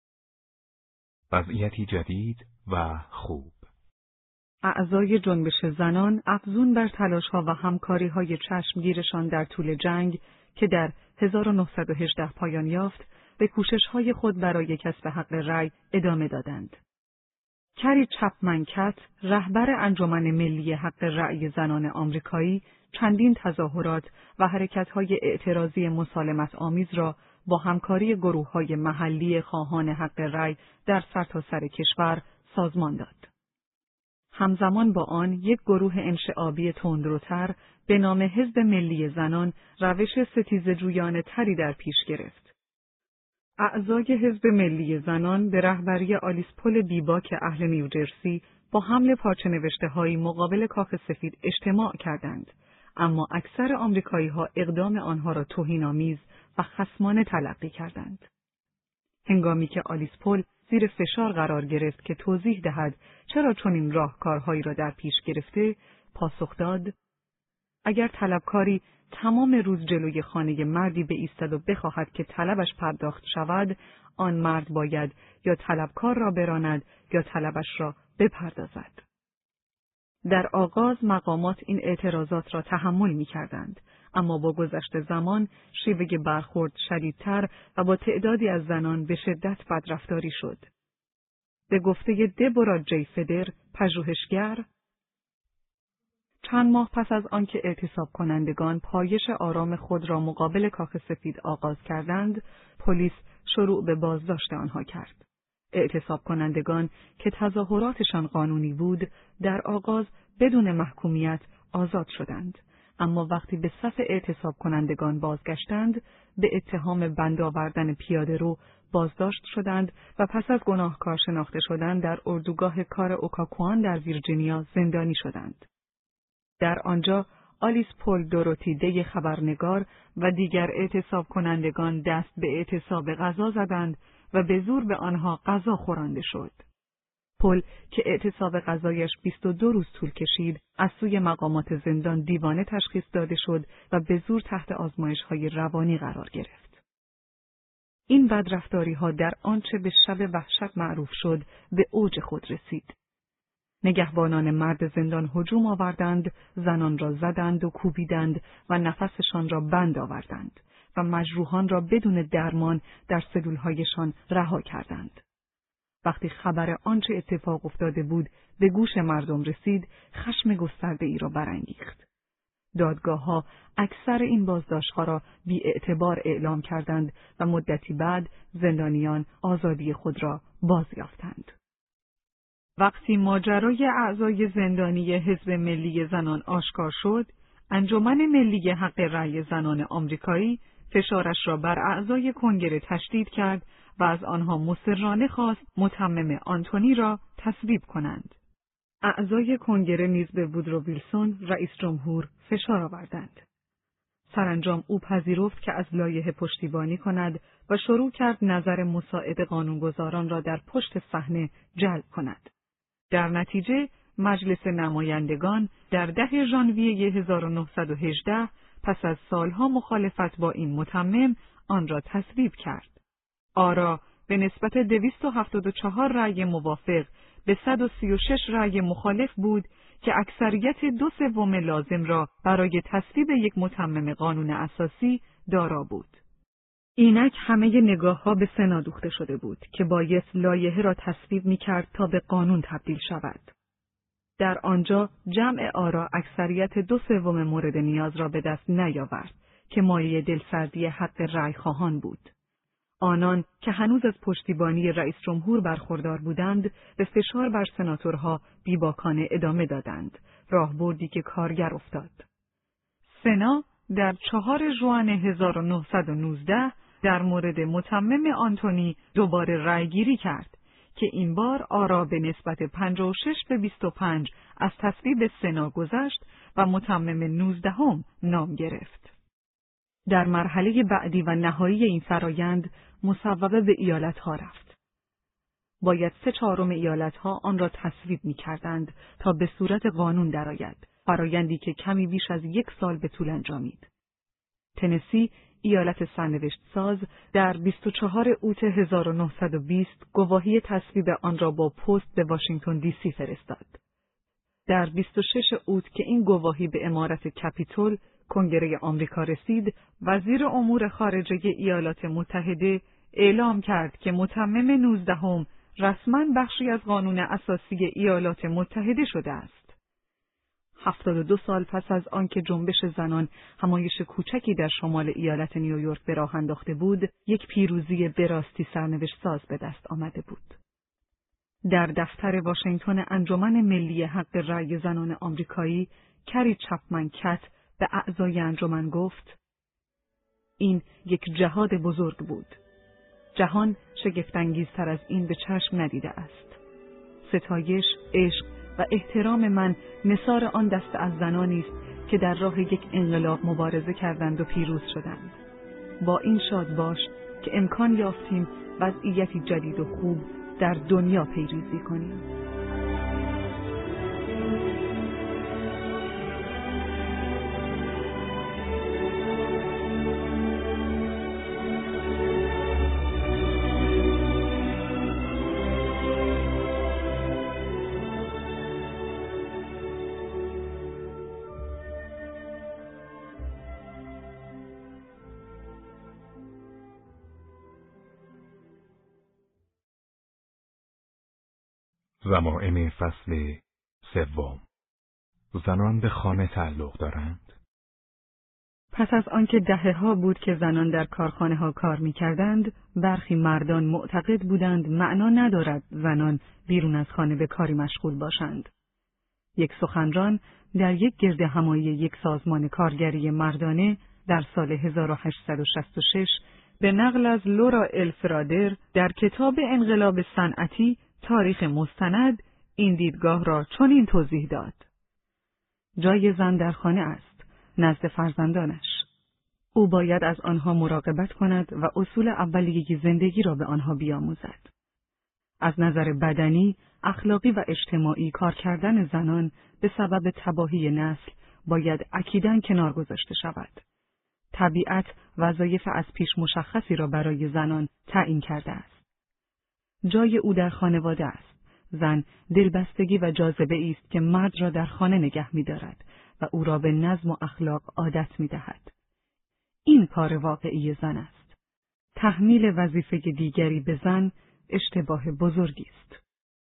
وضعیتی جدید و خوب. اعضای جنبش زنان افزون بر تلاش‌ها و همکاری‌های چشمگیرشان در طول جنگ که در 1918 پایان یافت، به کوشش‌های خود برای کسب حق رأی ادامه دادند. کری چپمن کت، رهبر انجمن ملی حق رأی زنان آمریکایی، چندین تظاهرات و حرکت‌های اعتراضی مسالمت آمیز را با همکاری گروه‌های محلی خواهان حق رأی در سرتاسر کشور سازمان داد. همزمان با آن یک گروه انشعابی تندروتر به نام حزب ملی زنان روش ستیزه‌جویانه تری در پیش گرفت. اعضای حزب ملی زنان به رهبری آلیس پل بیباک اهل نیوجرسی با حمل پارچه نوشته‌هایی مقابل کاخ سفید اجتماع کردند، اما اکثر آمریکایی‌ها اقدام آنها را توهین‌آمیز و خصمانه تلقی کردند. هنگامی که آلیس پل زیر فشار قرار گرفت که توضیح دهد چرا چنین راهکارهایی را در پیش گرفته، پاسخ داد: اگر طلبکاری تمام روز جلوی خانه مردی بایستد و بخواهد که طلبش پرداخت شود، آن مرد باید یا طلبکار را براند یا طلبش را بپردازد. در آغاز مقامات این اعتراضات را تحمل می‌کردند، اما با گذشت زمان شیوه برخورد شدیدتر و با تعدادی از زنان به شدت بدرفتاری شد. به گفته دبورا جی فدر، پژوهشگر، چند ماه پس از آنکه اعتصاب کنندگان پایش آرام خود را مقابل کاخ سفید آغاز کردند، پلیس شروع به بازداشت آنها کرد. اعتصاب کنندگان که تظاهراتشان قانونی بود، در آغاز بدون محکومیت آزاد شدند، اما وقتی به صف اعتصاب کنندگان بازگشتند، به اتهام بند آوردن پیاده رو بازداشت شدند و پس از گناهکار شناخته شدن در اردوگاه کار اوکاکوان در ویرجینیا زندانی شدند. در آنجا آلیس پل دوروتی دی خبرنگار و دیگر اعتصاب کنندگان دست به اعتصاب غذا زدند و به زور به آنها غذا خورانده شد. پل که اعتصاب غذایش 22 روز طول کشید، از سوی مقامات زندان دیوانه تشخیص داده شد و به زور تحت آزمایش‌های روانی قرار گرفت. این بدرفتاری‌ها در آنچه به شب وحشت معروف شد به اوج خود رسید. نگهبانان مرد زندان هجوم آوردند، زنان را زدند و کوبیدند و نفسشان را بند آوردند و مجروحان را بدون درمان در سلول‌هایشان رها کردند. وقتی خبر آنچه اتفاق افتاده بود به گوش مردم رسید، خشم گسترده‌ای را برانگیخت. دادگاه‌ها اکثر این بازداشت‌ها را بی‌اعتبار اعلام کردند و مدتی بعد زندانیان آزادی خود را بازیافتند. وقتی ماجرای اعضای زندانی حزب ملی زنان آشکار شد، انجمن ملی حق رأی زنان آمریکایی فشارش را بر اعضای کنگره تشدید کرد و از آنها مصرانه خواست متمم آنتونی را تصویب کنند. اعضای کنگره نیز به وودرو ویلسون رئیس جمهور فشار آوردند. سرانجام او پذیرفت که از لایحه پشتیبانی کند و شروع کرد نظر مساعد قانونگذاران را در پشت صحنه جلب کند. در نتیجه مجلس نمایندگان در 10 ژانویه 1918 پس از سالها مخالفت با این متمم آن را تصویب کرد. آرا به نسبت 274 رأی موافق به 136 رأی مخالف بود که اکثریت 2/3 لازم را برای تصویب یک متمم قانون اساسی دارا بود. اینک همه نگاه‌ها به سنا دوخته شده بود که باید لایحه را تصویب می‌کرد تا به قانون تبدیل شود. در آنجا جمع آرا اکثریت 2/3 مورد نیاز را به دست نیاورد که مایه دلسردی حق رأی خواهان بود. آنان که هنوز از پشتیبانی رئیس جمهور برخوردار بودند، به فشار بر سناتورها بیباکانه ادامه دادند، راهبردی که کارگر افتاد. سنا در 4 ژوئن 1919 در مورد متمم آنتونی دوباره رأیگیری کرد که این بار آرا به نسبت 56 به 25 از تصویب سنا گذشت و متمم 19 نام گرفت. در مرحله بعدی و نهایی این فرایند مصوبه به ایالت‌ها رفت. باید 3/4 ایالت‌ها آن را تصویب می‌کردند تا به صورت قانون درآید، فرایندی که کمی بیش از 1 سال به طول انجامید. تنسی، ایالت سرنوشت ساز، در 24 اوت 1920 گواهی تصویب آن را با پست به واشنگتن دی سی فرستاد. در 26 اوت که این گواهی به عمارت کپیتول، کنگره آمریکا رسید، وزیر امور خارجه ایالات متحده اعلام کرد که متمم 19 رسما بخشی از قانون اساسی ایالات متحده شده است. 72 سال پس از آنکه جنبش زنان همایش کوچکی در شمال ایالت نیویورک به راه انداخته بود، یک پیروزی به راستی سرنوشت ساز به دست آمده بود. در دفتر واشنگتن انجمن ملی حق رأی زنان آمریکایی، کری چپمن کت به اعضای انجمن گفت: این یک جهاد بزرگ بود. جهان شگفت‌انگیزتر از این به چشم ندیده است. ستایش، عشق و احترام من نثار آن دسته از زنانی است که در راه یک انقلاب مبارزه کردند و پیروز شدند. با این شاد باش که امکان یافتیم وضعیتی جدید و خوب در دنیا پیریزی کنیم. ضمائم فصل 3. زنان به خانه تعلق دارند. پس از آنکه دهه‌ها بود که زنان در کارخانه‌ها کار می‌کردند، برخی مردان معتقد بودند معنا ندارد زنان بیرون از خانه به کاری مشغول باشند. یک سخنران در یک گرد همایی یک سازمان کارگری مردانه در سال 1866 به نقل از لورا الفرادر در کتاب انقلاب صنعتی تاریخ مستند این دیدگاه را چنین توضیح داد: جای زن در خانه است، نزد فرزندانش. او باید از آنها مراقبت کند و اصول اولیه زندگی را به آنها بیاموزد. از نظر بدنی، اخلاقی و اجتماعی کار کردن زنان به سبب تباهی نسل باید اکیداً کنار گذاشته شود. طبیعت وظایف از پیش مشخصی را برای زنان تعیین کرده است. جای او در خانواده است. زن دلبستگی و جاذبه است که مرد را در خانه نگه می‌دارد و او را به نظم و اخلاق عادت می‌دهد. این کار واقعی زن است. تحمیل وظیفه دیگری به زن اشتباه بزرگی است.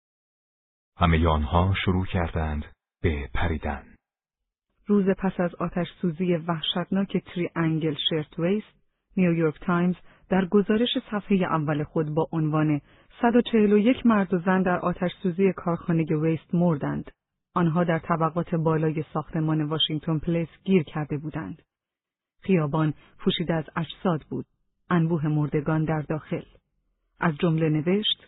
همه آنها شروع کردند به پریدن. روز پس از آتش سوزی وحشتناک تریانگل شیرتویست، نیویورک تایمز در گزارش صفحه اول خود با عنوان 141 مرد و زن در آتش سوزی کارخانه ویست مردند. آنها در طبقات بالای ساختمان واشنگتن پلیس گیر کرده بودند. خیابان پوشیده از اجساد بود، انبوه مردگان در داخل. از جمله نوشت: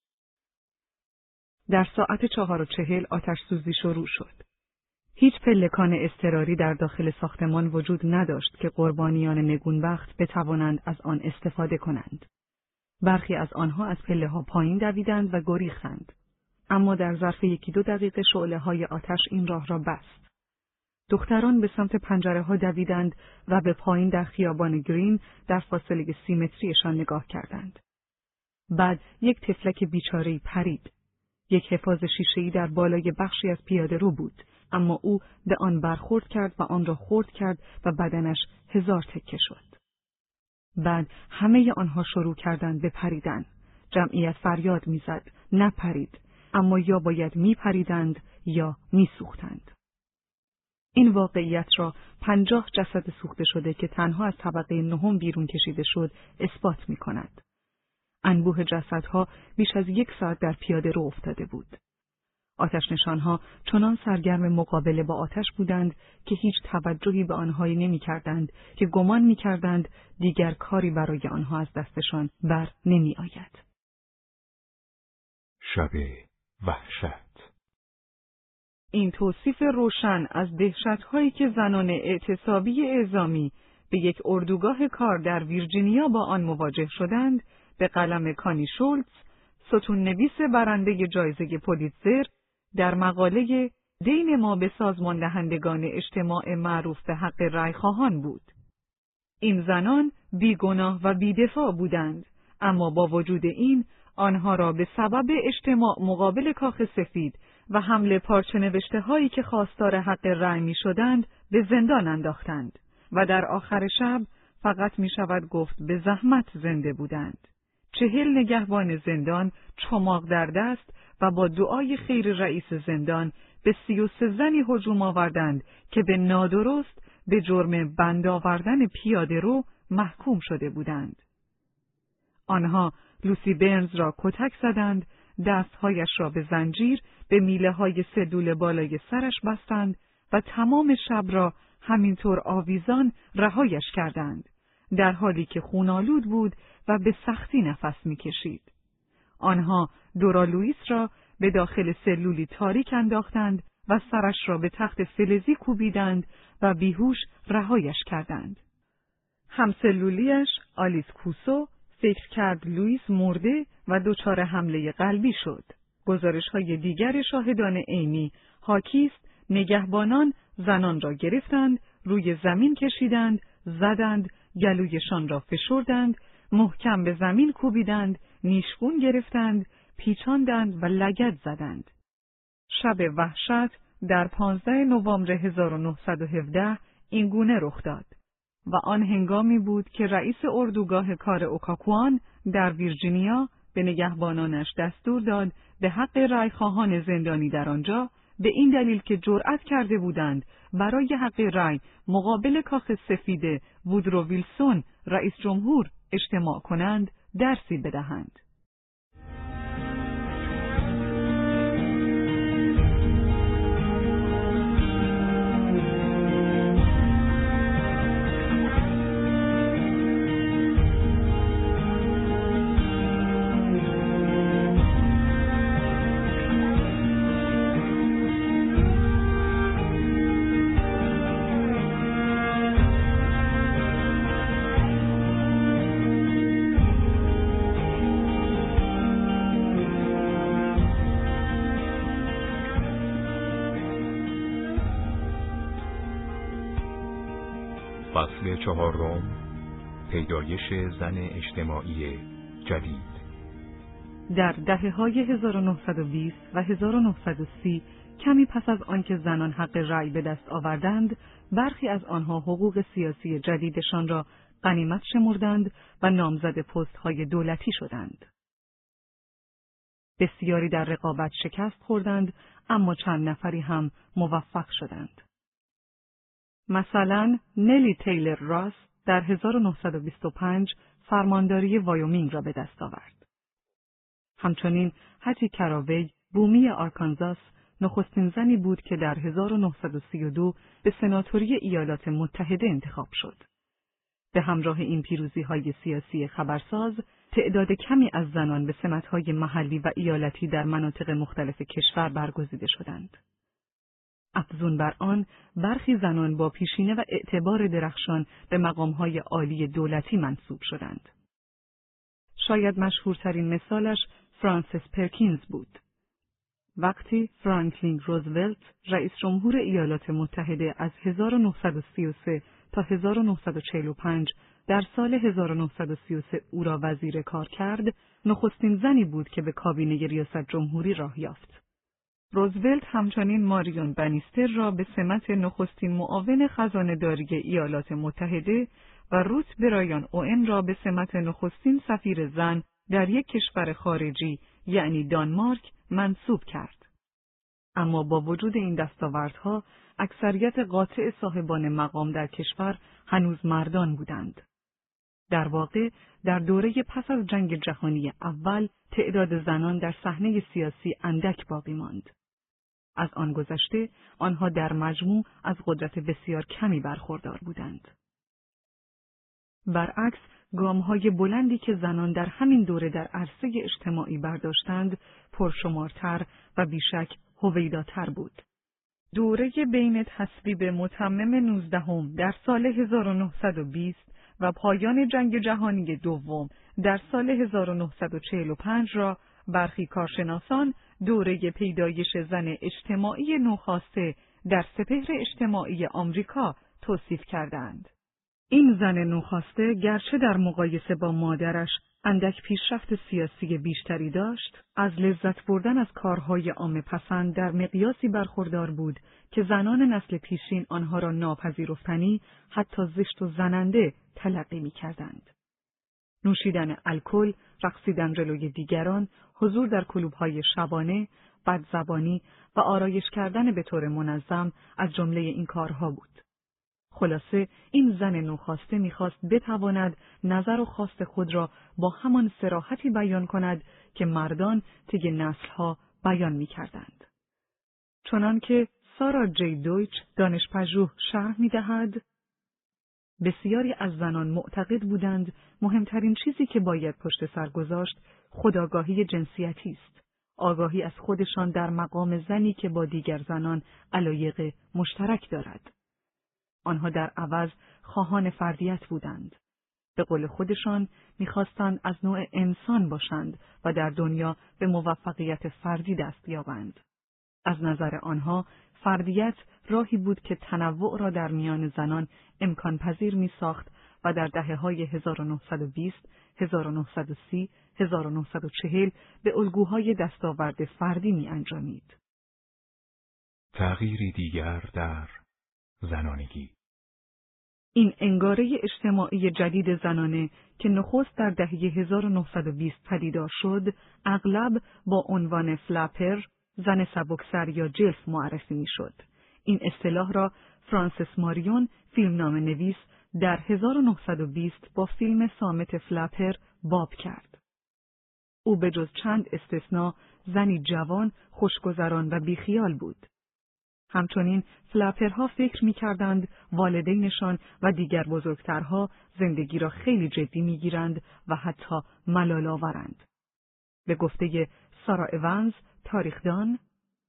در ساعت 4:40 آتش سوزی شروع شد. هیچ پلکان اضطراری در داخل ساختمان وجود نداشت که قربانیان نگونبخت بتوانند از آن استفاده کنند. برخی از آنها از پله‌ها پایین دویدند و گریختند. اما در ظرف 1-2 دقیقه شعله‌های آتش این راه را بست. دختران به سمت پنجره‌ها دویدند و به پایین در خیابان گرین در فاصله 30 متریشان نگاه کردند. بعد یک طفلک بیچاره‌ای پرید. یک حفاظ شیشه‌ای در بالای بخشی از پیاده‌رو بود، اما او به آن برخورد کرد و آن را خرد کرد و بدنش 1000 تکه شد. بعد همه آنها شروع کردند به پریدن. جمعیت فریاد می‌زد: نپرید، اما یا باید می‌پریدند یا می‌سوختند. این واقعیت را 50 جسد سوخته شده که تنها از طبقه 9 بیرون کشیده شد اثبات می‌کند. انبوه جسدها بیش از 1 ساعت در پیاده رو افتاده بود. آتش‌نشان‌ها چنان سرگرم مقابله با آتش بودند که هیچ توجهی به آنهایی نمی‌کردند که گمان می‌کردند دیگر کاری برای آنها از دستشان بر نمی‌آید. شب وحشت. این توصیف روشن از دهشت‌هایی که زنان اعتصابی اعزامی به یک اردوگاه کار در ویرجینیا با آن مواجه شدند، به قلم کانی شولتز، ستون‌نویس برنده جایزه پولیتزر، در مقاله دین ما به سازمان دهندگان اجتماع معروف به حق رأی‌خواهان بود. این زنان بیگناه و بی‌دفاع بودند، اما با وجود این آنها را به سبب اجتماع مقابل کاخ سفید و حمله پارچه نوشته هایی که خواستار حق رأی می شدند به زندان انداختند و در آخر شب فقط می شود گفت به زحمت زنده بودند. 40 نگهبان زندان چماق در دست و با دعای خیر رئیس زندان به 33 زنی هجوم آوردند که به نادرست به جرم بند آوردن پیاده رو محکوم شده بودند. آنها لوسی برنز را کتک زدند، دستهایش را به زنجیر به میله های سلول بالای سرش بستند و تمام شب را همینطور آویزان رهایش کردند، در حالی که خونالود بود و به سختی نفس می‌کشید. آنها دورا لوئیس را به داخل سلولی تاریک انداختند و سرش را به تخت فلزی کوبیدند و بیهوش رهایش کردند. همسلولیش آلیس کوسو فکر کرد لوئیس مرده و دچار حمله قلبی شد. گزارش‌های دیگر شاهدان عینی حاکی است نگهبانان زنان را گرفتند، روی زمین کشیدند، زدند، گلویشان را فشردند، محکم به زمین کوبیدند، نیشگون گرفتند، پیچاندند و لگد زدند. شب وحشت در 15 نوامبر 1917 این گونه رخ داد و آن هنگامی بود که رئیس اردوگاه کار اوکاکوان در ویرجینیا به نگهبانانش دستور داد به حق رأی‌خواهان زندانی در آنجا به این دلیل که جرأت کرده بودند برای حق رأی مقابل کاخ سفید وودرو ویلسون رئیس جمهور اجتماع کنند درسی بدهند. فصل 4، پیدایش زن اجتماعی جدید. در دهه‌های 1920 و 1930 کمی پس از آنکه زنان حق رأی به دست آوردند، برخی از آنها حقوق سیاسی جدیدشان را غنیمت شمردند و نامزد پست‌های دولتی شدند. بسیاری در رقابت شکست خوردند، اما چند نفری هم موفق شدند. مثلا نلی تیلر راس در 1925 فرمانداری وایومینگ را به دست آورد. همچنین هتی کراوی بومی آرکانزاس نخستین زنی بود که در 1932 به سناتوری ایالات متحده انتخاب شد. به همراه این پیروزی‌های سیاسی خبرساز، تعداد کمی از زنان به سمت‌های محلی و ایالتی در مناطق مختلف کشور برگزیده شدند. افزون بر آن، برخی زنان با پیشینه و اعتبار درخشان به مقام‌های عالی دولتی منصوب شدند. شاید مشهورترین مثالش فرانسیس پرکینز بود. وقتی فرانکلین روزولت رئیس جمهور ایالات متحده از 1933 تا 1945 در سال 1933 او را وزیر کار کرد، نخستین زنی بود که به کابینه ریاست جمهوری راه یافت. روزولت همچنین ماریون بنیستر را به سمت نخستین معاون خزانه‌داری ایالات متحده و روت برایان اوئن را به سمت نخستین سفیر زن در یک کشور خارجی یعنی دانمارک منصوب کرد. اما با وجود این دستاوردها، اکثریت قاطع صاحبان مقام در کشور هنوز مردان بودند. در واقع در دوره پس از جنگ جهانی اول تعداد زنان در صحنه سیاسی اندک باقی ماند. از آن گذشته آنها در مجموع از قدرت بسیار کمی برخوردار بودند. برعکس، گام‌های بلندی که زنان در همین دوره در عرصه اجتماعی برداشتند، پرشمارتر و بیشک هویداتر بود. دوره بین تصویب متمم 19 در سال 1920 و پایان جنگ جهانی دوم در سال 1945 را برخی کارشناسان دوره پیدایش زن اجتماعی نوخاسته در سپهر اجتماعی آمریکا توصیف کردند. این زن نوخاسته گرچه در مقایسه با مادرش اندک پیشرفت سیاسی بیشتری داشت، از لذت بردن از کارهای عامه پسند در مقیاسی برخوردار بود که زنان نسل پیشین آنها را ناپذیرفتنی، حتی زشت و زننده تلقی می‌کردند. نوشیدن الکل، رقصیدن جلوی دیگران، حضور در کلوب‌های شبانه، بدزبانی و آرایش کردن به طور منظم از جمله این کارها بود. خلاصه این زن نوخاسته می‌خواست بتواند نظر و خواست خود را با همان صراحتی بیان کند که مردان طی نسل‌ها بیان می‌کردند. چنانکه سارا جی دویچ دانشپژوه شرح می‌دهد، بسیاری از زنان معتقد بودند مهمترین چیزی که باید پشت سر گذاشت خودآگاهی جنسیتی است، آگاهی از خودشان در مقام زنی که با دیگر زنان علایق مشترک دارد. آنها در عوض خواهان فردیت بودند. به قول خودشان می‌خواستند از نوع انسان باشند و در دنیا به موفقیت فردی دست یابند. از نظر آنها فردیت راهی بود که تنوع را در میان زنان امکان پذیر می‌ساخت و در دهه‌های 1920، 1930، 1940 به الگوهای دستاورد فردی می‌انجامید. تغییری دیگر در زنانگی. این انگاره اجتماعی جدید زنانه که نخست در دهه 1920 پدیدار شد، اغلب با عنوان فلپر، زن سبکسر یا جلف معرفی می‌شد. این اصطلاح را فرانسیس ماریون، فیلمنامه نویس، در 1920 با فیلم صامت فلپر باب کرد. او به جز چند استثناء زنی جوان، خوشگذران و بیخیال بود. همچنین فلپرها فکر می‌کردند والدینشان و دیگر بزرگترها زندگی را خیلی جدی می‌گیرند و حتی ملال‌آورند. به گفته سارا ایونز، تاریخدان،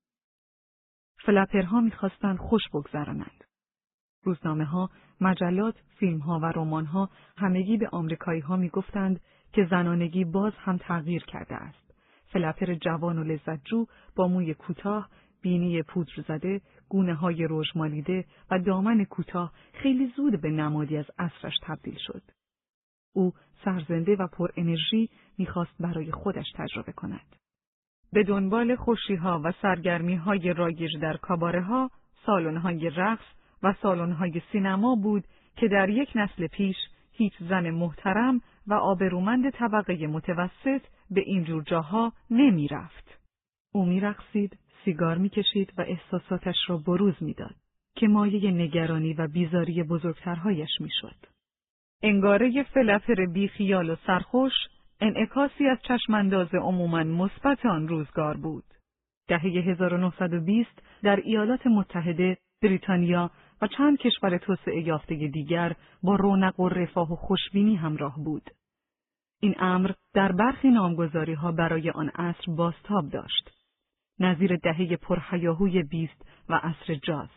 فلپرها می‌خواستند خوش بگذرانند. روزنامه‌ها، مجلات، فیلم‌ها و رمان‌ها همگی به آمریکایی‌ها می‌گفتند که زنانگی باز هم تغییر کرده است. فلپر جوان و لذتجو با موی کوتاه، بینی پودر زده، گونه‌های رژ مالیده و دامن کوتاه خیلی زود به نمادی از عصرش تبدیل شد. او سرزنده و پر انرژی می‌خواست برای خودش تجربه کند. به دنبال خوشی‌ها و سرگرمی‌های رایج در کاباره‌ها، سالن‌های رقص و سالن‌های سینما بود که در یک نسل پیش هیچ زن محترم و آبرومند طبقه متوسط به این جور جاها نمی‌رفت. او می‌رقصید، سیگار می‌کشید و احساساتش را بروز می‌داد که مایه نگرانی و بیزاری بزرگترهایش می‌شد. انگاره فلپر بیخیال و سرخوش انعکاسی از چشمانداز عموماً مثبت آن روزگار بود. دهه 1920 در ایالات متحده، بریتانیا و چند کشور توسعه یافته دیگر با رونق و رفاه و خوشبینی همراه بود. این امر در برخی نامگذاری‌ها برای آن عصر بازتاب داشت، نظیر دهه پرهیاهوی 20 و عصر جاز.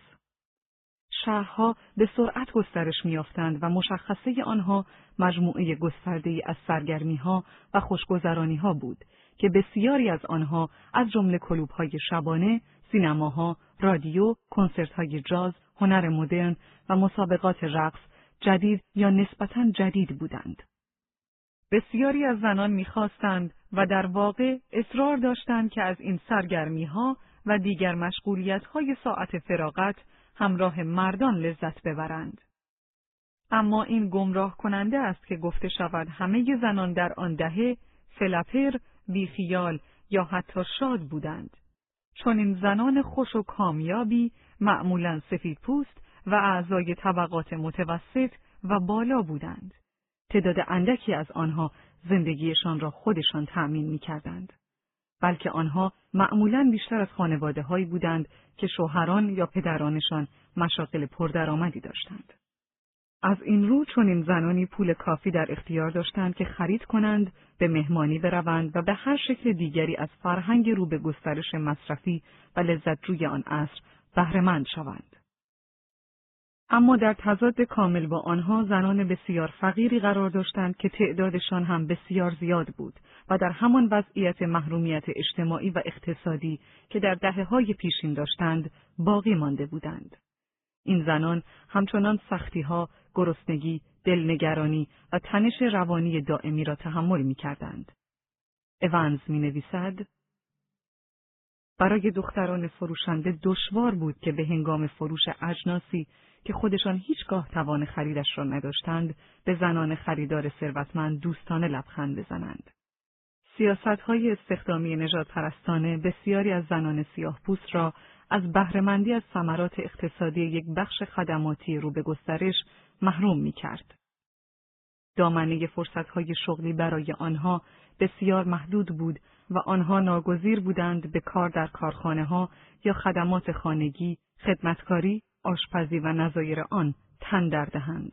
شهرها به سرعت گسترش می‌یافتند و مشخصه آنها مجموعه گسترده‌ای از سرگرمی‌ها و خوشگذرانی‌ها بود که بسیاری از آنها از جمله کلوب‌های شبانه، سینماها، رادیو، کنسرت‌های جاز، هنر مدرن و مسابقات رقص جدید یا نسبتاً جدید بودند. بسیاری از زنان می‌خواستند و در واقع اصرار داشتند که از این سرگرمی‌ها و دیگر مشغولیت‌های ساعت فراغت همراه مردان لذت ببرند. اما این گمراه کننده است که گفته شود همه زنان در آن دهه فلپر، بیخیال یا حتی شاد بودند. چون این زنان خوش و کامیابی معمولاً سفیدپوست و اعضای طبقات متوسط و بالا بودند. تعداد اندکی از آنها زندگیشان را خودشان تأمین می‌کردند. بلکه آنها معمولاً بیشتر از خانواده‌هایی بودند که شوهران یا پدرانشان مشاغل پردرآمدی داشتند. از این رو چون این زنانی پول کافی در اختیار داشتند که خرید کنند، به مهمانی بروند و به هر شکل دیگری از فرهنگ رو به گسترش مصرفی و لذتجوی آن عصر بهره‌مند شوند. اما در تضاد کامل با آنها زنان بسیار فقیری قرار داشتند که تعدادشان هم بسیار زیاد بود و در همان وضعیت محرومیت اجتماعی و اقتصادی که در دهه‌های پیشین داشتند باقی مانده بودند. این زنان همچنان سختی‌ها، گرسنگی، دلنگرانی و تنش روانی دائمی را تحمل می‌کردند. ایونز می‌نویسد: برای دختران فروشنده دشوار بود که به هنگام فروش اجناسی که خودشان هیچگاه توان خریدش را نداشتند، به زنان خریدار ثروتمند دوستانه لبخند بزنند. سیاست‌های استخدامی نژادپرستانه بسیاری از زنان سیاه‌پوست را از بهره‌مندی از ثمرات اقتصادی یک بخش خدماتی رو به گسترش محروم می‌کرد. دامنه فرصت‌های شغلی برای آنها بسیار محدود بود و آنها ناگزیر بودند به کار در کارخانه‌ها یا خدمات خانگی، خدمتکاری، آشپزی و نظایر آن تن در دهند.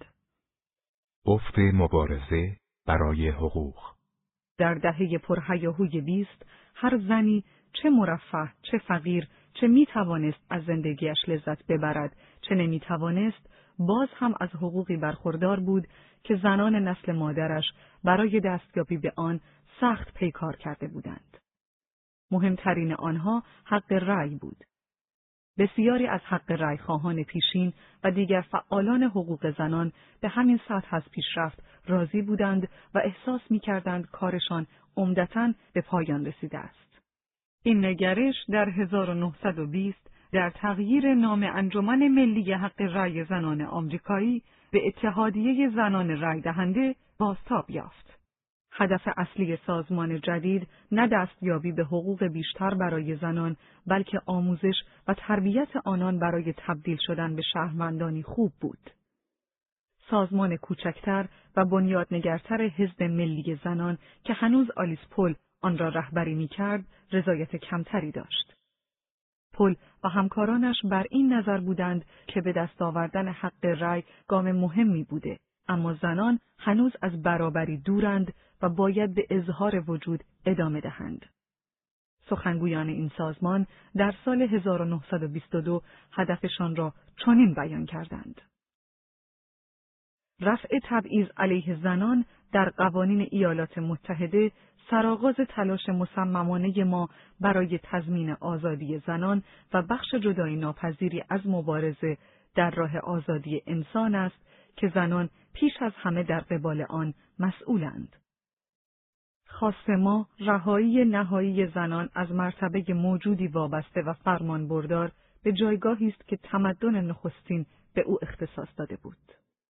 افت مبارزه برای حقوق. در دهه پرهیاهوی 20 هر زنی چه مرفه، چه فقیر، چه میتوانست از زندگیش لذت ببرد، چه نمیتوانست، باز هم از حقوقی برخوردار بود که زنان نسل مادرش برای دستیابی به آن سخت پیکار کرده بودند. مهمترین آنها حق رأی بود. بسیاری از حق رأی خواهان پیشین و دیگر فعالان حقوق زنان به همین سطح از پیشرفت راضی بودند و احساس می‌کردند کارشان عمدتاً به پایان رسیده است. این نگرش در 1920 در تغییر نام انجمن ملی حق رأی زنان آمریکایی به اتحادیه زنان رأی دهنده بازتاب یافت. هدف اصلی سازمان جدید نه دستیابی به حقوق بیشتر برای زنان، بلکه آموزش و تربیت آنان برای تبدیل شدن به شهروندانی خوب بود. سازمان کوچکتر و بنیادنگرتر حزب ملی زنان که هنوز آلیس پل آن را رهبری می‌کرد، رضایت کمتری داشت. پل و همکارانش بر این نظر بودند که به دست آوردن حق رأی گام مهمی بوده، اما زنان هنوز از برابری دورند و باید به اظهار وجود ادامه دهند. سخنگویان این سازمان در سال 1922 هدفشان را چنین بیان کردند: رفع تبعیض علیه زنان در قوانین ایالات متحده سرآغاز تلاش مصممانه ما برای تضمین آزادی زنان و بخش جدایی ناپذیری از مبارزه در راه آزادی انسان است که زنان پیش از همه در قبال آن مسئولند. خواست ما رهایی نهایی زنان از مرتبه موجودی وابسته و فرمانبردار به جایگاهی است که تمدن نخستین به او اختصاص داده بود.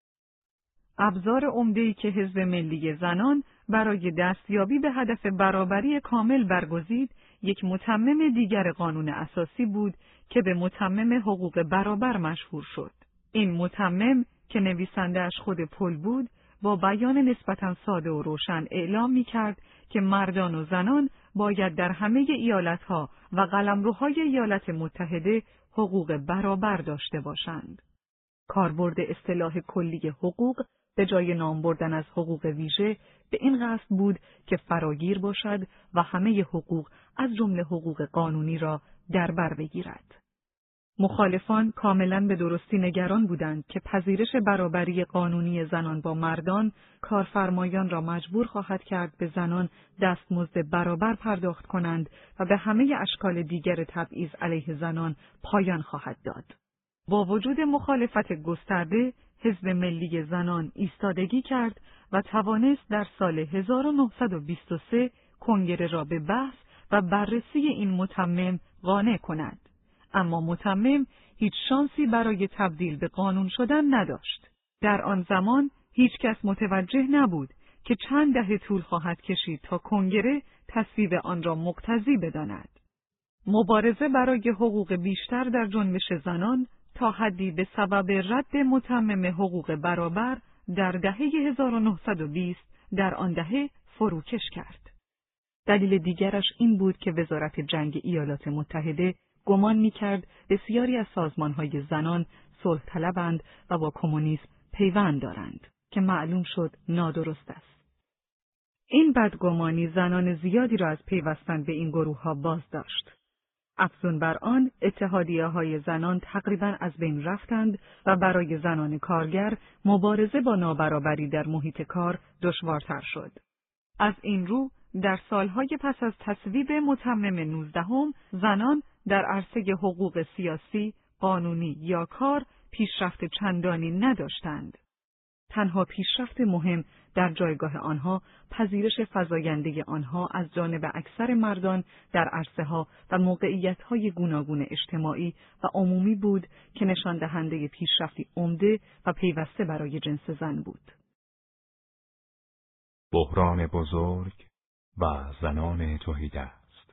ابزار عمده‌ای که حزب ملی زنان برای دستیابی به هدف برابری کامل برگزید، یک متمم دیگر قانون اساسی بود که به متمم حقوق برابر مشهور شد. این متمم که نویسنده‌اش خود پل بود، با بیان نسبتاً ساده و روشن اعلام می‌کرد که مردان و زنان باید در همه ایالت‌ها و قلمروهای ایالات متحده حقوق برابر داشته باشند. کاربرد اصطلاح کلی حقوق به جای نام بردن از حقوق ویژه به این قصد بود که فراگیر باشد و همه حقوق از جمله حقوق قانونی را در بر بگیرد. مخالفان کاملاً به درستی نگران بودند که پذیرش برابری قانونی زنان با مردان کارفرمایان را مجبور خواهد کرد به زنان دستمزد برابر پرداخت کنند و به همه اشکال دیگر تبعیض علیه زنان پایان خواهد داد. با وجود مخالفت گسترده، حزب ملی زنان ایستادگی کرد و توانست در سال 1923 کنگره را به بحث و بررسی این متمم قانع کند. اما متمم هیچ شانسی برای تبدیل به قانون شدن نداشت. در آن زمان هیچ کس متوجه نبود که چند دهه طول خواهد کشید تا کنگره تصویب آن را مقتضی بداند. مبارزه برای حقوق بیشتر در جنبش زنان تا حدی به سبب رد متمم حقوق برابر در دهه 1920 در آن دهه فروکش کرد. دلیل دیگرش این بود که وزارت جنگ ایالات متحده گمان می‌کرد بسیاری از سازمان‌های زنان صلح طلبند و با کمونیسم پیوند دارند که معلوم شد نادرست است. این بدگمانی زنان زیادی را از پیوستن به این گروه‌ها باز داشت. افزون بر آن، اتحادیه‌های زنان تقریباً از بین رفتند و برای زنان کارگر مبارزه با نابرابری در محیط کار دشوارتر شد. از این رو، در سالهای پس از تصویب متمم 19 زنان در عرصه حقوق سیاسی، قانونی یا کار پیشرفت چندانی نداشتند. تنها پیشرفت مهم در جایگاه آنها پذیرش فزاینده آنها از جانب اکثر مردان در عرصه‌ها و موقعیت‌های گوناگون اجتماعی و عمومی بود که نشان دهنده پیشرفتی عمده و پیوسته برای جنس زن بود. بحران بزرگ و زنان تهیدست.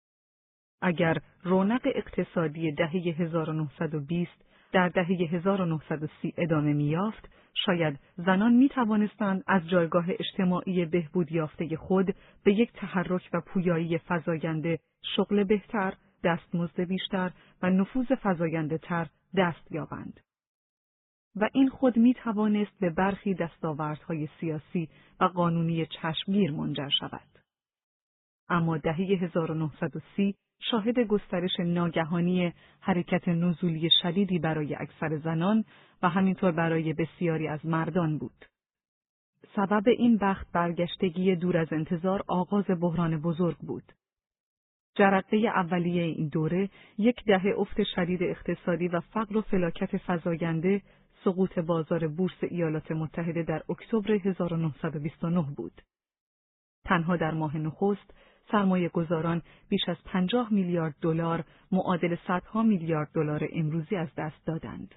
اگر رونق اقتصادی دهه 1920 در دهه 1930 ادامه می‌یافت، شاید زنان می‌توانستند از جایگاه اجتماعی بهبود یافته خود به یک تحرک و پویایی فزاینده، شغل بهتر، دستمزد بیشتر و نفوذ فزاینده‌تر دست یابند. و این خود می‌توانست به برخی دستاوردهای سیاسی و قانونی چشمگیر منجر شود. اما دهه 1930 شاهد گسترش ناگهانی حرکت نزولی شدیدی برای اکثر زنان و همینطور برای بسیاری از مردان بود. سبب این بخت برگشتگی دور از انتظار آغاز بحران بزرگ بود. جرقه اولیه این دوره یک دهه افت شدید اقتصادی و فقر و فلاکت فزاینده، سقوط بازار بورس ایالات متحده در اکتبر 1929 بود. تنها در ماه نخست سرمایه گذاران بیش از 50 میلیارد دلار معادل صدها میلیارد دلار امروزی از دست دادند.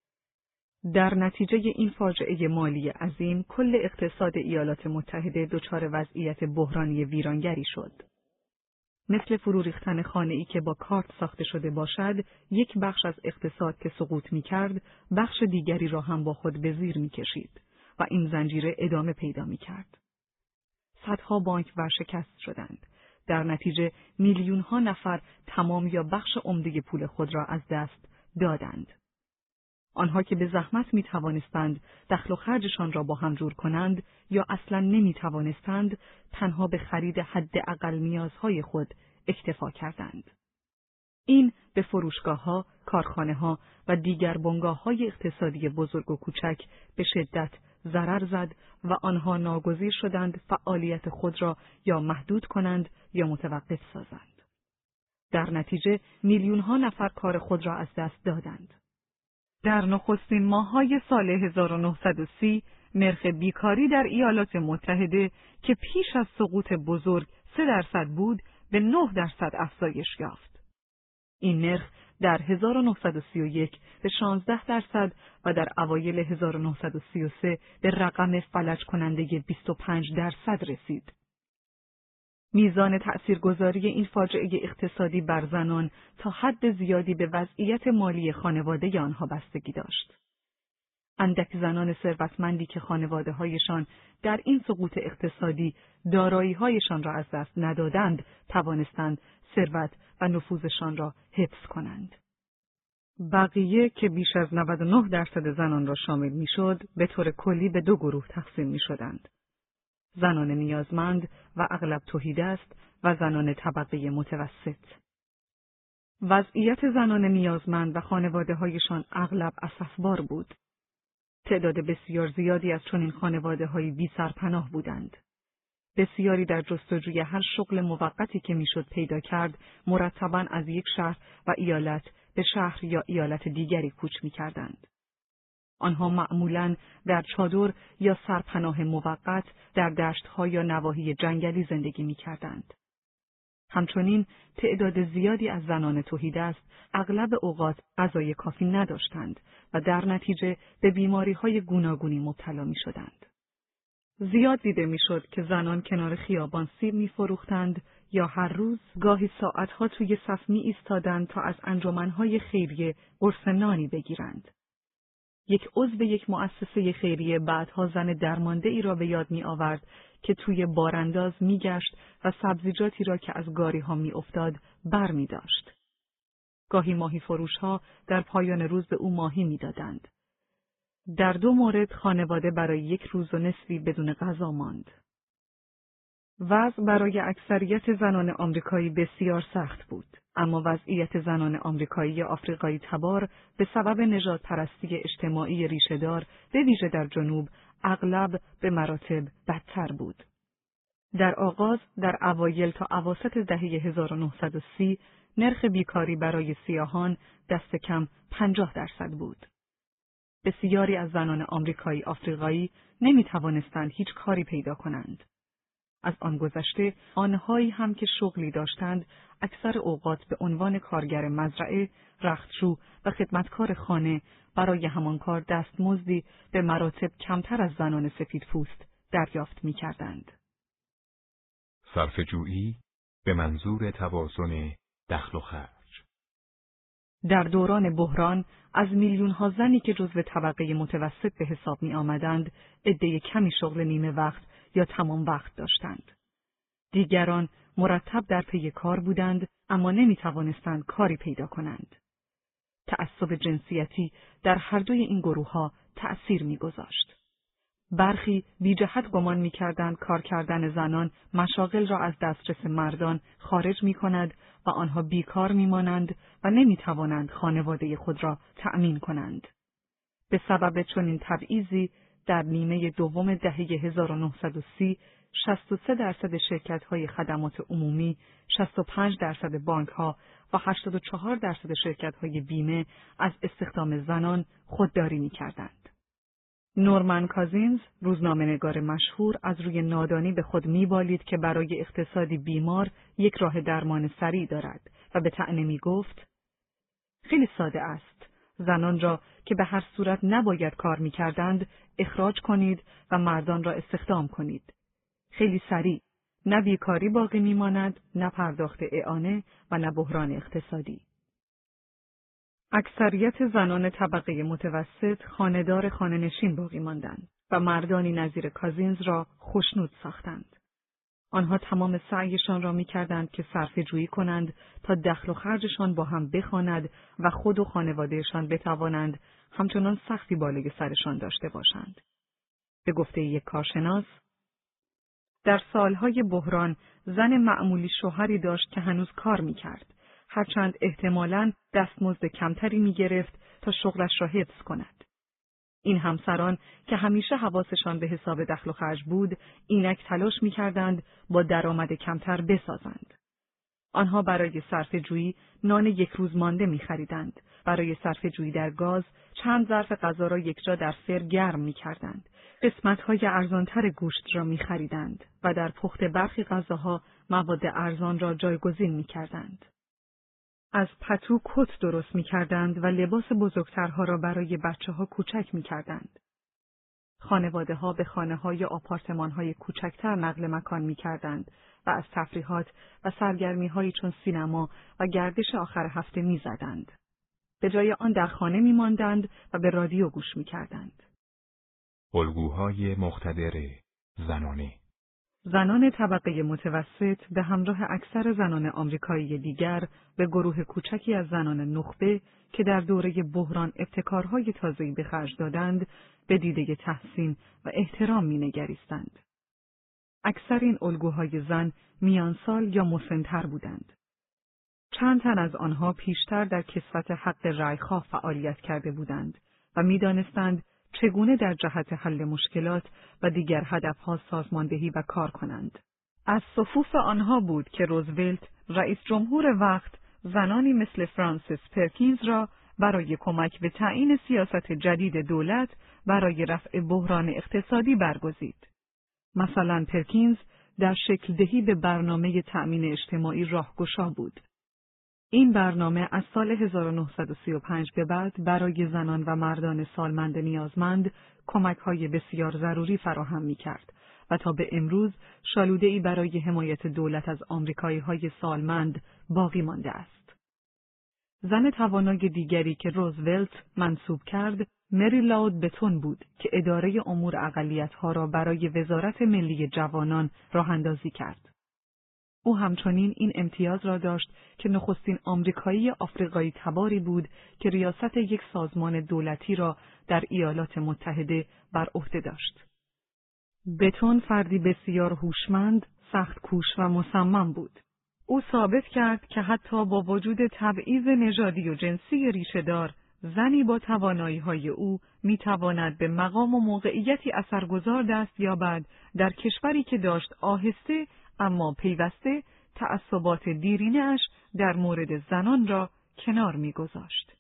در نتیجه این فاجعه مالی عظیم، کل اقتصاد ایالات متحده دچار وضعیت بحرانی ویرانگری شد. مثل فرو ریختن خانه‌ای که با کارت ساخته شده باشد، یک بخش از اقتصاد که سقوط می‌کرد، بخش دیگری را هم با خود به زیر می‌کشید و این زنجیره ادامه پیدا می‌کرد. صدها بانک ورشکست شدند. در نتیجه میلیون‌ها نفر تمام یا بخش عمده پول خود را از دست دادند. آنها که به زحمت می‌توانستند دخل و خرجشان را با هم جور کنند یا اصلاً نمی‌توانستند، تنها به خرید حداقل نیازهای خود اکتفا کردند. این به فروشگاه‌ها، کارخانه‌ها و دیگر بنگاه‌های اقتصادی بزرگ و کوچک به شدت ضرر زد و آنها ناگزیر شدند فعالیت خود را یا محدود کنند یا متوقف سازند. در نتیجه میلیون‌ها نفر کار خود را از دست دادند. در نخستین ماه‌های سال 1930 نرخ بیکاری در ایالات متحده که پیش از سقوط بزرگ 3% بود به 9% افزایش یافت. این نرخ در 1931 به 16% و در اوایل 1933 به رقم فلج کننده 25% رسید. میزان تأثیرگذاری این فاجعه اقتصادی بر زنان تا حد زیادی به وضعیت مالی خانواده آنها بستگی داشت. اندک زنان ثروتمندی که خانواده‌هایشان در این سقوط اقتصادی دارایی‌هایشان را از دست ندادند، توانستند ثروت و نفوذشان را حفظ کنند. بقیه که بیش از 99% زنان را شامل می‌شد، به طور کلی به دو گروه تقسیم می‌شدند: زنان نیازمند و اغلب تهیدست و زنان طبقه متوسط. وضعیت زنان نیازمند و خانواده‌هایشان اغلب اسفبار بود. تعداد بسیار زیادی از چنین خانواده‌های بی سرپناه بودند. بسیاری در جستجوی هر شغل موقتی که میشد پیدا کرد، مرتباً از یک شهر و ایالت به شهر یا ایالت دیگری کوچ می‌کردند. آنها معمولاً در چادر یا سرپناه موقت در دشت‌ها یا نواحی جنگلی زندگی می‌کردند. همچنین تعداد زیادی از زنان تهیدست اغلب اوقات غذای کافی نداشتند و در نتیجه به بیماری‌های گوناگونی مبتلا می‌شدند. زیاد دیده می‌شد که زنان کنار خیابان سیب می‌فروختند یا هر روز گاهی ساعت‌ها توی صف می‌ایستادند تا از انجمن‌های خیریه قرص نانی بگیرند. یک عضو یک مؤسسه خیریه بعدها زن درمانده ای را به یاد می آورد که توی بارانداز می گشت و سبزیجاتی را که از گاری ها می افتاد بر می داشت. گاهی ماهی فروش ها در پایان روز به او ماهی می دادند. در 2 مورد خانواده برای 1 روز و نصفی بدون غذا ماند. وضع برای اکثریت زنان آمریکایی بسیار سخت بود، اما وضعیت زنان آمریکایی آفریقایی تبار به سبب نژادپرستی اجتماعی ریشه‌دار به ویژه در جنوب اغلب به مراتب بدتر بود. در آغاز در اوایل تا اواسط دهه 1930 نرخ بیکاری برای سیاهان دست کم 50% بود. بسیاری از زنان آمریکایی آفریقایی نمی توانستند هیچ کاری پیدا کنند. از آن گذشته آنهایی هم که شغلی داشتند اکثر اوقات به عنوان کارگر مزرعه، رختشو و خدمتکار خانه برای همان کار دستمزدی به مراتب کمتر از زنان سفیدپوست دریافت می کردند. صرفه‌جویی به منظور توازن دخل و خرج. در دوران بحران از میلیون‌ها زنی که جزو طبقه متوسط به حساب می آمدند، عده کمی شغل نیمه وقت یا تمام وقت داشتند. دیگران مرتب در پی کار بودند اما نمی توانستند کاری پیدا کنند. تعصب جنسیتی در هر دوی این گروه‌ها تأثیر می‌گذاشت. برخی بی جهت گمان می‌کردند کار کردن زنان مشاغل را از دسترس مردان خارج می‌کند و آنها بیکار می‌مانند و نمی‌توانند خانواده خود را تأمین کنند. به سبب چنین تبعیضی در نیمه دوم دهه 1930 63% شرکت‌های خدمات عمومی، 65% بانک‌ها و 84% شرکت‌های بیمه از استخدام زنان خودداری می‌کردند. نورمن کازینز، روزنامه‌نگار مشهور، از روی نادانی به خود می‌بالید که برای اقتصادی بیمار یک راه درمان سریع دارد و به طعنه می‌گفت: خیلی ساده است. زنان را که به هر صورت نباید کار می‌کردند اخراج کنید و مردان را استخدام کنید. خیلی سریع، نه بیکاری باقی می‌ماند، نه پرداخت اعانه و نه بحران اقتصادی. اکثریت زنان طبقه متوسط خانه‌دار خانه‌نشین باقی ماندند و مردانی نظیر کازینز را خوشنود ساختند. آنها تمام سعیشان را می‌کردند که صرفه‌جویی کنند تا دخل و خرجشان با هم بخواند و خود و خانوادهشان بتوانند همچنان سختی بالای سرشان داشته باشند. به گفته یک کارشناس، در سالهای بحران زن معمولی شوهری داشت که هنوز کار می‌کرد، هرچند احتمالاً دستمزد کمتری می‌گرفت تا شغلش را حفظ کند. این همسران که همیشه حواسشان به حساب دخل و خرج بود، اینک تلاش می‌کردند با درآمد کمتر بسازند. آنها برای صرفه‌جویی نان یک روز مانده می‌خریدند، برای صرفه‌جویی در گاز چند ظرف غذا را یکجا در فر گرم می‌کردند، قسمت‌های ارزانتر گوشت را می‌خریدند و در پخت برخی غذاها مواد ارزان را جایگزین می‌کردند. از پتو کت درست می‌کردند و لباس بزرگترها را برای بچه‌ها کوچک می‌کردند. خانواده‌ها به خانه‌ها یا آپارتمان‌های کوچکتر نقل مکان می‌کردند و از تفریحات و سرگرمی‌هایی چون سینما و گردش آخر هفته می‌زدند. به جای آن در خانه می‌ماندند و به رادیو گوش می‌کردند. الگوهای مقتدر زنانه. زنان طبقه متوسط به همراه اکثر زنان آمریکایی دیگر به گروه کوچکی از زنان نخبه که در دوره بحران ابتکارهای تازه‌ای به خرج دادند، به دیده تحسین و احترام می‌نگریستند. اکثر این الگوهای زن میانسال یا مسن‌تر بودند. چند تن از آنها پیشتر در کسوت حق رأی‌خواه فعالیت کرده بودند و می‌دانستند چگونه در جهت حل مشکلات و دیگر هدفها سازماندهی و کار کنند. از صفوف آنها بود که روزولت، رئیس جمهور وقت، زنانی مثل فرانسیس پرکینز را برای کمک به تعیین سیاست جدید دولت برای رفع بحران اقتصادی برگزید. مثلا پرکینز در شکل دهی به برنامه تأمین اجتماعی راهگشا بود. این برنامه از سال 1935 به بعد برای زنان و مردان سالمند نیازمند کمک‌های بسیار ضروری فراهم می‌کرد و تا به امروز شالوده‌ای برای حمایت دولت از آمریکایی‌های سالمند باقی مانده است. زن توانای دیگری که روزولت منصوب کرد، مری لاود بتون بود که اداره امور اقلیت‌ها را برای وزارت ملی جوانان راه‌اندازی کرد. او همچنین این امتیاز را داشت که نخستین آمریکایی آفریقایی تباری بود که ریاست یک سازمان دولتی را در ایالات متحده بر عهده داشت. بتون فردی بسیار هوشمند، سخت کوش و مصمم بود. او ثابت کرد که حتی با وجود تبعیض نژادی و جنسی ریشه‌دار، زنی با توانایی‌های او می‌تواند به مقام و موقعیتی اثرگذار دست یابد در کشوری که داشت آهسته اما پیوسته تعصبات دیرینه‌اش در مورد زنان را کنار می‌گذاشت.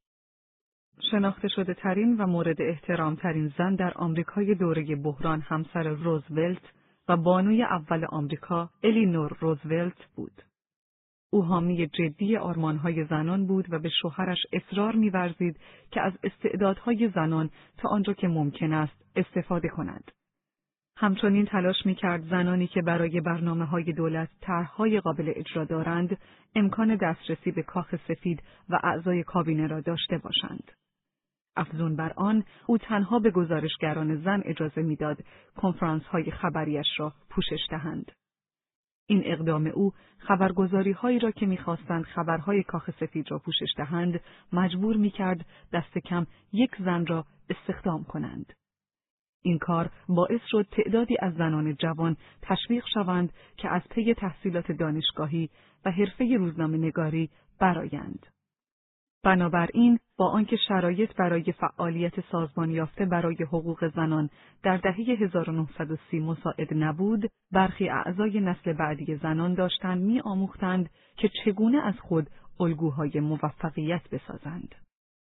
شناخته شده ترین و مورد احترام ترین زن در آمریکای دوره بحران همسر روزولت و بانوی اول آمریکا الینور روزولت بود. او حامی جدی آرمان‌های زنان بود و به شوهرش اصرار می‌ورزید که از استعدادهای زنان تا آنجا که ممکن است استفاده کنند. همچنین تلاش می‌کرد زنانی که برای برنامه‌های دولت طرح‌های قابل اجرا دارند، امکان دسترسی به کاخ سفید و اعضای کابینه را داشته باشند. افزون بر آن، او تنها به گزارشگران زن اجازه می‌داد کنفرانس‌های خبریش را پوشش دهند. این اقدام او خبرگزاری‌هایی را که می‌خواستند خبرهای کاخ سفید را پوشش دهند، مجبور می‌کرد دست کم یک زن را استخدام کنند. این کار باعث شد تعدادی از زنان جوان تشویق شوند که از پی تحصیلات دانشگاهی و حرفه روزنامه‌نگاری برآیند. بنابراین با آنکه شرایط برای فعالیت سازمان یافته برای حقوق زنان در دهه 1930 مساعد نبود، برخی اعضای نسل بعدی زنان داشتند می‌آموختند که چگونه از خود الگوهای موفقیت بسازند.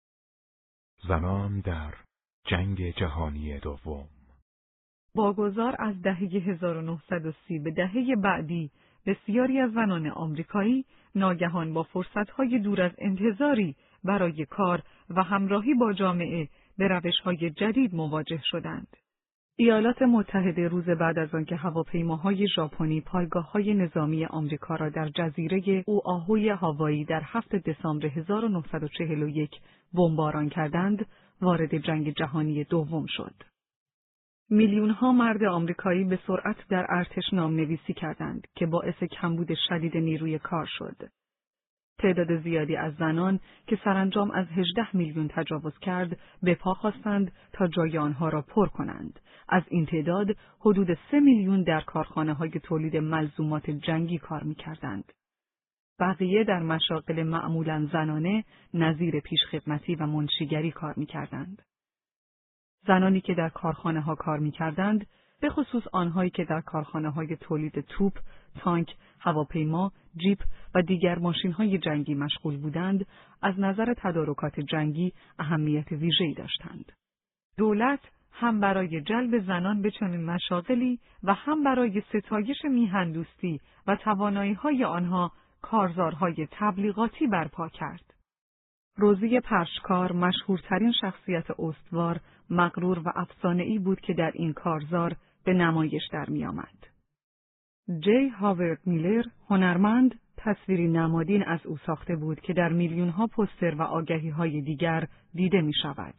زنان در جنگ جهانی دوم. واگذار از دهه 1930 به دهه بعدی، بسیاری از زنان آمریکایی ناگهان با فرصت‌های دور از انتظاری برای کار و همراهی با جامعه به روش‌های جدید مواجه شدند. ایالات متحده روز بعد از آنکه هواپیماهای ژاپنی پایگاه‌های نظامی آمریکا را در جزیره اوآهوی هاوایی در 7 دسامبر 1941 بمباران کردند، وارد جنگ جهانی دوم شد. میلیون‌ها مرد آمریکایی به سرعت در ارتش نام‌نویسی کردند که باعث کمبود شدید نیروی کار شد. تعداد زیادی از زنان که سرانجام از 18 میلیون تجاوز کرد، به پا خواستند تا جای آنها را پر کنند. از این تعداد حدود 3 میلیون در کارخانه‌های تولید ملزومات جنگی کار می‌کردند. بقیه در مشاغل معمولاً زنانه نظیر پیشخدمتی و منشیگری کار می‌کردند. زنانی که در کارخانه‌ها کار می‌کردند، به خصوص آنهایی که در کارخانه‌های تولید توپ، تانک، هواپیما، جیپ و دیگر ماشین‌های جنگی مشغول بودند، از نظر تدارکات جنگی اهمیت ویژه‌ای داشتند. دولت هم برای جلب زنان به چنین مشاغلی و هم برای ستایش میهندوستی و توانایی‌های آنها کارزارهای تبلیغاتی برپا کرد. روزی پرشکار مشهورترین شخصیت استوار، مغرور و افسانه‌ای بود که در این کارزار به نمایش در می‌آمد. جی هاورد میلر، هنرمند، تصویری نمادین از او ساخته بود که در میلیون‌ها پوستر و آگهی‌های دیگر دیده می‌شود.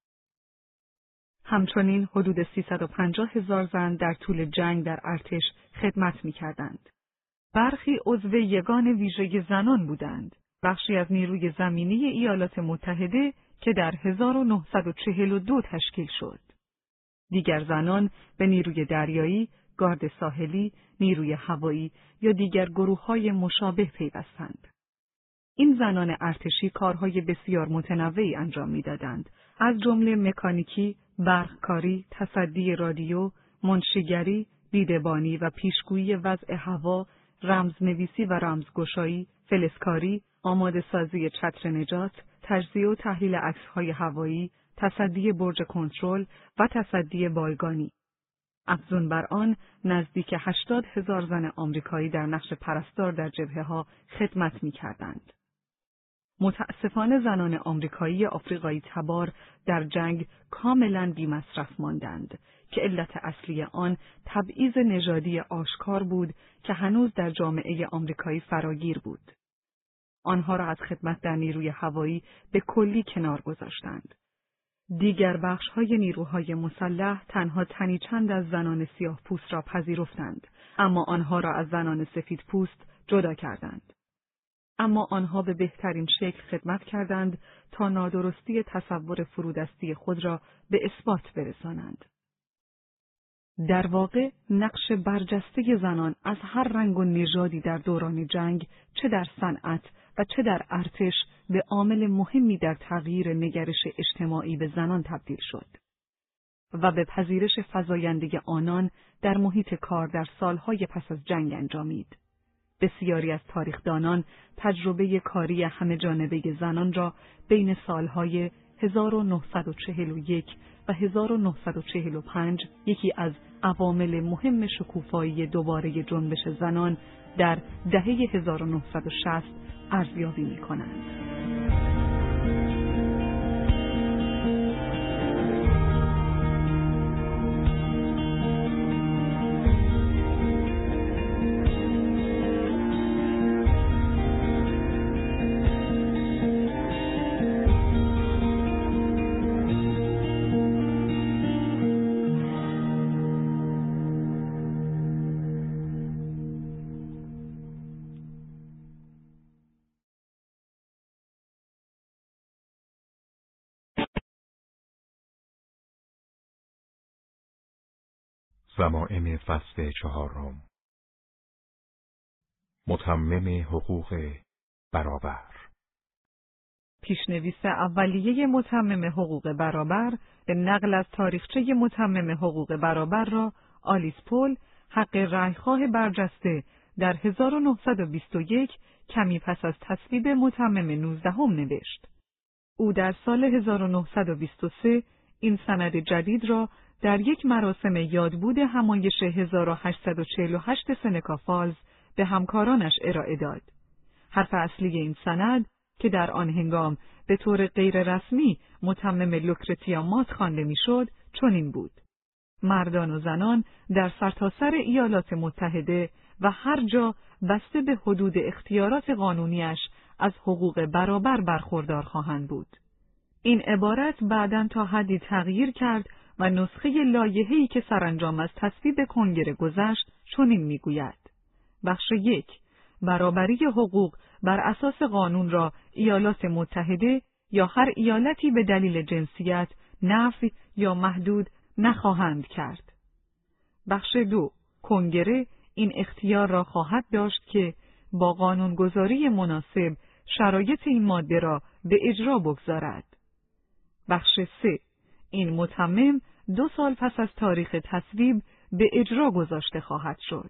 همچنین حدود 350,000 زن در طول جنگ در ارتش خدمت می‌کردند. برخی عضو یگان ویژه زنان بودند، بخشی از نیروی زمینی ایالات متحده که در 1942 تشکیل شد. دیگر زنان به نیروی دریایی، گارد ساحلی، نیروی هوایی یا دیگر گروه‌های مشابه پیوستند. این زنان ارتشی کارهای بسیار متنوعی انجام می‌دادند، از جمله مکانیکی، برقکاری، تصدی رادیو، منشیگری، دیده‌بانی و پیشگویی وضع هوا، رمزنویسی و رمزگشایی، فلزکاری، آماده سازی چتر نجات، تجزیه و تحلیل عکس‌های هوایی، تصدی برج کنترل و تصدی بالگانی. افزون بر آن، نزدیک 80,000 زن آمریکایی در نقش پرستار در جبهه‌ها خدمت می‌کردند. متأسفانه زنان آمریکایی آفریقایی تبار در جنگ کاملاً بی‌مصرف ماندند که علت اصلی آن تبعیض نژادی آشکار بود که هنوز در جامعه آمریکایی فراگیر بود. آنها را از خدمت در نیروی هوایی به کلی کنار گذاشتند. دیگر بخش‌های نیروهای مسلح تنها تنی چند از زنان سیاه‌پوست را پذیرفتند، اما آنها را از زنان سفیدپوست جدا کردند. اما آنها به بهترین شکل خدمت کردند تا نادرستی تصور فرودستی خود را به اثبات برسانند. در واقع نقش برجسته زنان از هر رنگ و نژادی در دوران جنگ، چه در صنعت و چه در ارتش، به عامل مهمی در تغییر نگرش اجتماعی به زنان تبدیل شد و به پذیرش فزاینده آنان در محیط کار در سالهای پس از جنگ انجامید. بسیاری از تاریخدانان تجربه کاری همه جانبه زنان را بین سالهای 1941 و 1945 یکی از عوامل مهم شکوفایی دوباره جنبش زنان در دهه 1960 ارزیابی می‌کنند. ضمائم فصل 4. متمم حقوق برابر. پیشنویس اولیه متمم حقوق برابر به نقل از تاریخچه متمم حقوق برابر را آلیس پول، حق رأیخواه برجسته، در 1921 کمی پس از تصویب متمم 19 نوشت. او در سال 1923 این سند جدید را در یک مراسم یادبود همایش 1848 سنکا فالز به همکارانش ارائه داد. حرف اصلی این سند که در آن هنگام به طور غیر رسمی متمم لوکرتیا مات خوانده میشد، چنین بود: مردان و زنان در سرتاسر ایالات متحده و هر جا بسته به حدود اختیارات قانونیش از حقوق برابر برخوردار خواهند بود. این عبارت بعداً تا حدی تغییر کرد و نسخه لایحه‌ای که سرانجام از تصویب کنگره گذشت چنین میگوید: بخش 1. برابری حقوق بر اساس قانون را ایالات متحده یا هر ایالتی به دلیل جنسیت نفی یا محدود نخواهند کرد. بخش 2. کنگره این اختیار را خواهد داشت که با قانونگذاری مناسب شرایط این ماده را به اجرا بگذارد. بخش 3. این متمم 2 سال پس از تاریخ تصویب به اجرا گذاشته خواهد شد.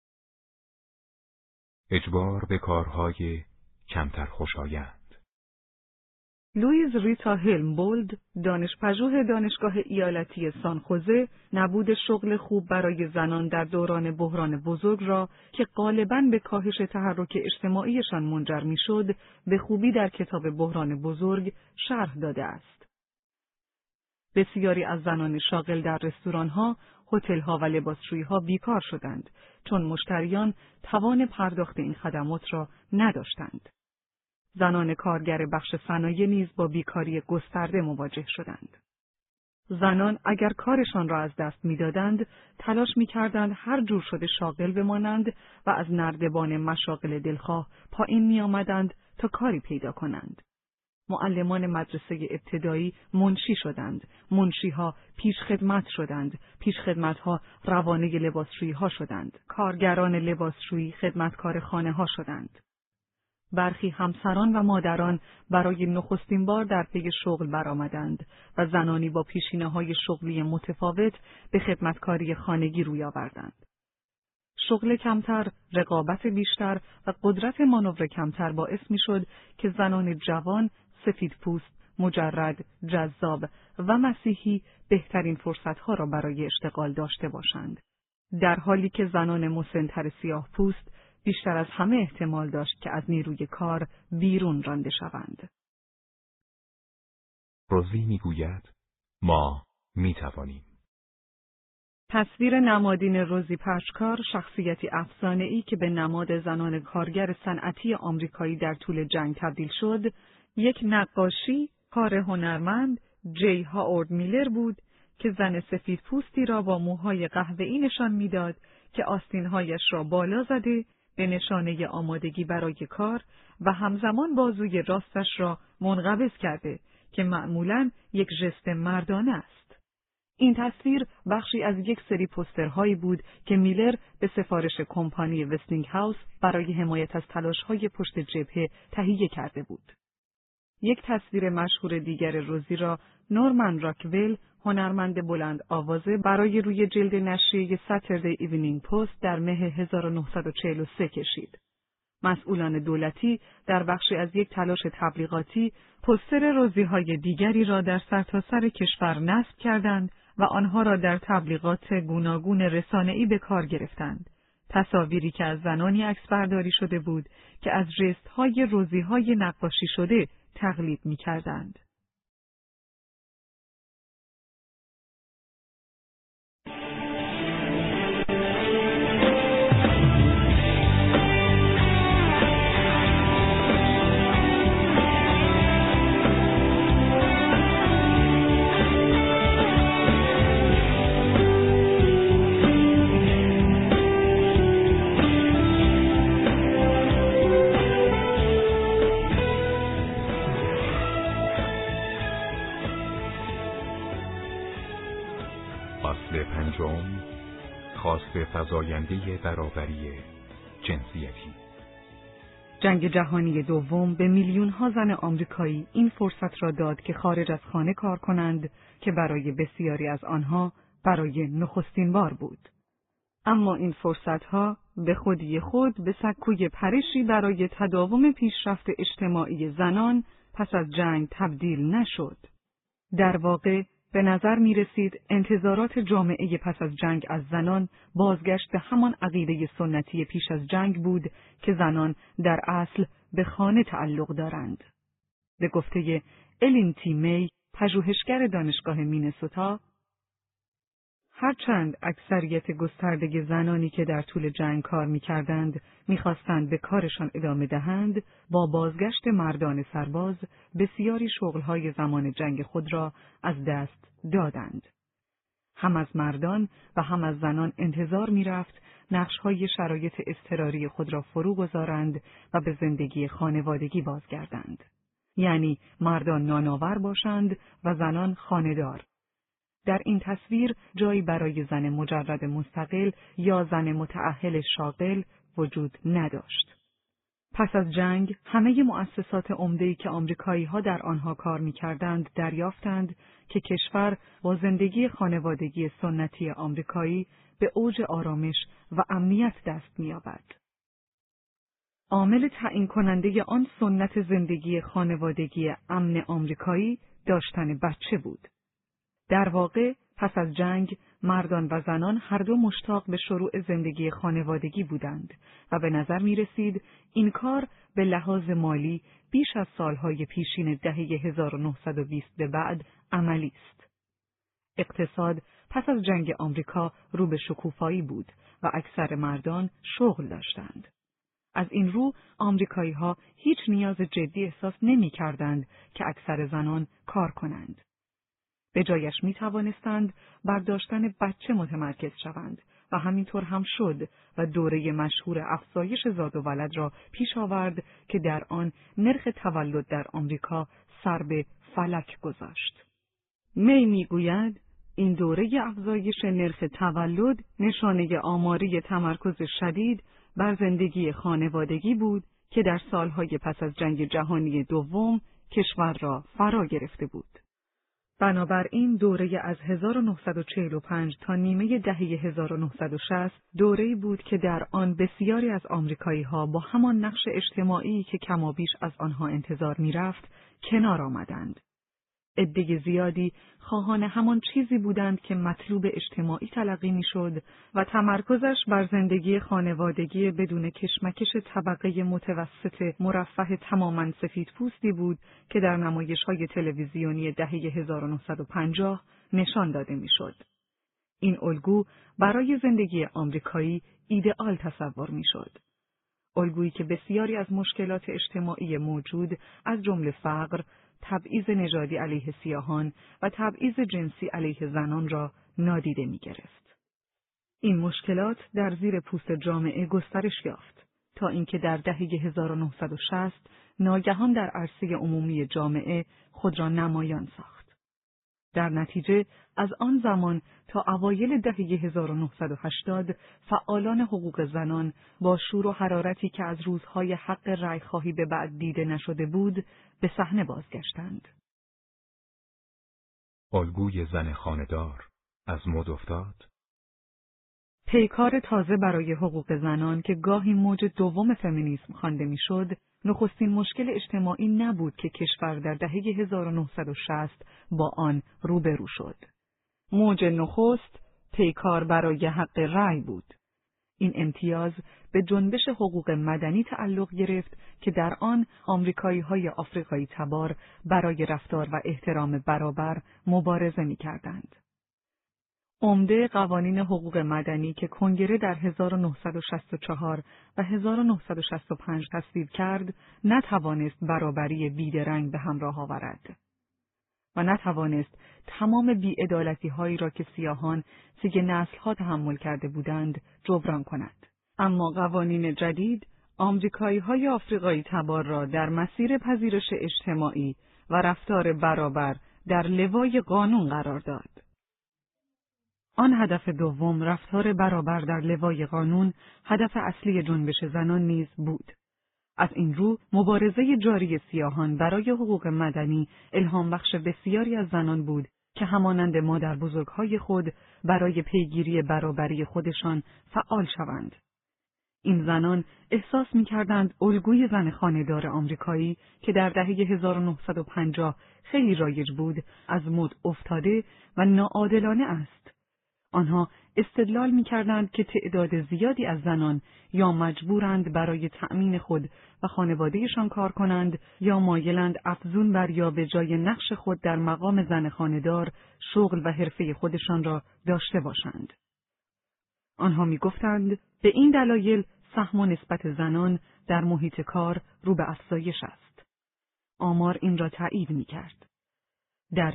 اجبار به کارهای کمتر خوشایند. لویز ریتا هلمبولد، دانشپژوه دانشگاه ایالتی سانخوزه، نبود شغل خوب برای زنان در دوران بحران بزرگ را که غالباً به کاهش تحرک اجتماعیشان منجر می‌شد، به خوبی در کتاب بحران بزرگ شرح داده است. بسیاری از زنان شاغل در رستوران‌ها، هتل‌ها و لباسشویی‌ها بیکار شدند، چون مشتریان توان پرداخت این خدمات را نداشتند. زنان کارگر بخش صنایع نیز با بیکاری گسترده مواجه شدند. زنان اگر کارشان را از دست می‌دادند، تلاش می‌کردند هر جور شده شاغل بمانند و از نردبان مشاغل دلخواه پایین می‌آمدند تا کاری پیدا کنند. معلمان مدرسه ابتدایی منشی شدند، منشی‌ها پیشخدمت شدند، پیشخدمت‌ها روانه لباسشویی‌ها شدند، کارگران لباسشویی خدمتکار خانه‌ها شدند. برخی همسران و مادران برای نخستین بار در پی شغل برآمدند و زنانی با پیشینه‌های شغلی متفاوت به خدمتکاری خانگی روی آوردند. شغل کمتر، رقابت بیشتر و قدرت مانور کمتر باعث می‌شد که زنان جوان، سفیدپوست، مجرد، جذاب و مسیحی بهترین فرصت‌ها را برای اشتغال داشته باشند، در حالی که زنان مسن‌تر سیاه‌پوست بیشتر از همه احتمال داشت که از نیروی کار بیرون رانده شوند. روزی میگوید ما میتوانیم. تصویر نمادین روزی پشکار، شخصیتی افسانه‌ای که به نماد زنان کارگر صنعتی آمریکایی در طول جنگ تبدیل شد، یک نقاشی کار هنرمند جی هاورد میلر بود که زن سفیدپوستی را با موهای قهوه‌ای نشان می‌داد که آستین‌هایش را بالا زده به نشانه آمادگی برای کار و همزمان بازوی راستش را منقبض کرده که معمولاً یک ژست مردانه است. این تصویر بخشی از یک سری پوسترهایی بود که میلر به سفارش کمپانی وستینگهاوس برای حمایت از تلاش‌های پشت جبهه تهیه کرده بود. یک تصویر مشهور دیگر روزی را نورمن راکول، هنرمند بلند آوازه، برای روی جلد نشریه ساتردی ایونینگ پست در مه 1943 کشید. مسئولان دولتی در بخشی از یک تلاش تبلیغاتی پوستر روزی‌های دیگری را در سرتاسر کشور نصب کردند و آنها را در تبلیغات گوناگون رسانه‌ای به کار گرفتند. تصاویری که از زنانی عکسبرداری شده بود که از ژست‌های روزی‌های نقاشی شده تقلید می‌کردند. فصل پنجم، خواست فزاینده برابری جنسیتی. جنگ جهانی دوم به میلیون‌ها زن آمریکایی این فرصت را داد که خارج از خانه کار کنند که برای بسیاری از آنها برای نخستین بار بود. اما این فرصت‌ها به خودی خود به سکوی پرشی برای تداوم پیشرفت اجتماعی زنان پس از جنگ تبدیل نشد. در واقع به نظر می رسید انتظارات جامعه پس از جنگ از زنان بازگشت به همان عقیده سنتی پیش از جنگ بود که زنان در اصل به خانه تعلق دارند. به گفته الین تی می، پژوهشگر دانشگاه مینسوتا، هرچند اکثریت گسترده زنانی که در طول جنگ کار می‌کردند می‌خواستند به کارشان ادامه دهند، با بازگشت مردان سرباز بسیاری شغل‌های زمان جنگ خود را از دست دادند. هم از مردان و هم از زنان انتظار می‌رفت نقش‌های شرایط اضطراری خود را فرو گذارند و به زندگی خانوادگی بازگردند. یعنی مردان نانآور باشند و زنان خانه‌دار. در این تصویر جایی برای زن مجرد مستقل یا زن متأهل شاغل وجود نداشت. پس از جنگ همه مؤسسات عمده‌ای که آمریکایی‌ها در آنها کار می‌کردند دریافتند که کشور با زندگی خانوادگی سنتی آمریکایی به اوج آرامش و امنیت دست می‌یابد. عامل تعیین کننده آن سنت زندگی خانوادگی امن آمریکایی داشتن بچه بود. در واقع پس از جنگ مردان و زنان هر دو مشتاق به شروع زندگی خانوادگی بودند و به نظر می رسید این کار به لحاظ مالی بیش از سالهای پیشین دهه 1920 به بعد عملی است. اقتصاد پس از جنگ آمریکا رو به شکوفایی بود و اکثر مردان شغل داشتند. از این رو آمریکایی‌ها هیچ نیاز جدی احساس نمی‌کردند که اکثر زنان کار کنند. به جایش می توانستند بر داشتن بچه متمرکز شوند و همینطور هم شد و دوره مشهور افزایش زاد و ولد را پیش آورد که در آن نرخ تولد در آمریکا سر به فلک گذاشت. می میگوید این دوره افزایش نرخ تولد نشانه آماری تمرکز شدید بر زندگی خانوادگی بود که در سالهای پس از جنگ جهانی دوم کشور را فرا گرفته بود. بنابراین دوره از 1945 تا نیمه دهه 1960 دوره‌ای بود که در آن بسیاری از آمریکایی‌ها با همان نقش اجتماعی که کمابیش از آنها انتظار می‌رفت کنار آمدند. عده زیادی خواهان همان چیزی بودند که مطلوب اجتماعی تلقی می‌شد و تمرکزش بر زندگی خانوادگی بدون کشمکش طبقه متوسط مرفه تماماً سفیدپوستی بود که در نمایش‌های تلویزیونی دهه 1950 نشان داده می‌شد. این الگو برای زندگی آمریکایی ایدئال تصور میشد. الگویی که بسیاری از مشکلات اجتماعی موجود از جمله فقر، تبعیض نژادی علیه سیاهان و تبعیض جنسی علیه زنان را نادیده می‌گرفت. این مشکلات در زیر پوست جامعه گسترش یافت تا اینکه در دهه 1960 ناگهان در عرصه عمومی جامعه خود را نمایان ساخت. در نتیجه از آن زمان تا اوایل دهه 1980 فعالان حقوق زنان با شور و حرارتی که از روزهای حق رأی‌خواهی به بعد دیده نشده بود به صحنه بازگشتند. الگوی زن خانه‌دار از مد افتاد. پیکار تازه برای حقوق زنان که گاهی موج دوم فمینیسم خوانده میشد، نخستین مشکل اجتماعی نبود که کشور در دهه 1960 با آن روبرو شد. موج نخست پیکار برای حق رأی بود. این امتیاز به جنبش حقوق مدنی تعلق گرفت که در آن آمریکایی‌های آفریقایی تبار برای رفتار و احترام برابر مبارزه می‌کردند. عمده قوانین حقوق مدنی که کنگره در 1964 و 1965 تصویب کرد، نتوانست برابری بیدرنگ به همراه آورد و نتوانست تمام بی‌عدالتی‌هایی را که سیاهان طی نسل‌ها تحمل کرده بودند جبران کند. اما قوانین جدید آمریکایی‌های آفریقایی تبار را در مسیر پذیرش اجتماعی و رفتار برابر در لوای قانون قرار داد. آن هدف دوم، رفتار برابر در لوای قانون، هدف اصلی جنبش زنان نیز بود. از این رو، مبارزه جاری سیاهان برای حقوق مدنی الهام بخش بسیاری از زنان بود که همانند مادر بزرگهای خود برای پیگیری برابری خودشان فعال شوند. این زنان احساس می‌کردند الگوی زن خانه‌دار آمریکایی که در دهه 1950 خیلی رایج بود، از مد افتاده و ناعادلانه است. آنها استدلال می‌کردند که تعداد زیادی از زنان یا مجبورند برای تأمین خود و خانواده‌شان کار کنند یا مایلند افزون بر یا به جای نقش خود در مقام زن خانه‌دار شغل و حرفه خودشان را داشته باشند. آنها می‌گفتند به این دلایل سهم و نسبت زنان در محیط کار رو به افزایش است. آمار این را تایید می‌کرد. در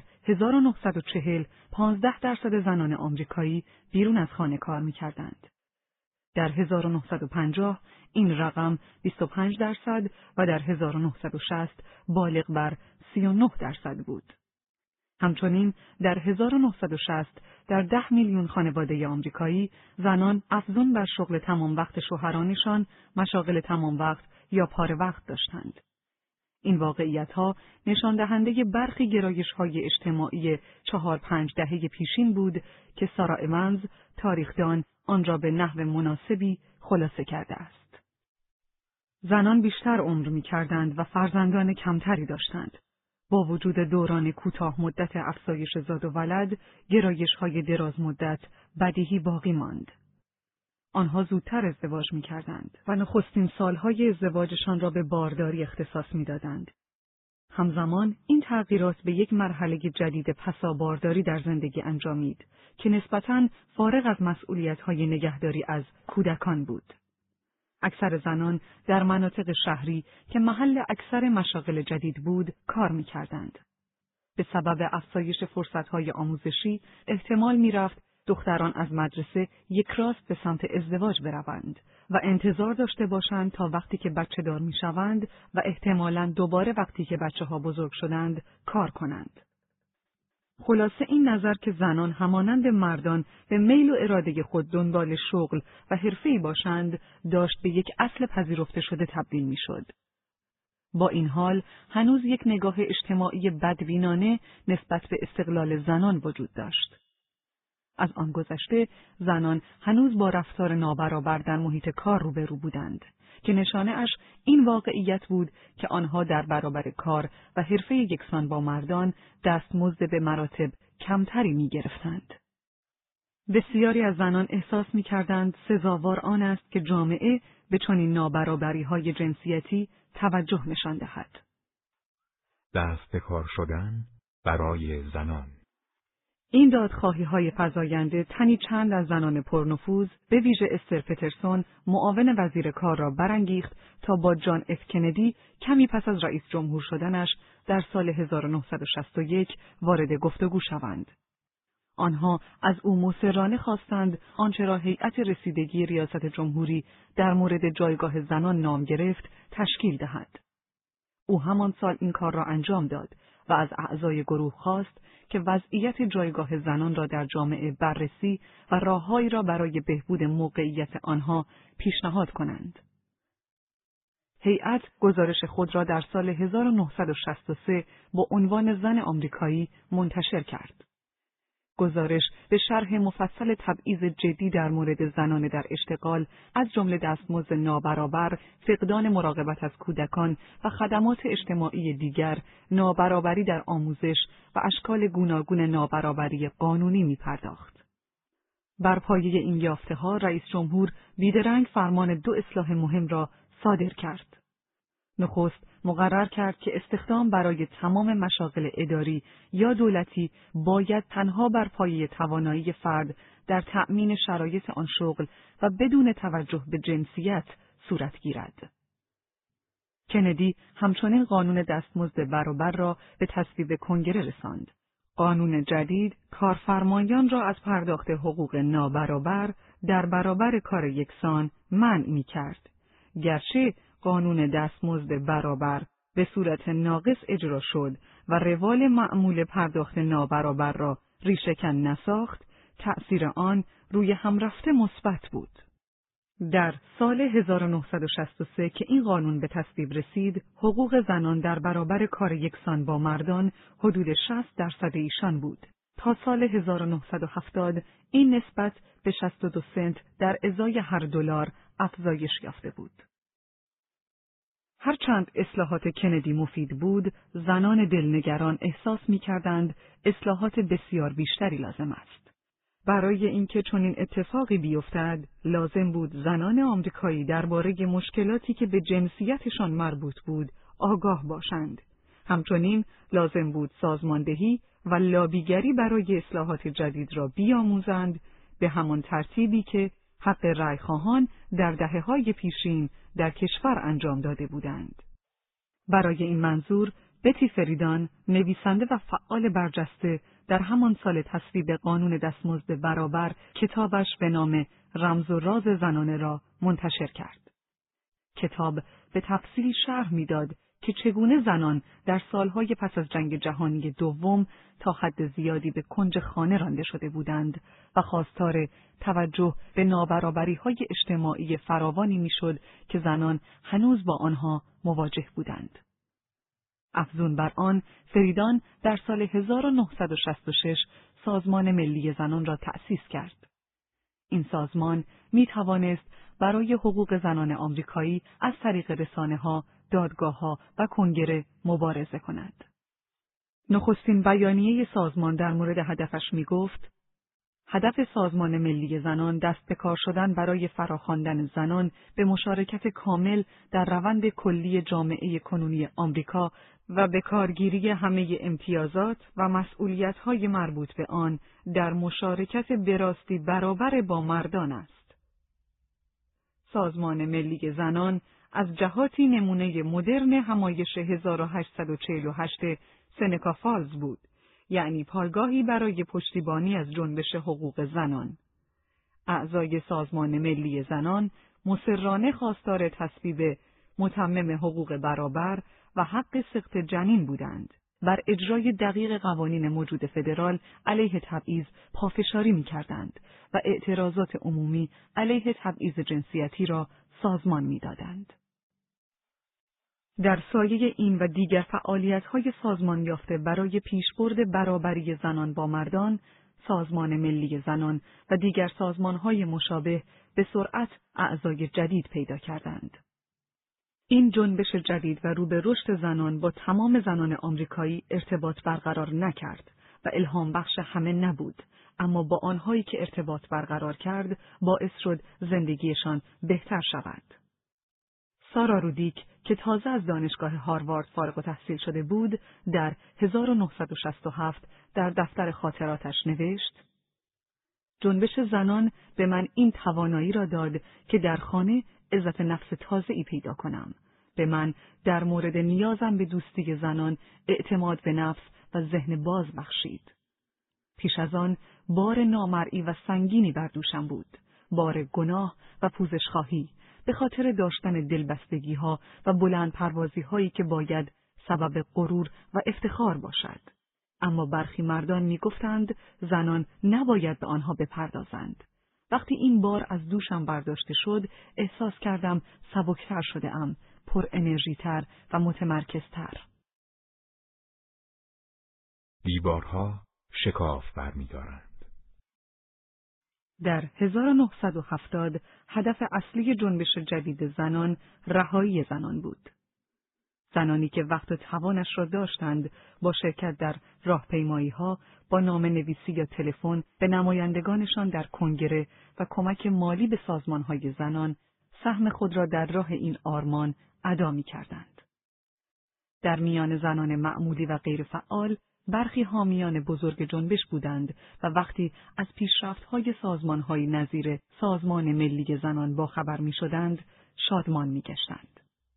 1940 15% زنان آمریکایی بیرون از خانه کار می‌کردند. در 1950 این رقم 25% و در 1960 بالغ بر 39% بود. همچنین در 1960 در 10 میلیون خانواده آمریکایی زنان افزون بر شغل تمام وقت شوهرانشان مشاغل تمام وقت یا پاره وقت داشتند. این واقعیت‌ها نشان دهنده برخی گرایش‌های اجتماعی 4-5 دهه پیشین بود که سارا ایونز، تاریخدان، آن را به نحو مناسبی خلاصه کرده است. زنان بیشتر عمر می‌کردند و فرزندان کمتری داشتند. با وجود دوران کوتاه مدت افزایش زاد و ولد، گرایش‌های دراز مدت بدیهی باقی ماند. آنها زودتر ازدواج می‌کردند و نخستین سالهای ازدواجشان را به بارداری اختصاص می‌دادند. همزمان این تغییرات به یک مرحله جدید پسابارداری در زندگی انجامید که نسبتاً فارغ از مسئولیت‌های نگهداری از کودکان بود. اکثر زنان در مناطق شهری که محل اکثر مشاغل جدید بود کار می‌کردند. به سبب افزایش فرصت‌های آموزشی احتمال می‌رفت دختران از مدرسه یک راست به سمت ازدواج بروند و انتظار داشته باشند تا وقتی که بچه دار می شوند و احتمالاً دوباره وقتی که بچه ها بزرگ شدند کار کنند. خلاصه این نظر که زنان همانند مردان به میل و اراده خود دنبال شغل و حرفه‌ای باشند داشت به یک اصل پذیرفته شده تبدیل می شد. با این حال هنوز یک نگاه اجتماعی بدبینانه نسبت به استقلال زنان وجود داشت. از آن گذشته زنان هنوز با رفتار نابرابر در محیط کار روبرو بودند که نشانه اش این واقعیت بود که آنها در برابر کار و حرفه یکسان با مردان دستمزد به مراتب کمتری می گرفتند. بسیاری از زنان احساس می کردند سزاوار آن است که جامعه به چنین نابرابری های جنسیتی توجه نشان دهد. دست به کار شدن برای زنان. این دادخواهی‌های فزاینده تنی چند از زنان پرنفوذ به ویژه استر پترسون معاون وزیر کار را برانگیخت تا با جان اف کندی کمی پس از رئیس جمهور شدنش در سال 1961 وارد گفتگو شوند. آنها از او مصرانه خواستند آنچه را هیئت رسیدگی ریاست جمهوری در مورد جایگاه زنان نام گرفت تشکیل دهد. او همان سال این کار را انجام داد و از اعضای گروه خواست که وضعیت جایگاه زنان را در جامعه بررسی و راههایی را برای بهبود موقعیت آنها پیشنهاد کنند. هیئت گزارش خود را در سال 1963 با عنوان زن آمریکایی منتشر کرد. گزارش به شرح مفصل تبعیض جدی در مورد زنان در اشتغال از جمله دستمزد نابرابر، فقدان مراقبت از کودکان و خدمات اجتماعی دیگر، نابرابری در آموزش و اشکال گوناگون نابرابری قانونی می‌پرداخت. بر پایه این یافته‌ها رئیس جمهور بیدرنگ فرمان 2 اصلاح مهم را صادر کرد. نخست مقرر کرد که استخدام برای تمام مشاغل اداری یا دولتی باید تنها بر پایه توانایی فرد در تأمین شرایط آن شغل و بدون توجه به جنسیت صورت گیرد. کندی همچنین قانون دستمزد برابر را به تصویب کنگره رساند. قانون جدید کارفرمایان را از پرداخت حقوق نابرابر در برابر کار یکسان منع می‌کرد. گرچه قانون دستمزد برابر به صورت ناقص اجرا شد و روال معمول پرداخت نابرابر را ریشه‌کن نساخت، تأثیر آن روی هم رفته مثبت بود. در سال 1963 که این قانون به تصویب رسید، حقوق زنان در برابر کار یکسان با مردان حدود 60% ایشان بود. تا سال 1970 این نسبت به 62 سنت در ازای هر دلار افزایش یافته بود. هرچند اصلاحات کندی مفید بود، زنان دلنگران احساس می‌کردند اصلاحات بسیار بیشتری لازم است. برای اینکه چنین اتفاقی بیفتد، لازم بود زنان آمریکایی درباره مشکلاتی که به جنسیتشان مربوط بود آگاه باشند. همچنین لازم بود سازماندهی و لابیگری برای اصلاحات جدید را بیاموزند، به همان ترتیبی که حق رأی‌خواهان در دهه‌های پیشین در کشور انجام داده بودند. برای این منظور بتی فریدان، نویسنده و فعال برجسته، در همان سال تصویب قانون دستمزد برابر کتابش به نام رمز و راز زنانه را منتشر کرد. کتاب به تفصیل شرح می‌داد که چگونه زنان در سالهای پس از جنگ جهانی دوم تا حد زیادی به کنج خانه رانده شده بودند و خواستار توجه به نابرابری‌های اجتماعی فراوانی میشد که زنان هنوز با آنها مواجه بودند. افزون بر آن، فریدان در سال 1966 سازمان ملی زنان را تأسیس کرد. این سازمان می توانست برای حقوق زنان آمریکایی از طریق رسانه‌ها، دادگاه‌ها و کنگره مبارزه کند. نخستین بیانیه سازمان در مورد هدفش می گفت: هدف سازمان ملی زنان دست به کار شدن برای فراخواندن زنان به مشارکت کامل در روند کلی جامعه کنونی آمریکا و به کارگیری همه امتیازات و مسئولیت‌های مربوط به آن در مشارکت براستی برابر با مردان است. سازمان ملی زنان از جهاتی نمونه مدرن همایش 1848 سنکا فالز بود، یعنی پایگاهی برای پشتیبانی از جنبش حقوق زنان. اعضای سازمان ملی زنان مصرانه خواستار تصویب متمم حقوق برابر و حق سقط جنین بودند. بر اجرای دقیق قوانین موجود فدرال علیه تبعیض پافشاری می‌کردند و اعتراضات عمومی علیه تبعیض جنسیتی را سازمان می‌دادند. در سایه این و دیگر فعالیت‌های سازمان یافته برای پیشبرد برابری زنان با مردان، سازمان ملی زنان و دیگر سازمان‌های مشابه به سرعت اعضای جدید پیدا کردند. این جنبش جدید و رو به رشد زنان با تمام زنان آمریکایی ارتباط برقرار نکرد و الهام بخش همه نبود، اما با آنهایی که ارتباط برقرار کرد باعث شد زندگیشان بهتر شود. سارا رودیک که تازه از دانشگاه هاروارد فارغ التحصیل شده بود، در 1967 در دفتر خاطراتش نوشت: جنبش زنان به من این توانایی را داد که در خانه عزت نفس تازه‌ای پیدا کنم. به من در مورد نیازم به دوستی زنان اعتماد به نفس و ذهن باز بخشید. پیش از آن بار نامرئی و سنگینی بر دوشم بود، بار گناه و پوزش خواهی، به خاطر داشتن دلبستگی ها و بلند پروازی هایی که باید سبب غرور و افتخار باشد. اما برخی مردان می گفتند زنان نباید به آنها بپردازند. وقتی این بار از دوشم برداشته شد، احساس کردم سبکتر شده ام، پر انرژی تر و متمرکزتر. دیوارها شکاف برمی‌دارند. در 1970 هدف اصلی جنبش جدید زنان رهایی زنان بود. زنانی که وقت و توانش را داشتند با شرکت در راهپیمایی‌ها، با نامه‌نویسی یا تلفن به نمایندگانشان در کنگره و کمک مالی به سازمان‌های زنان، سهم خود را در راه این آرمان ادا می‌کردند. در میان زنان معمولی و غیر فعال، برخی حامیان بزرگ جنبش بودند و وقتی از پیشرفت‌های سازمان‌های نظیر سازمان ملی زنان باخبر می‌شدند، شادمان می‌گشتند.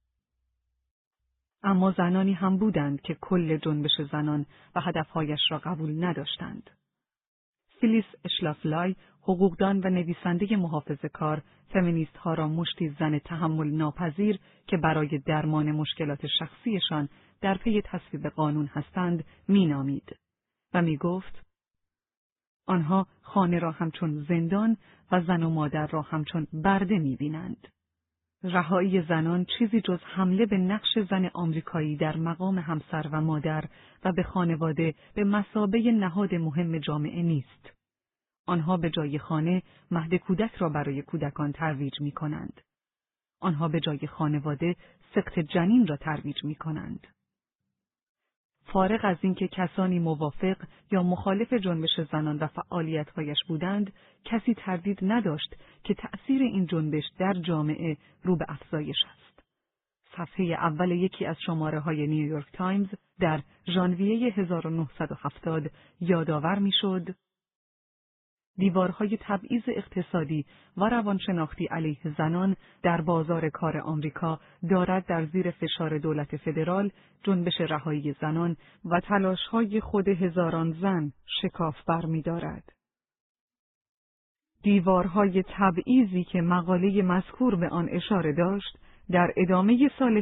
اما زنانی هم بودند که کل جنبش زنان و هدفهایش را قبول نداشتند. فیلیس اشلافلای، حقوقدان و نویسنده محافظه‌کار، فمینیست‌ها را مشتی زن تحمل ناپذیر که برای درمان مشکلات شخصیشان در پی تصویب قانون هستند مینامید و میگفت آنها خانه را همچون زندان و زن و مادر را همچون برده میبینند. رهایی زنان چیزی جز حمله به نقش زن آمریکایی در مقام همسر و مادر و به خانواده به مثابه نهاد مهم جامعه نیست. آنها به جای خانه مهد کودک را برای کودکان ترویج می کنند. آنها به جای خانواده سقط جنین را ترویج می کنند. فارغ از اینکه کسانی موافق یا مخالف جنبش زنان و فعالیت‌هایش بودند، کسی تردید نداشت که تأثیر این جنبش در جامعه رو به افزایش است. صفحه اول یکی از شماره‌های نیویورک تایمز در ژانویه 1970 یادآور می‌شد: دیوارهای تبعیض اقتصادی و روانشناختی علیه زنان در بازار کار آمریکا دارد در زیر فشار دولت فدرال جنبش رهایی زنان و تلاش‌های خود هزاران زن شکاف برمی‌دارد. دیوارهای تبعیضی که مقاله مذکور به آن اشاره داشت، در ادامه سال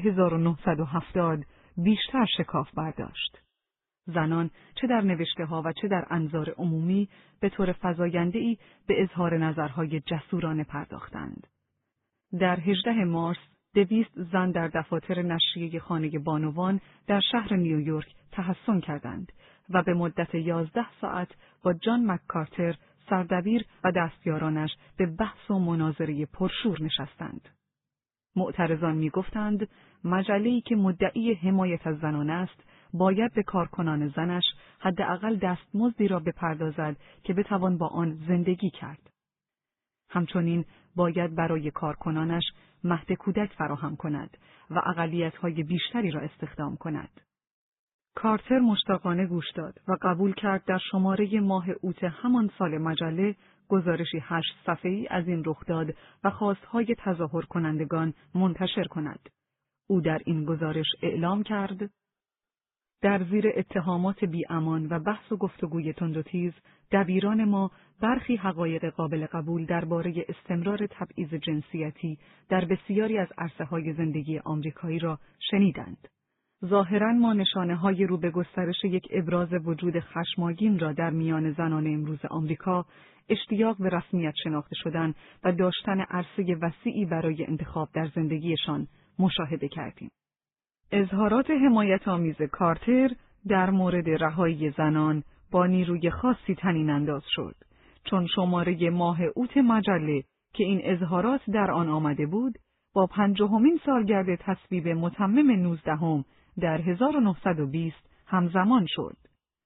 1970 بیشتر شکاف برداشت. زنان چه در نوشته‌ها و چه در انظار عمومی به طور فزاینده‌ای به اظهار نظرهای جسورانه پرداختند. در 18 مارس 200 زن در دفاتر نشریه خانه بانوان در شهر نیویورک تحصن کردند و به مدت 11 ساعت با جان مککارتر، سردبیر و دستیارانش به بحث و مناظره پرشور نشستند. معترضان می‌گفتند مجله‌ای که مدعی حمایت از زنان است، باید به کارکنان زنش حداقل دستمزدی را بپردازد که بتوان با آن زندگی کرد. همچنین باید برای کارکنانش مهد کودک فراهم کند و اقلیت‌های بیشتری را استخدام کند. کارتر مشتاقانه گوش داد و قبول کرد در شماره ماه اوت همان سال مجله گزارشی 8 صفحه‌ای از این رخداد و خواستهای تظاهر کنندگان منتشر کند. او در این گزارش اعلام کرد: در زیر اتهامات بی‌امان و بحث و گفتگوی تند و تیز، دبیران ما برخی حقایق قابل قبول درباره استمرار تبعیض جنسیتی در بسیاری از عرصه‌های زندگی آمریکایی را شنیدند. ظاهراً ما نشانه‌های رو به گسترش یک ابراز وجود خشمگین را در میان زنان امروز آمریکا، اشتیاق به رسمیت شناخته شدن و داشتن عرصه وسیعی برای انتخاب در زندگیشان مشاهده کردیم. اظهارات حمایت‌آمیز کارتر در مورد رهایی زنان با نیروی خاصی طنین انداز شد، چون شماره ماه اوت مجله که این اظهارات در آن آمده بود، با 50مین سالگرد تصویب متمم 19 در 1920 همزمان شد.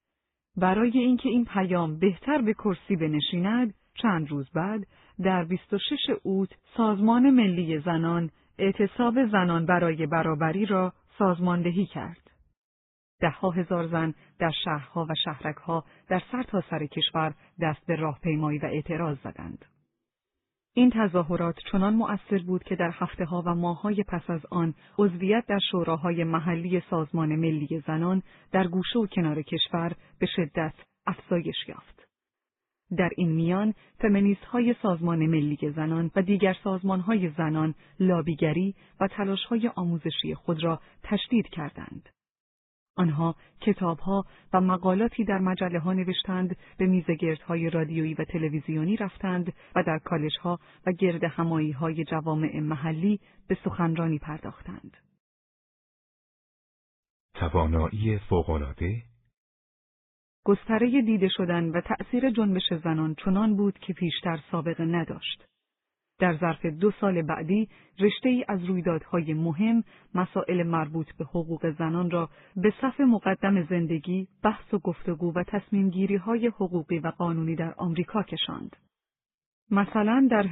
برای اینکه این پیام بهتر به کرسی بنشیند، چند روز بعد در 26 اوت سازمان ملی زنان اعتصاب زنان برای برابری را سازماندهی کرد. ده‌ها هزار زن در شهرها و شهرک‌ها در سرتاسر کشور دست به راهپیمایی و اعتراض زدند. این تظاهرات چنان مؤثر بود که در هفته‌ها و ماه‌های پس از آن عضویت در شوراهای محلی سازمان ملی زنان در گوشه و کنار کشور به شدت افزایش یافت. در این میان فمینیست‌های سازمان ملی زنان و دیگر سازمان‌های زنان لابیگری و تلاش‌های آموزشی خود را تشدید کردند. آنها کتاب‌ها و مقالاتی در مجله‌ها نوشتند، به میزگردهای رادیویی و تلویزیونی رفتند و در کالج‌ها و گردهمایی‌های جوامع محلی به سخنرانی پرداختند. توانایی فوق‌العاده؟ گستره دیده شدن و تأثیر جنبش زنان چنان بود که پیشتر سابقه نداشت. در ظرف 2 سال بعدی رشته‌ای از رویدادهای مهم، مسائل مربوط به حقوق زنان را به صف مقدم زندگی، بحث و گفتگو و تصمیم‌گیری‌های حقوقی و قانونی در آمریکا کشاند. مثلا در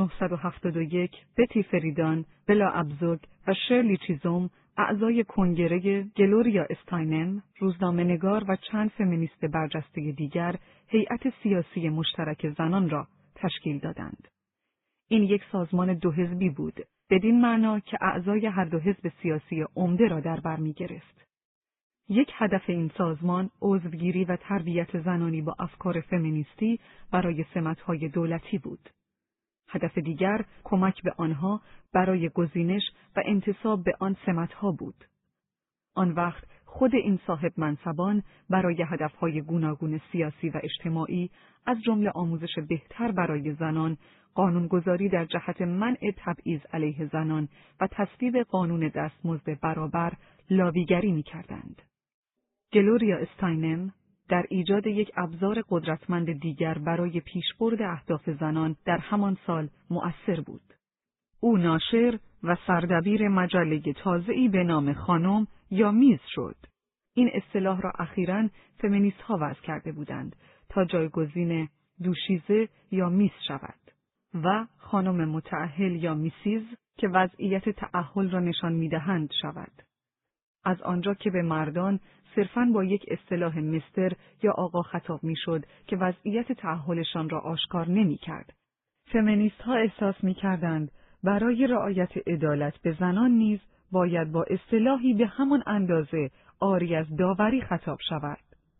1971 بتی فریدان، بلا ابزورگ و شرلی چیزوم، اعضای کنگره گلوریا استاینم، روزنامه‌نگار و چند فمینیست برجسته دیگر، هیئت سیاسی مشترک زنان را تشکیل دادند. این یک سازمان 2 حزبی بود، بدین معنا که اعضای هر 2 حزب سیاسی عمده را در بر می‌گرفت. یک هدف این سازمان عضوگیری و تربیت زنانی با افکار فمینیستی برای سمت‌های دولتی بود. هدف دیگر کمک به آنها برای گزینش و انتصاب به آن سمت‌ها بود. آن وقت خود این صاحب منصبان برای هدف‌های گوناگون سیاسی و اجتماعی، از جمله آموزش بهتر برای زنان، قانونگذاری در جهت منع تبعیض علیه زنان و تصویب قانون دستمزد برابر، لابیگری می‌کردند. گلوریا استاینم در ایجاد یک ابزار قدرتمند دیگر برای پیشبرد اهداف زنان در همان سال مؤثر بود. او ناشر و سردبیر مجله تازه‌ای به نام خانم یا میز شد. این اصطلاح را اخیراً فمینیست‌ها وضع کرده بودند تا جایگزین دوشیزه یا میس شود و خانم متأهل یا میسیز که وضعیت تأهل را نشان می‌دهند شود. از آنجا که به مردان صرفاً با یک اصطلاح مستر یا آقا خطاب می‌شد که وضعیت تأهلشان را آشکار نمی‌کرد. فمینیست‌ها احساس می‌کردند برای رعایت عدالت به زنان نیز باید با اصطلاحی به همان اندازه عاری از داوری خطاب شود.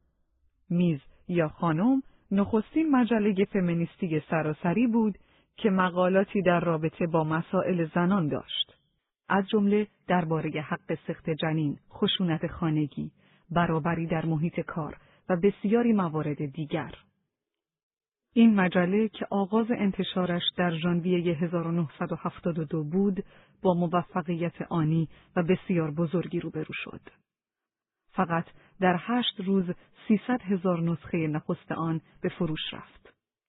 میز یا خانم نخستین مجله فمینیستی سراسری بود که مقالاتی در رابطه با مسائل زنان داشت، از جمله درباره حق سقط جنین، خشونت خانگی، برابری در محیط کار و بسیاری موارد دیگر. این مجله که آغاز انتشارش در ژانویه 1972 بود، با موفقیت آنی و بسیار بزرگی روبرو شد. فقط در 8 روز 300,000 نسخه نخست آن به فروش رفت.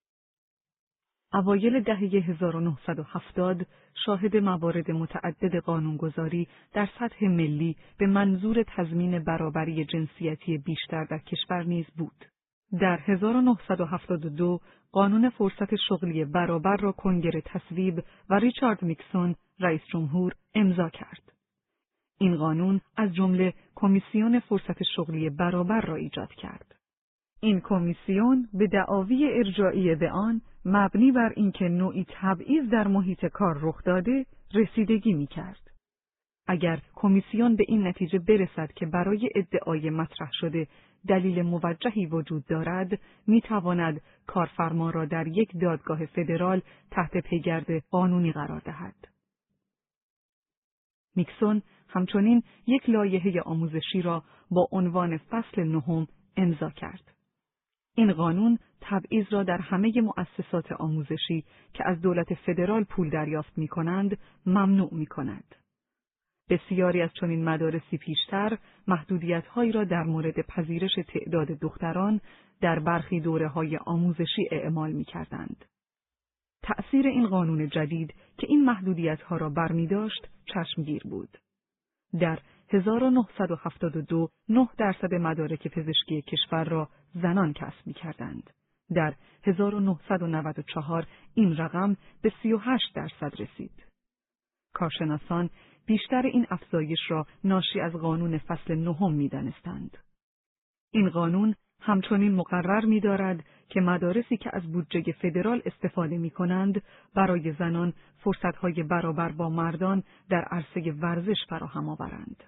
اوایل دهه 1970 شاهد موارد متعدد قانونگذاری در سطح ملی به منظور تضمین برابری جنسیتی بیشتر در کشور نیز بود. در 1972 قانون فرصت شغلی برابر را کنگره تصویب و ریچارد نیکسون رئیس جمهور امضا کرد. این قانون از جمله کمیسیون فرصت شغلی برابر را ایجاد کرد. این کمیسیون به دعاوی ارجاعی به آن مبنی بر اینکه نوعی تبعیض در محیط کار رخ داده رسیدگی می‌کرد. اگر کمیسیون به این نتیجه برسد که برای ادعای مطرح شده دلیل موجهی وجود دارد، می‌تواند کارفرما را در یک دادگاه فدرال تحت پیگرد قانونی قرار دهد. نیکسون همچنین یک لایحه آموزشی را با عنوان فصل 9 امضا کرد. این قانون تبعیض را در همه مؤسسات آموزشی که از دولت فدرال پول دریافت می‌کنند ممنوع می‌کند. بسیاری از چنین مدارسی پیشتر محدودیت‌هایی را در مورد پذیرش تعداد دختران در برخی دوره‌های آموزشی اعمال می‌کردند. تأثیر این قانون جدید که این محدودیت‌ها را برمی‌داشت چشمگیر بود. در 1972 9% مدارک پزشکی کشور را زنان کسب می‌کردند. در 1994 این رقم به 38% رسید. کارشناسان بیشتر این افزایش را ناشی از قانون فصل 9 می‌دانستند. این قانون همچنین مقرر می‌دارد که مدارسی که از بودجه فدرال استفاده می‌کنند برای زنان فرصت‌های برابر با مردان در عرصه ورزش فراهم آورند.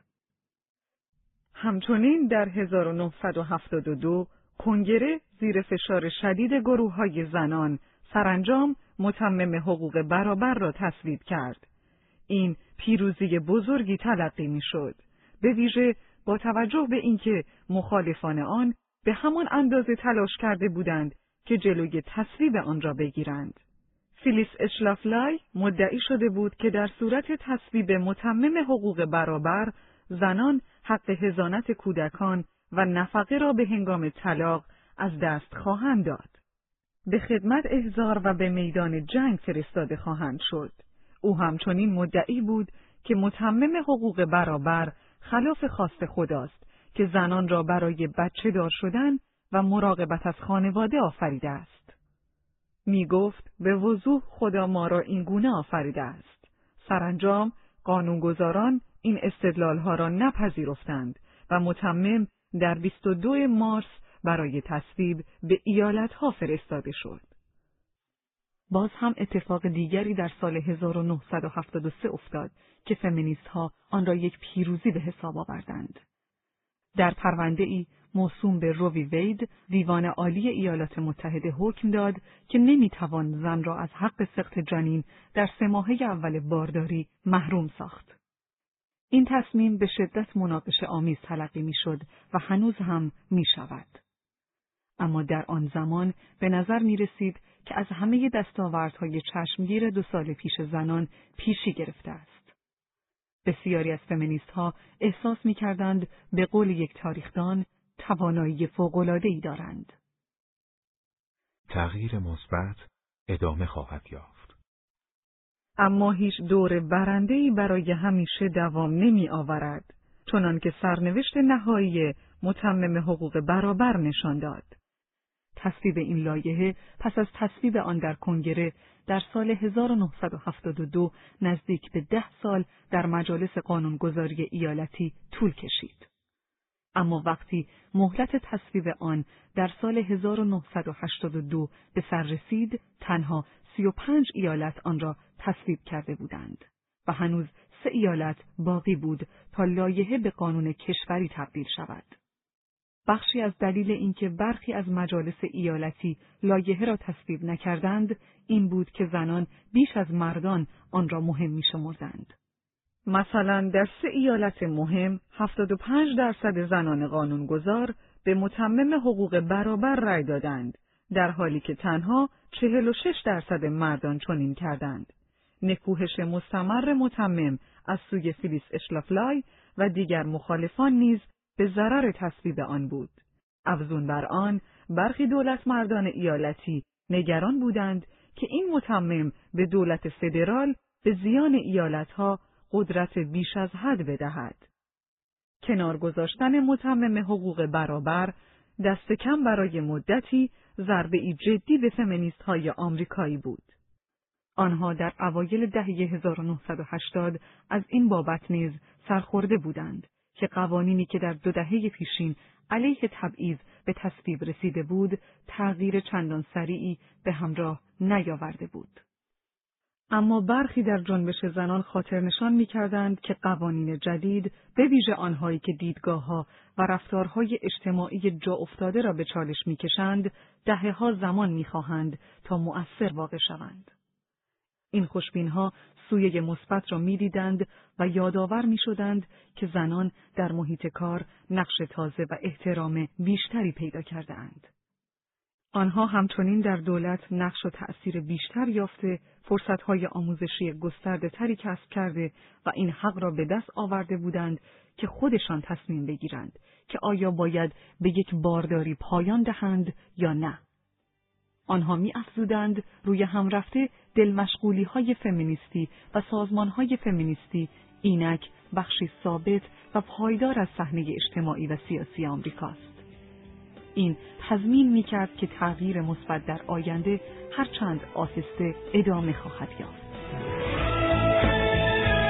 همچنین در 1972 کنگره زیر فشار شدید گروه‌های زنان سرانجام متمم حقوق برابر را تصویب کرد. این پیروزی بزرگی تلقی می‌شد، به ویژه با توجه به اینکه مخالفان آن به همان اندازه تلاش کرده بودند که جلوی تصویب آن را بگیرند. فیلیس اشلافلای مدعی شده بود که در صورت تصویب متمم حقوق برابر، زنان حق حضانت کودکان و نفقه را به هنگام طلاق از دست خواهند داد. به خدمت احضار و به میدان جنگ فرستاده خواهند شد. او همچنین مدعی بود که متمم حقوق برابر خلاف خواست خداست که زنان را برای بچه دار شدن و مراقبت از خانواده آفریده است. می گفت به وضوح خدا ما را این گونه آفریده است. سرانجام قانونگذاران این استدلالها را نپذیرفتند و متمم در 22 مارس برای تصویب به ایالتها فرستاده شد. باز هم اتفاق دیگری در سال 1973 افتاد که فمینیست‌ها آن را یک پیروزی به حساب آوردند. در پرونده‌ای موسوم به روی وید، دیوان عالی ایالات متحده حکم داد که نمی‌توان زن را از حق سقط جنین در 3 ماهه اول بارداری محروم ساخت. این تصمیم به شدت مناقشه آمیز تلقی می‌شد و هنوز هم می‌شود. اما در آن زمان به نظر می‌رسید که از همه دستاوردهای چشمگیر 2 سال پیش زنان پیشی گرفته است. بسیاری از فمینیست‌ها احساس می‌کردند به قول یک تاریخدان توانایی فوق‌العاده‌ای دارند. تغییر مثبت ادامه خواهد یافت. اما هیچ دور برنده‌ای برای همیشه دوام نمی‌آورد، چنان که سرنوشت نهایی متمم حقوق برابر نشان داد. تصویب این لایحه پس از تصویب آن در کنگره در سال 1972 نزدیک به 10 سال در مجالس قانونگذاری ایالتی طول کشید. اما وقتی مهلت تصویب آن در سال 1982 به سر رسید، تنها 35 ایالت آن را تصویب کرده بودند و هنوز 3 ایالت باقی بود تا لایحه به قانون کشوری تبدیل شود. بخشی از دلیل اینکه برخی از مجالس ایالتی لایحه را تصویب نکردند این بود که زنان بیش از مردان آن را مهم می‌شمردند. مثلا در 3 ایالت مهم 75% زنان قانونگذار به متمم حقوق برابر رأی دادند، در حالی که تنها 46% مردان چنین کردند. نکوهش مستمر متمم از سوی فیلیس اشلافلای و دیگر مخالفان نیز به ضرر تصویب آن بود. افزون بر آن، برخی دولت مردان ایالتی نگران بودند که این متمم به دولت فدرال به زیان ایالتها قدرت بیش از حد بدهد. کنار گذاشتن متمم حقوق برابر دست کم برای مدتی ضربه‌ای جدی به فمینیست‌های آمریکایی بود. آنها در اوایل دهه 1980 از این بابت نیز سرخورده بودند که قوانینی که در 2 دهه پیشین علیه تبعیض به تصویب رسیده بود، تغییر چندان سریعی به همراه نیاورده بود. اما برخی در جنبش زنان خاطر نشان می‌کردند که قوانین جدید، به ویژه آنهایی که دیدگاه‌ها و رفتارهای اجتماعی جا افتاده را به چالش می‌کشند، دهه‌ها زمان می‌خواهند تا مؤثر واقع شوند. این خوشبین‌ها سویه مثبت را می‌دیدند و یادآور می‌شدند که زنان در محیط کار نقش تازه و احترام بیشتری پیدا کرده‌اند. آنها همچنین در دولت نقش و تأثیر بیشتر یافته، فرصت‌های آموزشی گسترده‌تری کسب کرده و این حق را به دست آورده بودند که خودشان تصمیم بگیرند که آیا باید به یک بارداری پایان دهند یا نه. آنها می‌افزودند روی هم رفته دلمشغولی‌های فمینیستی و سازمان‌های فمینیستی اینک بخشی ثابت و پایدار از صحنه اجتماعی و سیاسی آمریکاست. این تضمین می‌کرد که تغییر مثبت در آینده هرچند آهسته ادامه خواهد یافت.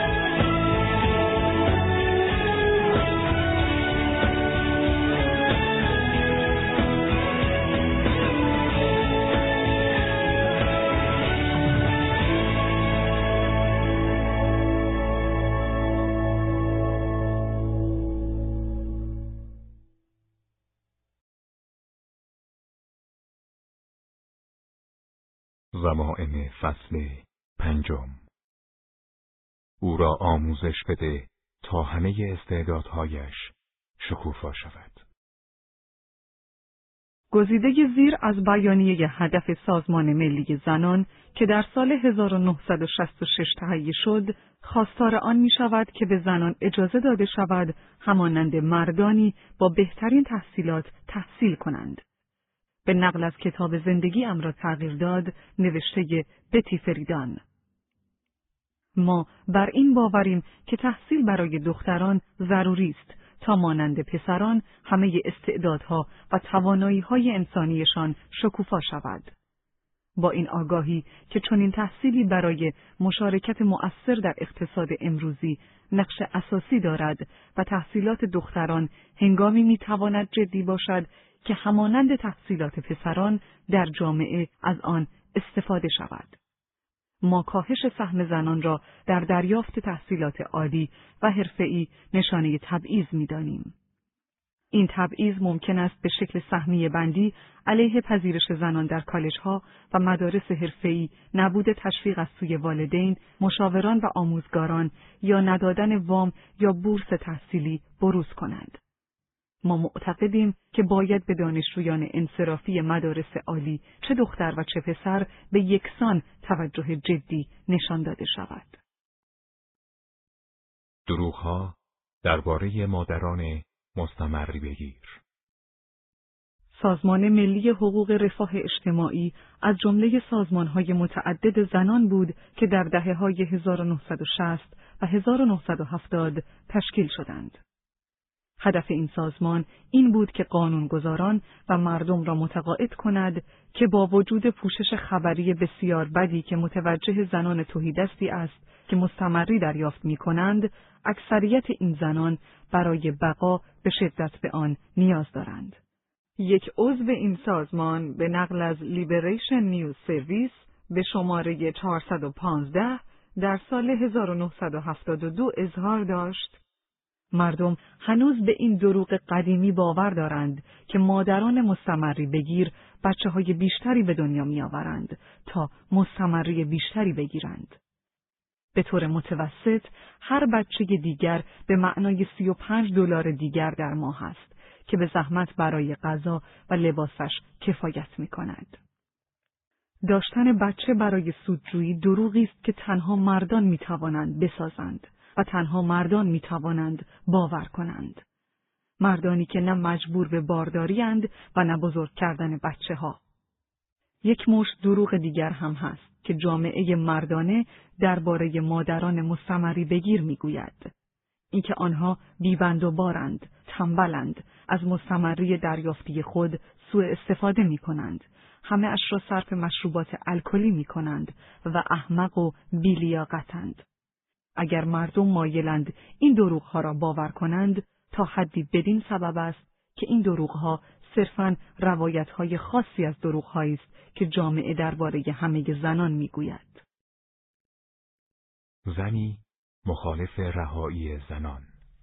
ضمائم فصل 5. او را آموزش بده تا همه استعدادهایش شکوفا شود. گزیده زیر از بیانیه هدف سازمان ملی زنان که در سال 1966 تهیه شد، خواستار آن می شود که به زنان اجازه داده شود همانند مردانی با بهترین تحصیلات تحصیل کنند. به نقل از کتاب زندگی ام را تغییر داد، نوشته بتی فریدان. ما بر این باوریم که تحصیل برای دختران ضروری است تا مانند پسران همه استعدادها و توانایی‌های انسانیشان شکوفا شود. با این آگاهی که چنین تحصیلی برای مشارکت مؤثر در اقتصاد امروزی نقش اساسی دارد و تحصیلات دختران هنگامی میتواند جدی باشد که همانند تحصیلات پسران در جامعه از آن استفاده شود. ما کاهش سهم زنان را در دریافت تحصیلات عالی و حرفه‌ای نشانه تبعیض می‌دانیم. این تبعیض ممکن است به شکل سهمیه بندی علیه پذیرش زنان در کالج‌ها و مدارس حرفه‌ای، نبود تشویق از سوی والدین، مشاوران و آموزگاران یا ندادن وام یا بورس تحصیلی بروز کند. ما معتقدیم که باید به دانشجویان انصرافی مدارس عالی، چه دختر و چه پسر، به یکسان توجه جدی نشان داده شود. دروغ‌ها درباره مادران مستمری بگیر. سازمان ملی حقوق رفاه اجتماعی از جمله سازمان‌های متعدد زنان بود که در دهه‌های 1960 و 1970 تشکیل شدند. هدف این سازمان این بود که قانونگذاران و مردم را متقاعد کند که با وجود پوشش خبری بسیار بدی که متوجه زنان تهیدستی است که مستمری دریافت می‌کنند، اکثریت این زنان برای بقا به شدت به آن نیاز دارند. یک عضو این سازمان به نقل از لیبریشن نیوز سرویس به شماره 415 در سال 1972 اظهار داشت: مردم هنوز به این دروغ قدیمی باور دارند که مادران مستمری بگیر بچه‌های بیشتری به دنیا می‌آورند تا مستمری بیشتری بگیرند. به طور متوسط هر بچه دیگر به معنای $35 دیگر در ماه است که به زحمت برای غذا و لباسش کفایت می‌کند. داشتن بچه برای سودجویی دروغی است که تنها مردان می‌توانند بسازند و تنها مردان می‌توانند باور کنند. مردانی که نه مجبور به بارداری اند و نه بزرگ کردن بچه‌ها. یک مشت دروغ دیگر هم هست که جامعه مردانه درباره مادران مستمری بگیر می‌گوید. اینکه آنها بی‌بند و بارند، تنبلند، از مستمری دریافتی خود سوء استفاده می‌کنند، همه اش را صرف مشروبات الکلی می‌کنند و احمق و بی‌لیاقتند. اگر مردم مایلند این دروغ‌ها را باور کنند، تا حدی بدین سبب است که این دروغ‌ها صرفاً روایت‌های خاصی از دروغ‌هایی است که جامعه درباره همه زنان می‌گوید. زنی مخالف رهایی زنان.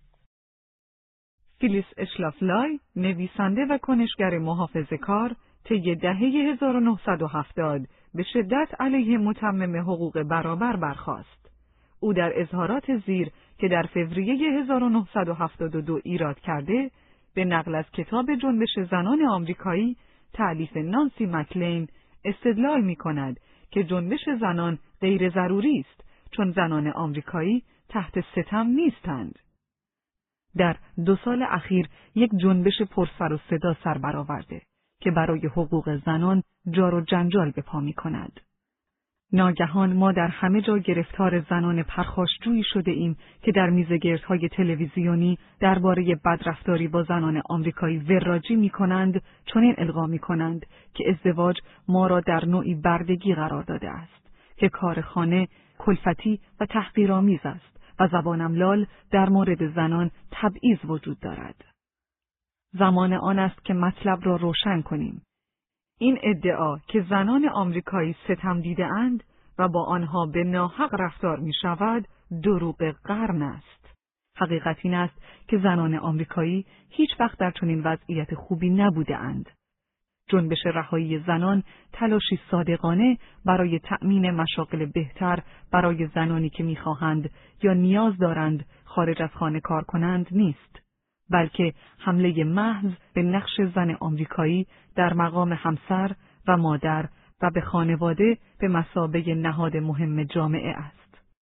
فیلیس اشلافلای، نویسنده و کنشگر محافظه‌کار، طی دهه 1970 به شدت علیه متمم حقوق برابر برخاست. او در اظهارات زیر که در فوریه 1972 ایراد کرده، به نقل از کتاب جنبش زنان آمریکایی تألیف نانسی مکلین استدلال می‌کند که جنبش زنان غیر ضروری است چون زنان آمریکایی تحت ستم نیستند. در 2 سال اخیر یک جنبش پرسر و صدا سر برآورده که برای حقوق زنان جار و جنجال به پا می‌کند. ناگهان ما در همه جا گرفتار زنان پرخاشجویی شده ایم که در میزگردهای تلویزیونی درباره بدرفتاری با زنان آمریکایی وراجی می‌کنند، چنین القا می‌کنند که ازدواج ما را در نوعی بردگی قرار داده است، که کار خانه کلفتی و تحقیرآمیز است و زبانم لال در مورد زنان تبعیض وجود دارد. زمان آن است که مطلب را روشن کنیم. این ادعا که زنان آمریکایی ستم دیده اند و با آنها به ناحق رفتار می شود، دروغ قرن است. حقیقت این است که زنان آمریکایی هیچ وقت در چنین وضعیت خوبی نبوده اند. جنبش رهایی زنان تلاشی صادقانه برای تأمین مشاغل بهتر برای زنانی که می‌خواهند یا نیاز دارند خارج از خانه کار کنند نیست، بلکه حمله محض به نقش زن آمریکایی در مقام همسر و مادر و به خانواده به مثابه نهاد مهم جامعه است.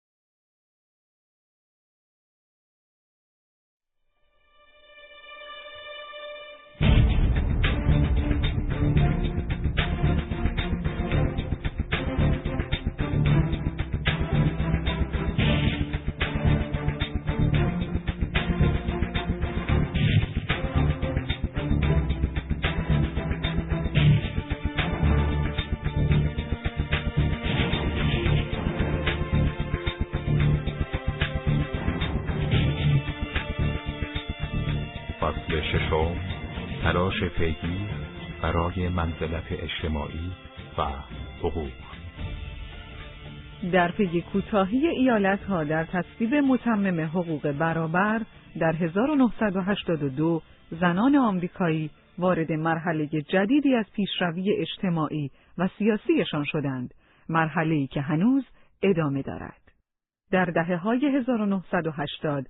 فصل ششم، تلاش پیگیر برای منزلت اجتماعی و حقوق. در پی کوتاهی ایالت‌ها در تصویب متمم حقوق برابر در 1982 زنان آمریکایی وارد مرحله جدیدی از پیشروی اجتماعی و سیاسیشان شدند، مرحله‌ای که هنوز ادامه دارد. در دهه‌های 1980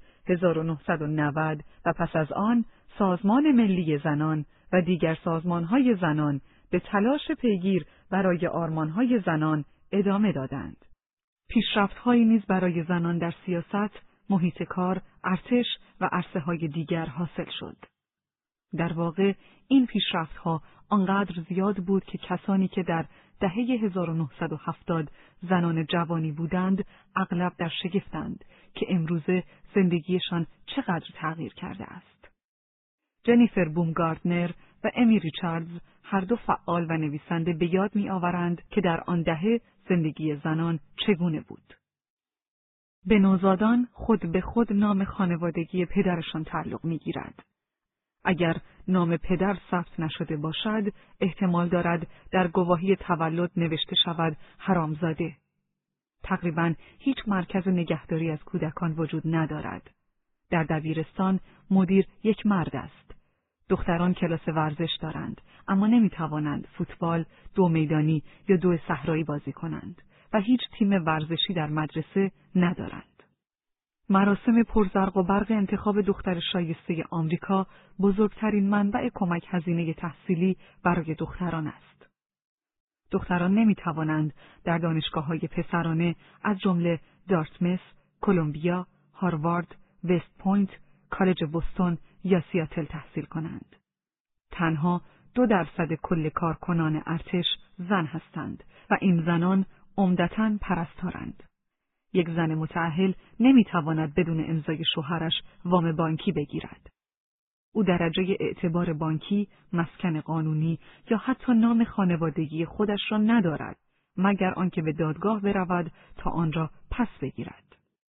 1990 و پس از آن سازمان ملی زنان و دیگر سازمان‌های زنان به تلاش پیگیر برای آرمان‌های زنان ادامه دادند. پیشرفت‌هایی نیز برای زنان در سیاست، محیط کار، ارتش و عرصه‌های دیگر حاصل شد. در واقع این پیشرفت‌ها آنقدر زیاد بود که کسانی که در دهه 1970 زنان جوانی بودند اغلب در شگفتند که امروزه زندگیشان چقدر تغییر کرده است. جنیفر بومگاردنر و امی ریچاردز هر دو فعال و نویسنده به یاد می‌آورند که در آن دهه زندگی زنان چگونه بود. به نوزادان خود به خود نام خانوادگی پدرشان تعلق می‌گیرد. اگر نام پدر ثبت نشده باشد، احتمال دارد در گواهی تولد نوشته شود حرامزاده. تقریباً هیچ مرکز نگهداری از کودکان وجود ندارد. در دبیرستان مدیر یک مرد است. دختران کلاس ورزش دارند، اما نمی‌توانند فوتبال، دو میدانی یا دو صحرایی بازی کنند و هیچ تیم ورزشی در مدرسه ندارند. مراسم پرزرق و برق انتخاب دختر شایسته آمریکا بزرگترین منبع کمک هزینه تحصیلی برای دختران است. دختران نمی‌توانند در دانشگاه‌های پسرانه از جمله دارتموث، کلمبیا، هاروارد، وست پوینت، کالج بوستون یا سیاتل تحصیل کنند. تنها 2% کل کارکنان ارتش زن هستند و این زنان عمدتاً پرستارند. یک زن متأهل نمیتواند بدون امضای شوهرش وام بانکی بگیرد. او درجه اعتبار بانکی، مسکن قانونی یا حتی نام خانوادگی خودش را ندارد، مگر آنکه به دادگاه برود تا آن را پس بگیرد.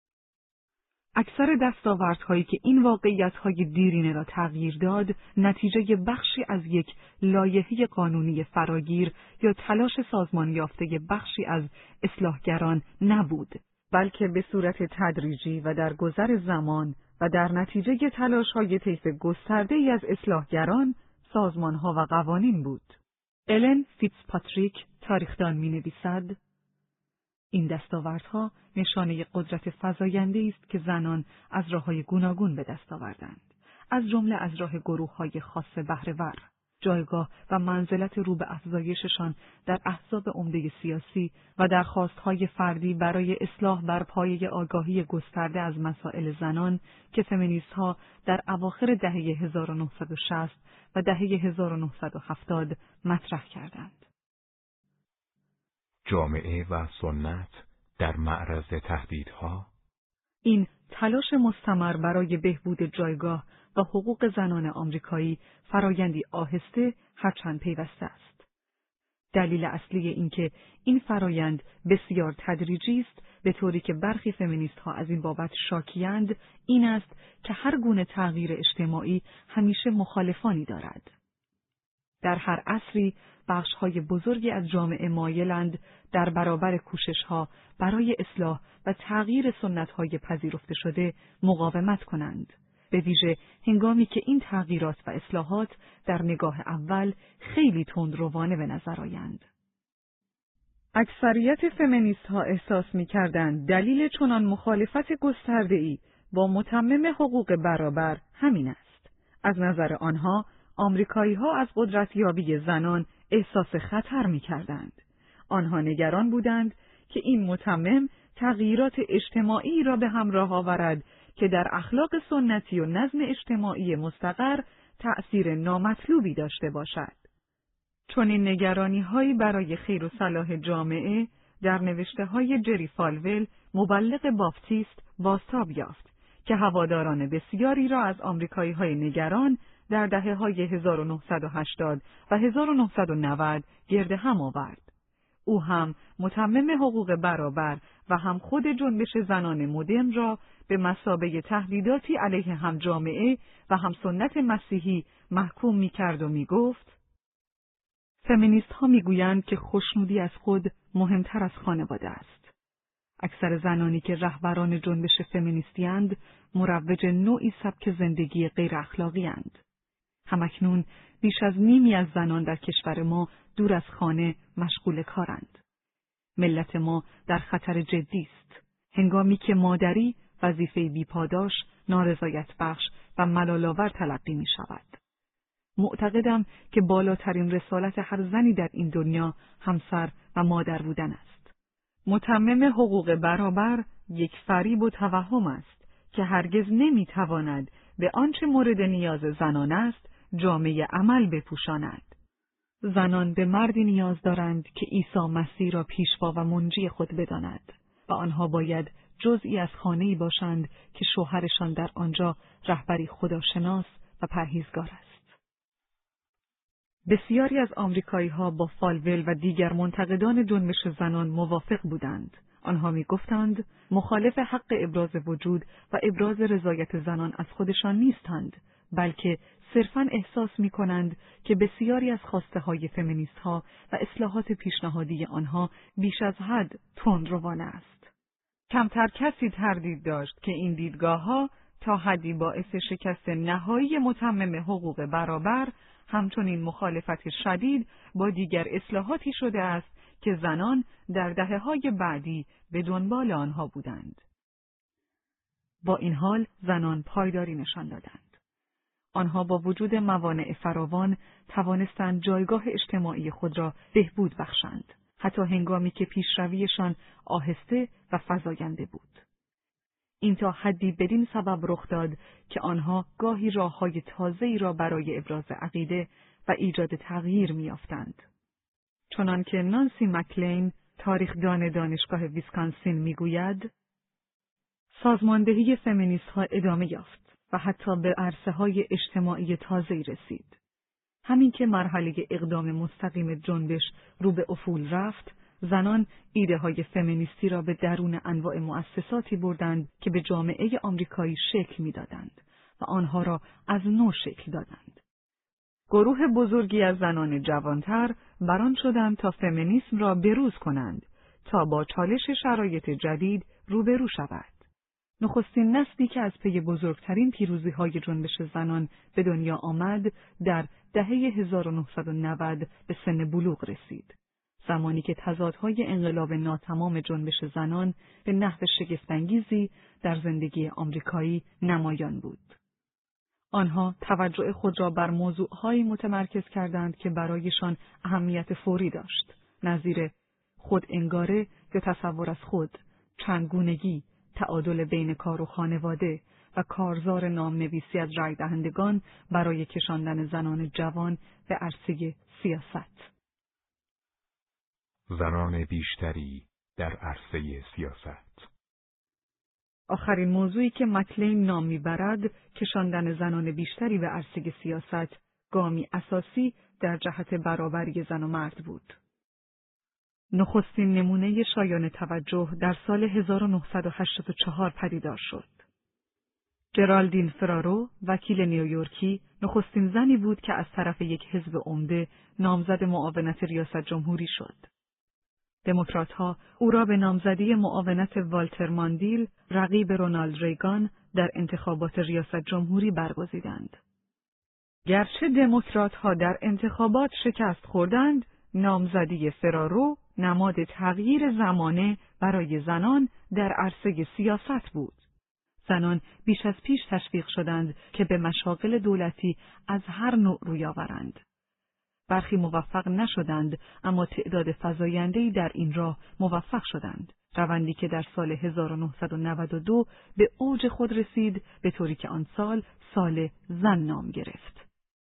اکثر دستاوردهایی که این واقعیت‌های دیرینه را تغییر داد، نتیجه بخشی از یک لایحه قانونی فراگیر یا تلاش سازمان یافته بخشی از اصلاحگران نبود، بلکه به صورت تدریجی و در گذر زمان و در نتیجه تلاش‌های طیف گسترده‌ای از اصلاحگران، سازمان‌ها و قوانین بود. الن فیتزپاتریک تاریخدان می‌نویسد: این دستاوردها نشانه قدرت فزاینده‌ای است که زنان از راه‌های گوناگون به دست آوردند، از جمله از راه گروه‌های خاص بهره‌ور. جایگاه و منزلت رو به افزایششان در احزاب عمده سیاسی و درخواست‌های فردی برای اصلاح بر پایه آگاهی گسترده از مسائل زنان که فمینیست‌ها در اواخر دهه 1960 و دهه 1970 مطرح کردند. جامعه و سنت در معرض تهدیدها. این تلاش مستمر برای بهبود جایگاه و حقوق زنان آمریکایی فرایندی آهسته هرچند پیوسته است. دلیل اصلی اینکه این فرایند بسیار تدریجی است، به طوری که برخی فمینیست‌ها از این بابت شاکی‌اند، این است که هر گونه تغییر اجتماعی همیشه مخالفانی دارد. در هر عصری بخش‌های بزرگی از جامعه مایلند در برابر کوشش‌ها برای اصلاح و تغییر سنت‌های پذیرفته شده مقاومت کنند، به ویژه هنگامی که این تغییرات و اصلاحات در نگاه اول خیلی تندروانه به نظر آیند. اکثریت فمینیست ها احساس می کردند دلیل چنان مخالفت گسترده‌ای با متمم حقوق برابر همین است. از نظر آنها، آمریکایی ها از قدرتیابی زنان احساس خطر می کردند. آنها نگران بودند که این متمم تغییرات اجتماعی را به همراه آورد که در اخلاق سنتی و نظم اجتماعی مستقر تأثیر نامطلوبی داشته باشد. چون این نگرانی‌هایی برای خیر و صلاح جامعه در نوشته‌های جری فالول مبلغ باپتیست بازتاب یافت که هواداران بسیاری را از آمریکایی‌های نگران در دهه‌های 1980 و 1990 گرد هم آورد. او هم متمم حقوق برابر و هم خود جنبش زنان مدرن را به مثابه تهدیداتی علیه هم جامعه و هم سنت مسیحی محکوم می‌کرد و می‌گفت: فمینیست ها میگویند که خوشنودی از خود مهمتر از خانواده است. اکثر زنانی که رهبران جنبش فمینیستی اند مروج نوعی سبک زندگی غیر اخلاقی اند. همکنون بیش از نیمی از زنان در کشور ما دور از خانه مشغول کارند. ملت ما در خطر جدی است، هنگامی که مادری وظیفه بیپاداش، نارضایت بخش و ملال‌آور تلقی می شود. معتقدم که بالاترین رسالت هر زنی در این دنیا همسر و مادر بودن است. متمم حقوق برابر یک فریب و توهم است که هرگز نمیتواند به آنچه مورد نیاز زنان است جامعه عمل بپوشاند. زنان به مردی نیاز دارند که عیسی مسیح را پیشوا و منجی خود بداند و آنها باید جزئی از خانه‌ای باشند که شوهرشان در آنجا رهبری خداشناس و پرهیزگار است. بسیاری از آمریکایی‌ها با فالول و دیگر منتقدان جنبش زنان موافق بودند. آنها می‌گفتند مخالف حق ابراز وجود و ابراز رضایت زنان از خودشان نیستند، بلکه صرفاً احساس می‌کنند که بسیاری از خواسته‌های فمینیست‌ها و اصلاحات پیشنهادی آنها بیش از حد تندروانه است. کمتر کسی تردید داشت که این دیدگاه‌ها تا حدی باعث شکست نهایی متمم حقوق برابر، همچنین مخالفت شدید با دیگر اصلاحاتی شده است که زنان در دهه‌های بعدی به دنبال آنها بودند. با این حال زنان پایداری نشان دادند. آنها با وجود موانع فراوان توانستند جایگاه اجتماعی خود را بهبود بخشند، حتی هنگامی که پیشرویشان آهسته و فزاینده بود. این تا حدی بدین سبب رخ داد که آنها گاهی راه‌های تازه‌ای را برای ابراز عقیده و ایجاد تغییر می‌یافتند. چنانکه نانسی مکلین، تاریخدان دانشگاه ویسکانسین می‌گوید: سازماندهی فمینیست‌ها ادامه یافت و حتی به عرصه‌های اجتماعی تازه‌ای رسید. همین که مرحله اقدام مستقیم جنبش رو به افول رفت، زنان ایده‌های فمینیستی را به درون انواع مؤسساتی بردند که به جامعه آمریکایی شکل می‌دادند و آنها را از نو شکل دادند. گروه بزرگی از زنان جوانتر بران شدند تا فمینیسم را بروز کنند تا با چالش شرایط جدید روبرو شود. نخستین نسلی که از پی بزرگترین پیروزی‌های جنبش زنان به دنیا آمد در دهه 1990 به سن بلوغ رسید، زمانی که تضادهای انقلاب ناتمام جنبش زنان به نحو شگفت‌انگیزی در زندگی آمریکایی نمایان بود. آنها توجه خود را بر موضوعهایی متمرکز کردند که برایشان اهمیت فوری داشت، نظیر خود انگاره یا تصور از خود، چندگونگی، تعادل بین کار و خانواده و کارزار نامنویسی از رای دهندگان برای کشاندن زنان جوان به عرصه سیاست. زنان بیشتری در عرصه سیاست. آخرین موضوعی که مکلین نام میبرد، کشاندن زنان بیشتری به عرصه سیاست، گامی اساسی در جهت برابری زن و مرد بود. نخستین نمونه شایان توجه در سال 1984 پدیدار شد. جرالدین فرارو، وکیل نیویورکی، نخستین زنی بود که از طرف یک حزب عمده نامزد معاونت ریاست جمهوری شد. دموکرات‌ها او را به نامزدی معاونت والتر ماندیل، رقیب رونالد ریگان، در انتخابات ریاست جمهوری برگزیدند. گرچه دموکرات‌ها در انتخابات شکست خوردند، نامزدی فرارو نماد تغییر زمانه برای زنان در عرصه سیاست بود. زنان بیش از پیش تشویق شدند که به مشاغل دولتی از هر نوع روی آورند. برخی موفق نشدند، اما تعداد فزاینده‌ای در این راه موفق شدند. روندی که در سال 1992 به اوج خود رسید، به طوری که آن سال زن نام گرفت.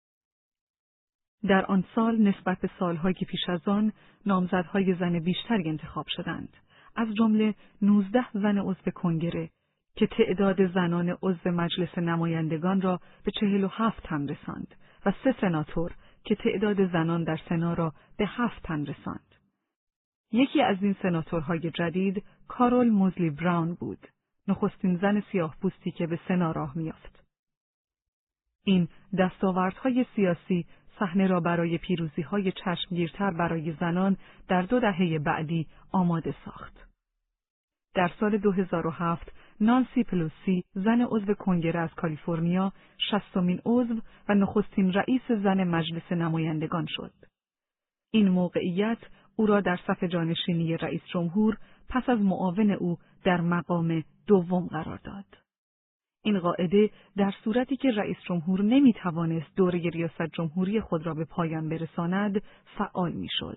در آن سال نسبت به سال‌های پیش از آن، نامزدهای زن بیشتری انتخاب شدند، از جمله 19 زن عضو کنگره که تعداد زنان عضو مجلس نمایندگان را به 47 تن رساند و 3 سناتور که تعداد زنان در سنا را به 7 تن رساند. یکی از این سناتورهای جدید کارول موزلی براون بود، نخستین زن سیاه‌پوستی که به سنا راه می‌یافت. این دستاوردهای سیاسی صحنه را برای پیروزی‌های چشمگیرتر برای زنان در 2 دهه بعدی آماده ساخت. در سال 2007 نانسی پلوسی، زن عضو کنگره از کالیفرنیا، 60مین عضو و نخستین رئیس زن مجلس نمایندگان شد. این موقعیت او را در صف جانشینی رئیس جمهور پس از معاون او در مقام دوم قرار داد. این قاعده در صورتی که رئیس جمهور نمی‌توانست دوره ریاست جمهوری خود را به پایان برساند، فعال می‌شد.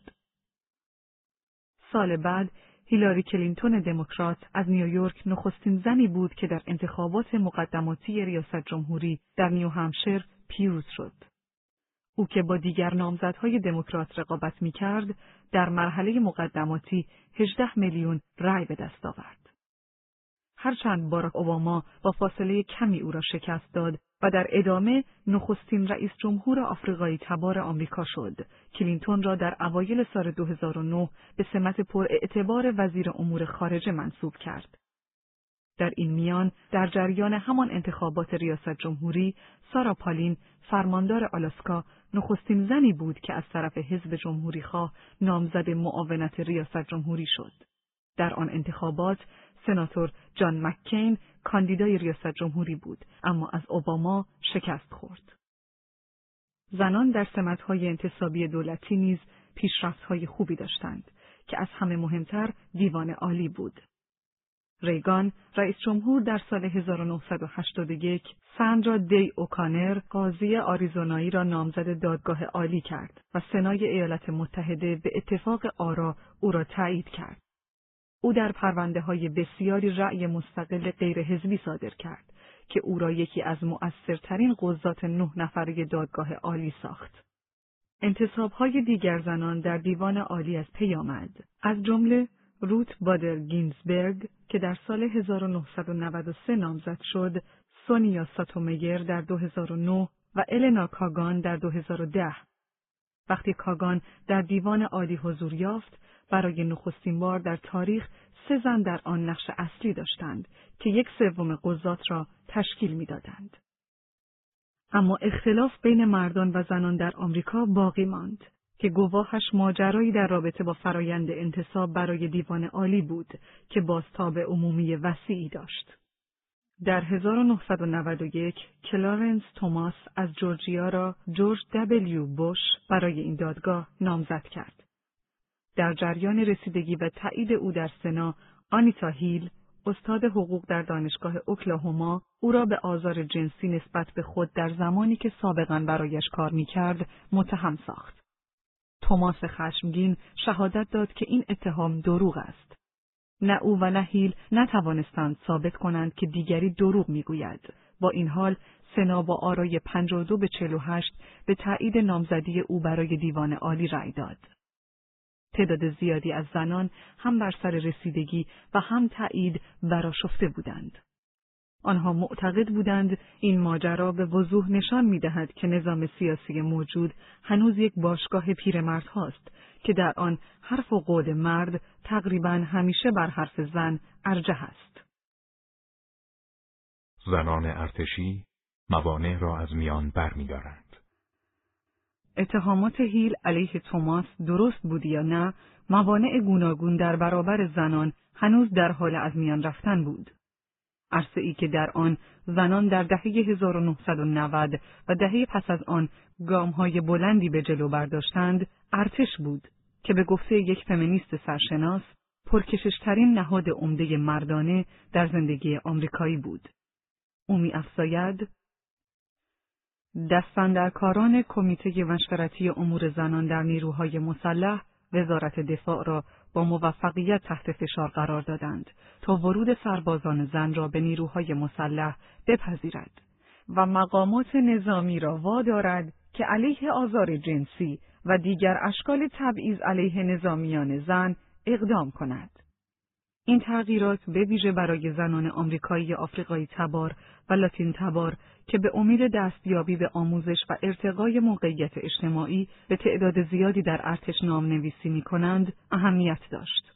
سال بعد هیلاری کلینتون دموکرات از نیویورک نخستین زنی بود که در انتخابات مقدماتی ریاست جمهوری در نیوهمشیر پیروز شد. او که با دیگر نامزدهای دموکرات رقابت می‌کرد، در مرحله مقدماتی 18 میلیون رأی به دست آورد. هرچند باراک اوباما با فاصله کمی او را شکست داد و در ادامه نخستین رئیس جمهور آفریقایی تبار آمریکا شد، کلینتون را در اوایل سال 2009 به سمت پراعتبار وزیر امور خارجه منصوب کرد. در این میان در جریان همان انتخابات ریاست جمهوری، سارا پالین، فرماندار آلاسکا، نخستین زنی بود که از طرف حزب جمهوری‌خواه نامزد معاونت ریاست جمهوری شد. در آن انتخابات سناتور جان مککین کاندیدای ریاست جمهوری بود، اما از اوباما شکست خورد. زنان در سمت‌های انتصابی دولتی نیز پیشرفت‌های خوبی داشتند که از همه مهمتر دیوان عالی بود. ریگان، رئیس جمهور، در سال 1981 ساندرا دی اوکانر، قاضی آریزونایی را نامزد دادگاه عالی کرد و سنای ایالات متحده به اتفاق آرا او را تایید کرد. او در پرونده‌های بسیاری رأی مستقل غیر حزبی صادر کرد که او را یکی از مؤثرترین قضات 9 نفره دادگاه عالی ساخت. انتصاب‌های دیگر زنان در دیوان عالی از پی آمد، از جمله روت بادر گینزبرگ که در سال 1993 نامزد شد، سونیا ساتومیر در 2009 و النا کاگان در 2010. وقتی کاگان در دیوان عالی حضور یافت، برای نخستین بار در تاریخ 3 زن در آن نقش اصلی داشتند که 1/3 قضات را تشکیل می‌دادند. اما اختلاف بین مردان و زنان در آمریکا باقی ماند که گواهش ماجرایی در رابطه با فرایند انتصاب برای دیوان عالی بود که بازتاب عمومی وسیعی داشت. در 1991 کلارنس توماس از جورجیا را جورج دبلیو بوش برای این دادگاه نامزد کرد. در جریان رسیدگی و تایید او در سنا، آنیتا هیل، استاد حقوق در دانشگاه اوکلاهوما، او را به آزار جنسی نسبت به خود در زمانی که سابقاً برایش کار می‌کرد متهم ساخت. توماس خشمگین شهادت داد که این اتهام دروغ است. نه او و نه هیل نتوانستند ثابت کنند که دیگری دروغ می‌گوید. با این حال سنا با آرای 52-48 به تایید نامزدی او برای دیوان عالی رأی داد. تعداد زیادی از زنان هم بر سر رسیدگی و هم تایید برآشفته بودند. آنها معتقد بودند این ماجرا به وضوح نشان می‌دهد که نظام سیاسی موجود هنوز یک باشگاه پیرمردهاست که در آن حرف و قول مرد تقریباً همیشه بر حرف زن ارجح است. زنان ارتشی موانع را از میان برمی‌دارند. اتهامات هیل علیه توماس درست بود یا نه، موانع گوناگون در برابر زنان هنوز در حال از میان رفتن بود. عرصه‌ای که در آن زنان در دهه 1990 و دهه پس از آن گام‌های بلندی به جلو برداشتند، ارتش بود که به گفته یک فمینیست سرشناس، پرکششترین نهاد عمده مردانه در زندگی آمریکایی بود. او می‌افزاید: دستاندرکاران کمیته مشورتی امور زنان در نیروهای مسلح وزارت دفاع را با موفقیت تحت فشار قرار دادند تا ورود سربازان زن را به نیروهای مسلح بپذیرد و مقامات نظامی را وادارد که علیه آزار جنسی و دیگر اشکال تبعیض علیه نظامیان زن اقدام کند. این تغییرات به ویژه برای زنان آمریکایی آفریقایی تبار و لاتین تبار که به امید دستیابی به آموزش و ارتقای موقعیت اجتماعی به تعداد زیادی در ارتش نامنویسی می‌کنند، اهمیت داشت.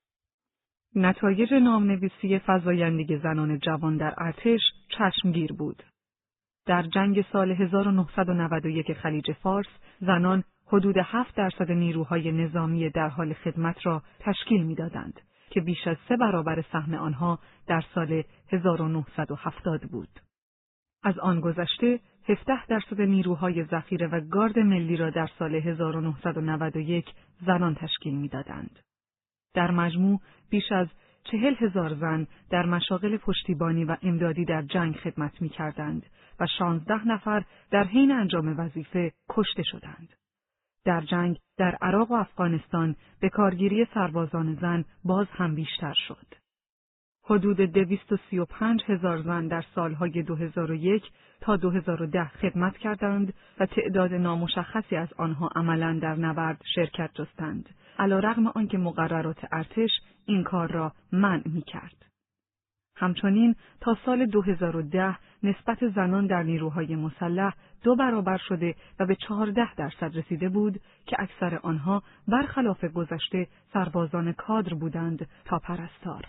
نتایج نامنویسی فزایندگی زنان جوان در ارتش چشمگیر بود. در جنگ سال 1991 خلیج فارس، زنان حدود 7% نیروهای نظامی در حال خدمت را تشکیل می‌دادند که بیش از 3 برابر سهم آنها در سال 1970 بود. از آن گذشته 17% نیروهای ذخیره و گارد ملی را در سال 1991 زنان تشکیل می‌دادند. در مجموع بیش از 40,000 زن در مشاغل پشتیبانی و امدادی در جنگ خدمت می‌کردند و 16 نفر در حین انجام وظیفه کشته شدند. در جنگ در عراق و افغانستان به کارگیری سربازان زن باز هم بیشتر شد. حدود 235,000 زن در سالهای 2001 تا 2010 خدمت کردند و تعداد نامشخصی از آنها عملاً در نبرد شرکت جستند، علیرغم آنکه مقررات ارتش این کار را منع می‌کرد. همچنین تا سال 2010 نسبت زنان در نیروهای مسلح 2 برابر شده و به 14% رسیده بود که اکثر آنها برخلاف گذشته سربازان کادر بودند تا پرستار.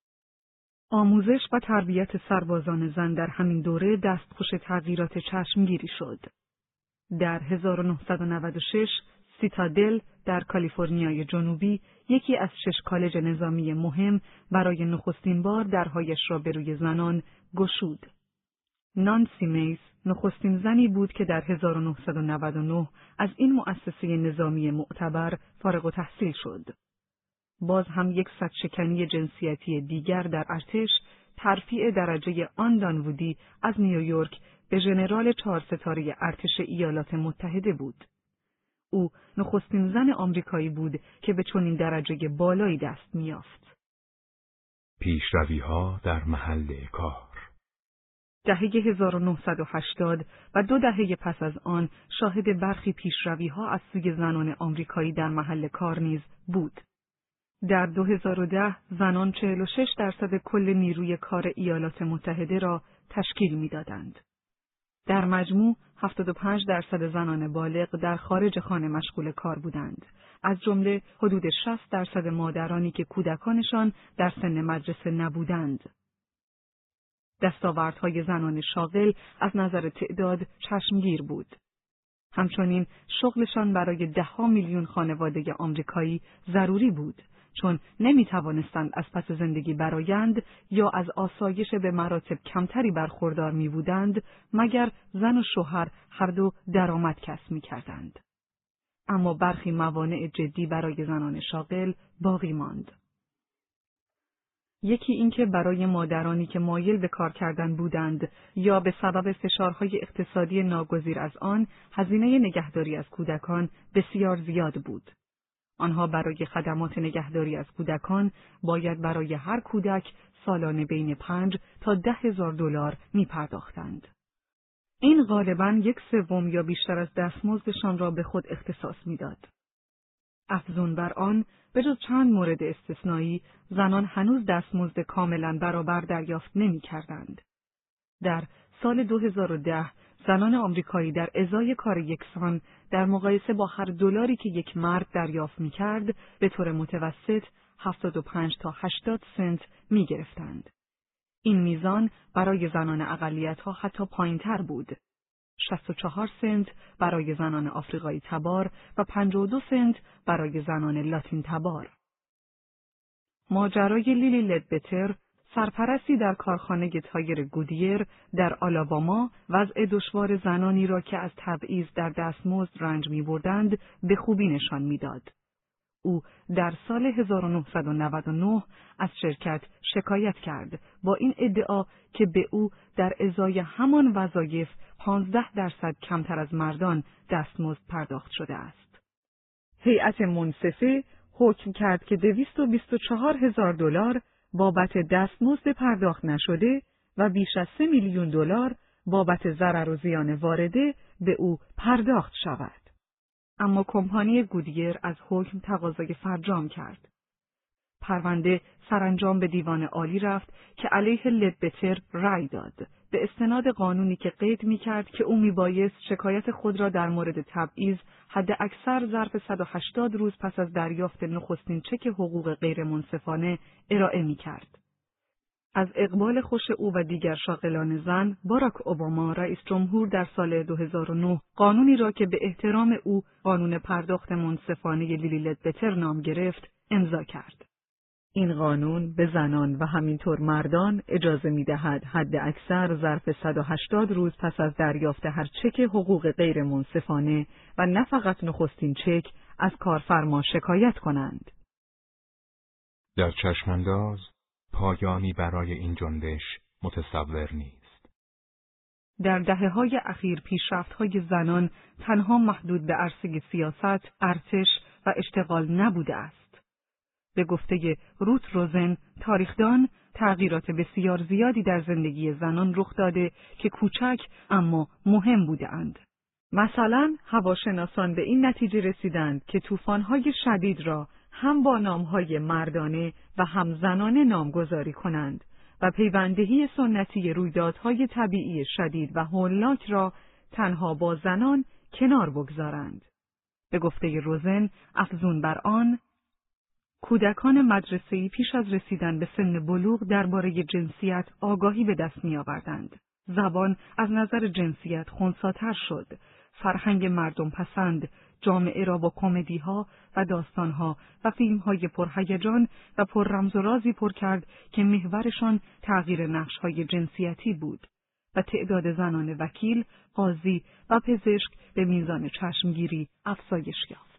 آموزش و تربیت سربازان زن در همین دوره دستخوش تغییرات چشمگیری شد. در 1996 سیتادل در کالیفرنیای جنوبی یکی از 6 کالج نظامی مهم برای نخستین بار درهایش را به روی زنان گشود. نانسی میس نخستین زنی بود که در 1999 از این مؤسسه نظامی معتبر فارغ التحصیل شد. باز هم یک صدشکنی جنسیتی دیگر در ارتش، ترفیع درجه آن دانوودی از نیویورک به ژنرال 4 ستاره ارتش ایالات متحده بود. او نخستین زن آمریکایی بود که به چنین درجه بالایی دست می‌یافت. پیشروی‌ها در محل کار. دهه 1980 و 2 دهه پس از آن شاهد برخی پیشروی‌ها از سوی زنان آمریکایی در محل کار نیز بود. در 2010 زنان 46% کل نیروی کار ایالات متحده را تشکیل می‌دادند. در مجموع 75% زنان بالغ در خارج خانه مشغول کار بودند، از جمله حدود 60% مادرانی که کودکانشان در سن مدرسه نبودند. دستاوردهای زنان شاغل از نظر تعداد چشمگیر بود. همچنین شغلشان برای 10 میلیون خانواده آمریکایی ضروری بود، چون نمی‌توانستند از پس زندگی برآیند یا از آسایش به مراتب کمتری برخوردار می‌بودند مگر زن و شوهر هر دو درآمد کسب می‌کردند. اما برخی موانع جدی برای زنان شاغل باقی ماند. یکی اینکه برای مادرانی که مایل به کار کردن بودند یا به سبب فشارهای اقتصادی ناگزیر از آن، هزینه نگهداری از کودکان بسیار زیاد بود. آنها برای خدمات نگهداری از کودکان باید برای هر کودک سالانه بین 5 تا 10,000 دلار می پرداختند. این غالباً 1/3 یا بیشتر از دستمزدشان را به خود اختصاص میداد. افزون بر آن، به جز چند مورد استثنایی، زنان هنوز دستمزد کاملاً برابر دریافت نمی کردند. در سال 2010 زنان آمریکایی در ازای کار یکسان در مقایسه با هر دلاری که یک مرد دریافت می‌کرد به طور متوسط 75 تا 80 سنت می‌گرفتند. این میزان برای زنان اقلیت‌ها حتی پایین‌تر بود. 64 سنت برای زنان آفریقایی تبار و 52 سنت برای زنان لاتین تبار. ماجرای لیلی لدبتر، سرپرستی در کارخانه تایر گودیر در آلاباما، وضع دشوار زنانی را که از تبعیض در دستمزد رنج می‌بردند به خوبی نشان می‌داد. او در سال 1999 از شرکت شکایت کرد با این ادعا که به او در ازای همان وظایف 15% کمتر از مردان دستمزد پرداخت شده است. هیئت منصفه حکم کرد که $224,000 بابت دستمزد پرداخت نشده و بیش از $3 میلیون بابت ضرر و زیان وارده به او پرداخت شود. اما کمپانی گودیر از حکم تقاضای فرجام کرد. پرونده سرانجام به دیوان عالی رفت که علیه لدبتر رأی داد، به استناد قانونی که قید می‌کرد که او میبایست شکایت خود را در مورد تبعیض حد اکثر ظرف 180 روز پس از دریافت نخستین چک حقوق غیر منصفانه ارائه می‌کرد. از اقبال خوش او و دیگر شاغلان زن، باراک اوباما رئیس جمهور در سال 2009 قانونی را که به احترام او قانون پرداخت منصفانه لیلی لدبتر نام گرفت، امضا کرد. این قانون به زنان و همینطور مردان اجازه می‌دهد حد اکثر ظرف 180 روز پس از دریافت هر چک حقوق غیر منصفانه و نه فقط نخستین چک از کارفرما شکایت کنند. در چشمانداز پایانی برای این جنبش متصور نیست. در دهه‌های اخیر پیشرفت‌های زنان تنها محدود به عرصه سیاست، ارتش و اشتغال نبوده است. به گفته روت روزن، تاریخدان، تغییرات بسیار زیادی در زندگی زنان رخ داده که کوچک اما مهم بودند. مثلا هواشناسان به این نتیجه رسیدند که طوفان‌های شدید را هم با نام‌های مردانه و هم زنانه نامگذاری کنند و پیوندهی سنتی رویدادهای طبیعی شدید و هولناک را تنها با زنان کنار بگذارند. به گفته روزن، افزون بر آن، کودکان مدرسه‌ای پیش از رسیدن به سن بلوغ درباره جنسیت آگاهی به دست می‌آوردند. زبان از نظر جنسیت خنثی‌تر شد. فرهنگ مردم پسند جامعه را با کمدی‌ها و داستان‌ها و فیلم‌های پرهیجان و پر رمز و رازی پر کرد که محورشان تغییر نقش‌های جنسیتی بود و تعداد زنان وکیل، قاضی و پزشک به میزان چشمگیری افزایش یافت.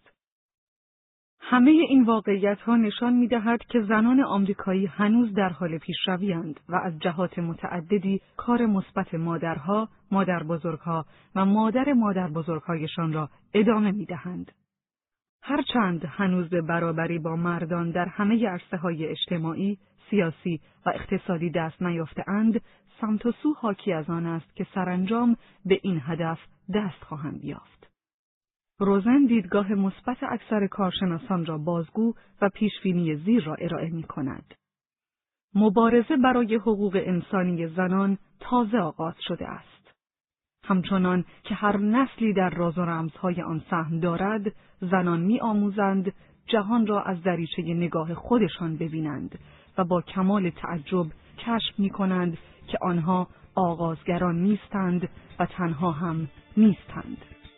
همه این واقعیت‌ها نشان می‌دهد که زنان آمریکایی هنوز در حال پیشروی‌اند و از جهات متعددی کار مثبت مادرها، مادربزرگها و مادربزرگهایشان را ادامه می‌دهند. هرچند هنوز به برابری با مردان در همه عرصه‌های اجتماعی، سیاسی و اقتصادی دست نیافته‌اند، سمت و سو حاکی از آن است که سرانجام به این هدف دست خواهند یافت. روزن دیدگاه مثبت اکثر کارشناسان را بازگو و پیشبینی زیر را ارائه می‌کند. مبارزه برای حقوق انسانی زنان تازه آغاز شده است. همچنان که هر نسلی در راز و رمزهای آن سهم دارد، زنان می‌آموزند جهان را از دریچه نگاه خودشان ببینند و با کمال تعجب کشف می‌کنند که آنها آغازگران نیستند و تنها هم نیستند.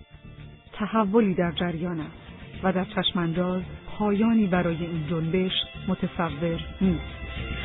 تحولی در جریان است و در چشمانداز پایانی برای این جنبش متصور نیست.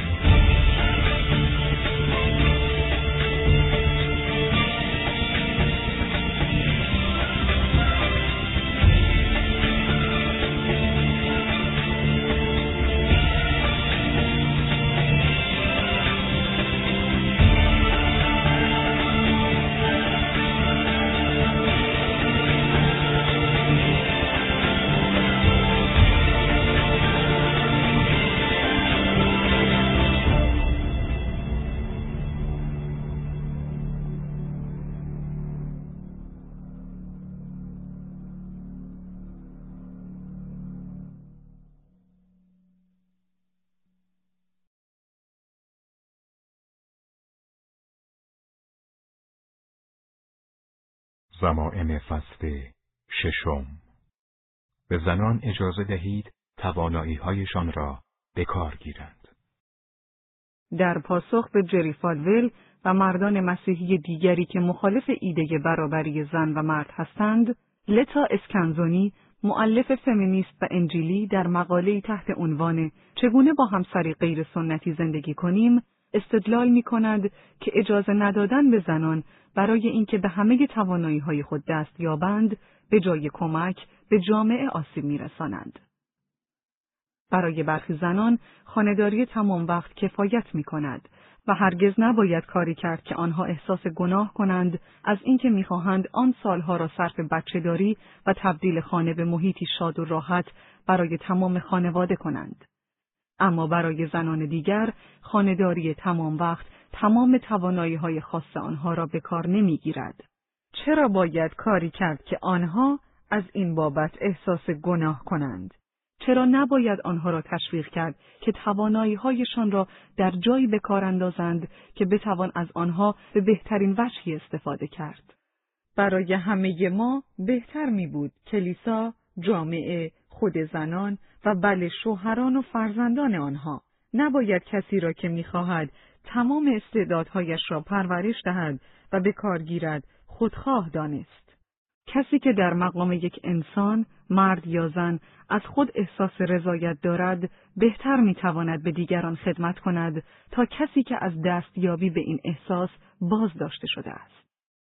ضمائم فصل 6. به زنان اجازه دهید توانایی‌هایشان را به کار گیرند. در پاسخ به جری فالویل و مردان مسیحی دیگری که مخالف ایده برابری زن و مرد هستند، لتا اسکنزونی، مؤلف فمینیست و انجیلی، در مقاله‌ای تحت عنوان چگونه با همسری غیر سنتی زندگی کنیم، استدلال می‌کند که اجازه ندادن به زنان برای اینکه به همه توانایی‌های خود دست یابند، به جای کمک به جامعه آسیب می‌رسانند. برای برخی زنان خانه‌داری تمام وقت کفایت می‌کند و هرگز نباید کاری کرد که آنها احساس گناه کنند از اینکه می‌خواهند آن سالها را صرف بچه‌داری و تبدیل خانه به محیطی شاد و راحت برای تمام خانواده کنند. اما برای زنان دیگر، خانه‌داری تمام وقت تمام توانایی‌های خاص آنها را به کار نمی‌گیرد. چرا باید کاری کرد که آنها از این بابت احساس گناه کنند؟ چرا نباید آنها را تشویق کرد که توانایی‌هایشان را در جایی به کار اندازند که بتوان از آنها به بهترین وجهی استفاده کرد؟ برای همه ما بهتر می بود کلیسا، جامعه، خود زنان و بله شوهران و فرزندان آنها نباید کسی را که می‌خواهد تمام استعدادهایش را پرورش دهد و به کار گیرد خودخواه دانست. کسی که در مقام یک انسان، مرد یا زن، از خود احساس رضایت دارد، بهتر می‌تواند به دیگران خدمت کند تا کسی که از دستیابی به این احساس باز داشته شده است.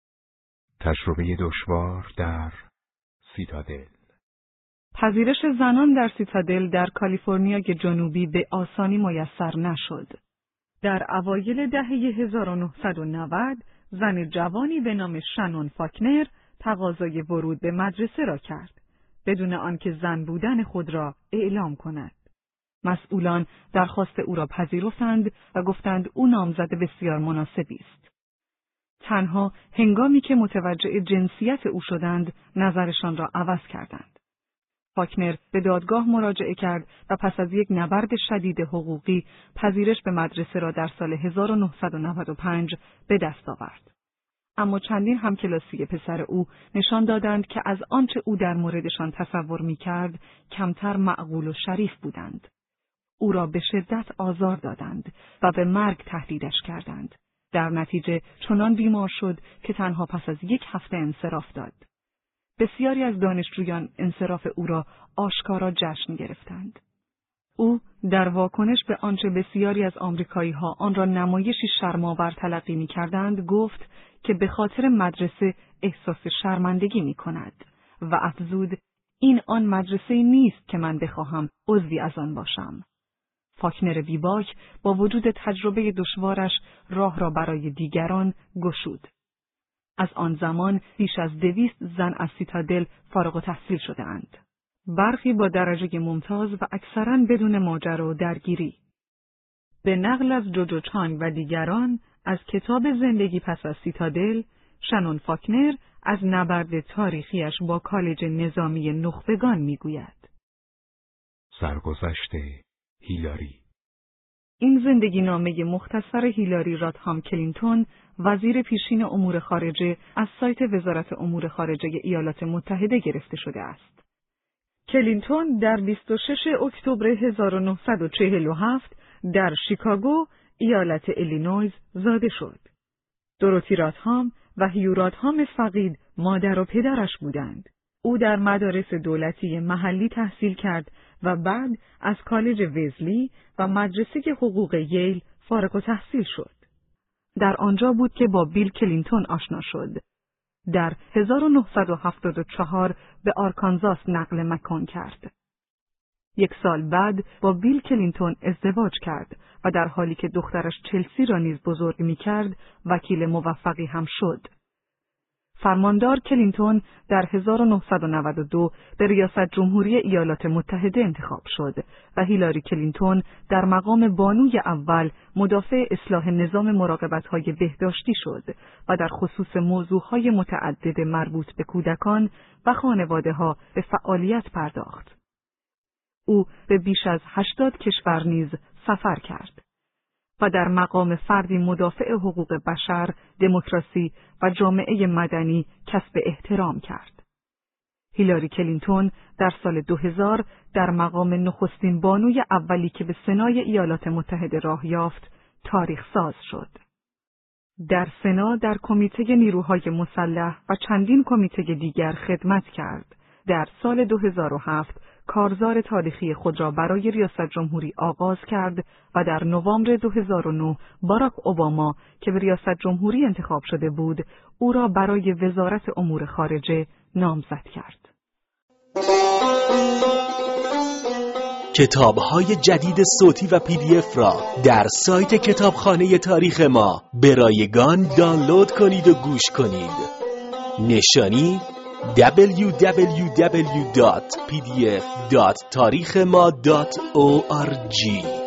تجربه دشوار در سیتادل. پذیرش زنان در سیتادل در کالیفرنیای جنوبی به آسانی میسر نشد. در اوایل دهه 1990 زن جوانی به نام شنون فاکنر تقاضای ورود به مدرسه را کرد، بدون آنکه زن بودن خود را اعلام کند. مسئولان درخواست او را پذیرفتند و گفتند او نامزد بسیار مناسبی است. تنها هنگامی که متوجه جنسیت او شدند، نظرشان را عوض کردند. فاکنر به دادگاه مراجعه کرد و پس از یک نبرد شدید حقوقی پذیرش به مدرسه را در سال 1995 به دست آورد. اما چندین همکلاسی پسر او نشان دادند که از آنچه او در موردشان تصور می‌کرد کمتر معقول و شریف بودند. او را به شدت آزار دادند و به مرگ تهدیدش کردند. در نتیجه چنان بیمار شد که تنها پس از 1 هفته انصراف داد. بسیاری از دانشجویان انصراف او را آشکارا جشن گرفتند. او در واکنش به آنچه بسیاری از آمریکایی‌ها آن را نمایشی شرم‌آور تلقی می‌کردند، گفت که به خاطر مدرسه احساس شرمندگی می‌کند و افزود این آن مدرسه‌ای نیست که من بخواهم عضوی از آن باشم. فاکنر بیباک با وجود تجربه دشوارش راه را برای دیگران گشود. از آن زمان بیش از 200 زن از سیتادل فارغ التحصیل شده‌اند. برخی با درجه ممتاز و اکثراً بدون ماجرا و درگیری. به نقل از جوجو چانگ و دیگران از کتاب زندگی پس از سیتادل، شنون فاکنر از نبرد تاریخیش با کالج نظامی نخبگان میگوید. سرگذشت هیلاری. این زندگی نامه مختصر هیلاری رادهام کلینتون، وزیر پیشین امور خارجه، از سایت وزارت امور خارجه ایالات متحده گرفته شده است. کلینتون در 26 اکتبر 1947 در شیکاگو، ایالت ایلینویز زاده شد. دوروتی رادهام و هیو رادهام فقید مادر و پدرش بودند. او در مدارس دولتی محلی تحصیل کرد و بعد از کالج وزلی و مدرسه حقوق ییل فارغ التحصیل شد. در آنجا بود که با بیل کلینتون آشنا شد. در 1974 به آرکانزاس نقل مکان کرد. 1 سال بعد با بیل کلینتون ازدواج کرد و در حالی که دخترش چلسی را نیز بزرگ می‌کرد، وکیل موفقی هم شد. فرماندار کلینتون در 1992 به ریاست جمهوری ایالات متحده انتخاب شد و هیلاری کلینتون در مقام بانوی اول مدافع اصلاح نظام مراقبت‌های بهداشتی شد و در خصوص موضوعهای متعدد مربوط به کودکان و خانواده‌ها به فعالیت پرداخت. او به بیش از 80 کشور نیز سفر کرد و در مقام فردی مدافع حقوق بشر، دموکراسی و جامعه مدنی کسب احترام کرد. هیلاری کلینتون در سال 2000 در مقام نخستین بانوی اولی که به سنای ایالات متحده راه یافت، تاریخ ساز شد. در سنا در کمیته نیروهای مسلح و چندین کمیته دیگر خدمت کرد. در سال 2007 کارزار تاریخی خود را برای ریاست جمهوری آغاز کرد و در نوامبر 2009 باراک اوباما که به ریاست جمهوری انتخاب شده بود، او را برای وزارت امور خارجه نامزد کرد. کتاب‌های جدید صوتی و PDF را در سایت کتابخانه تاریخ ما به رایگان دانلود کنید و گوش کنید. نشانی www.pdf.tarikhema.org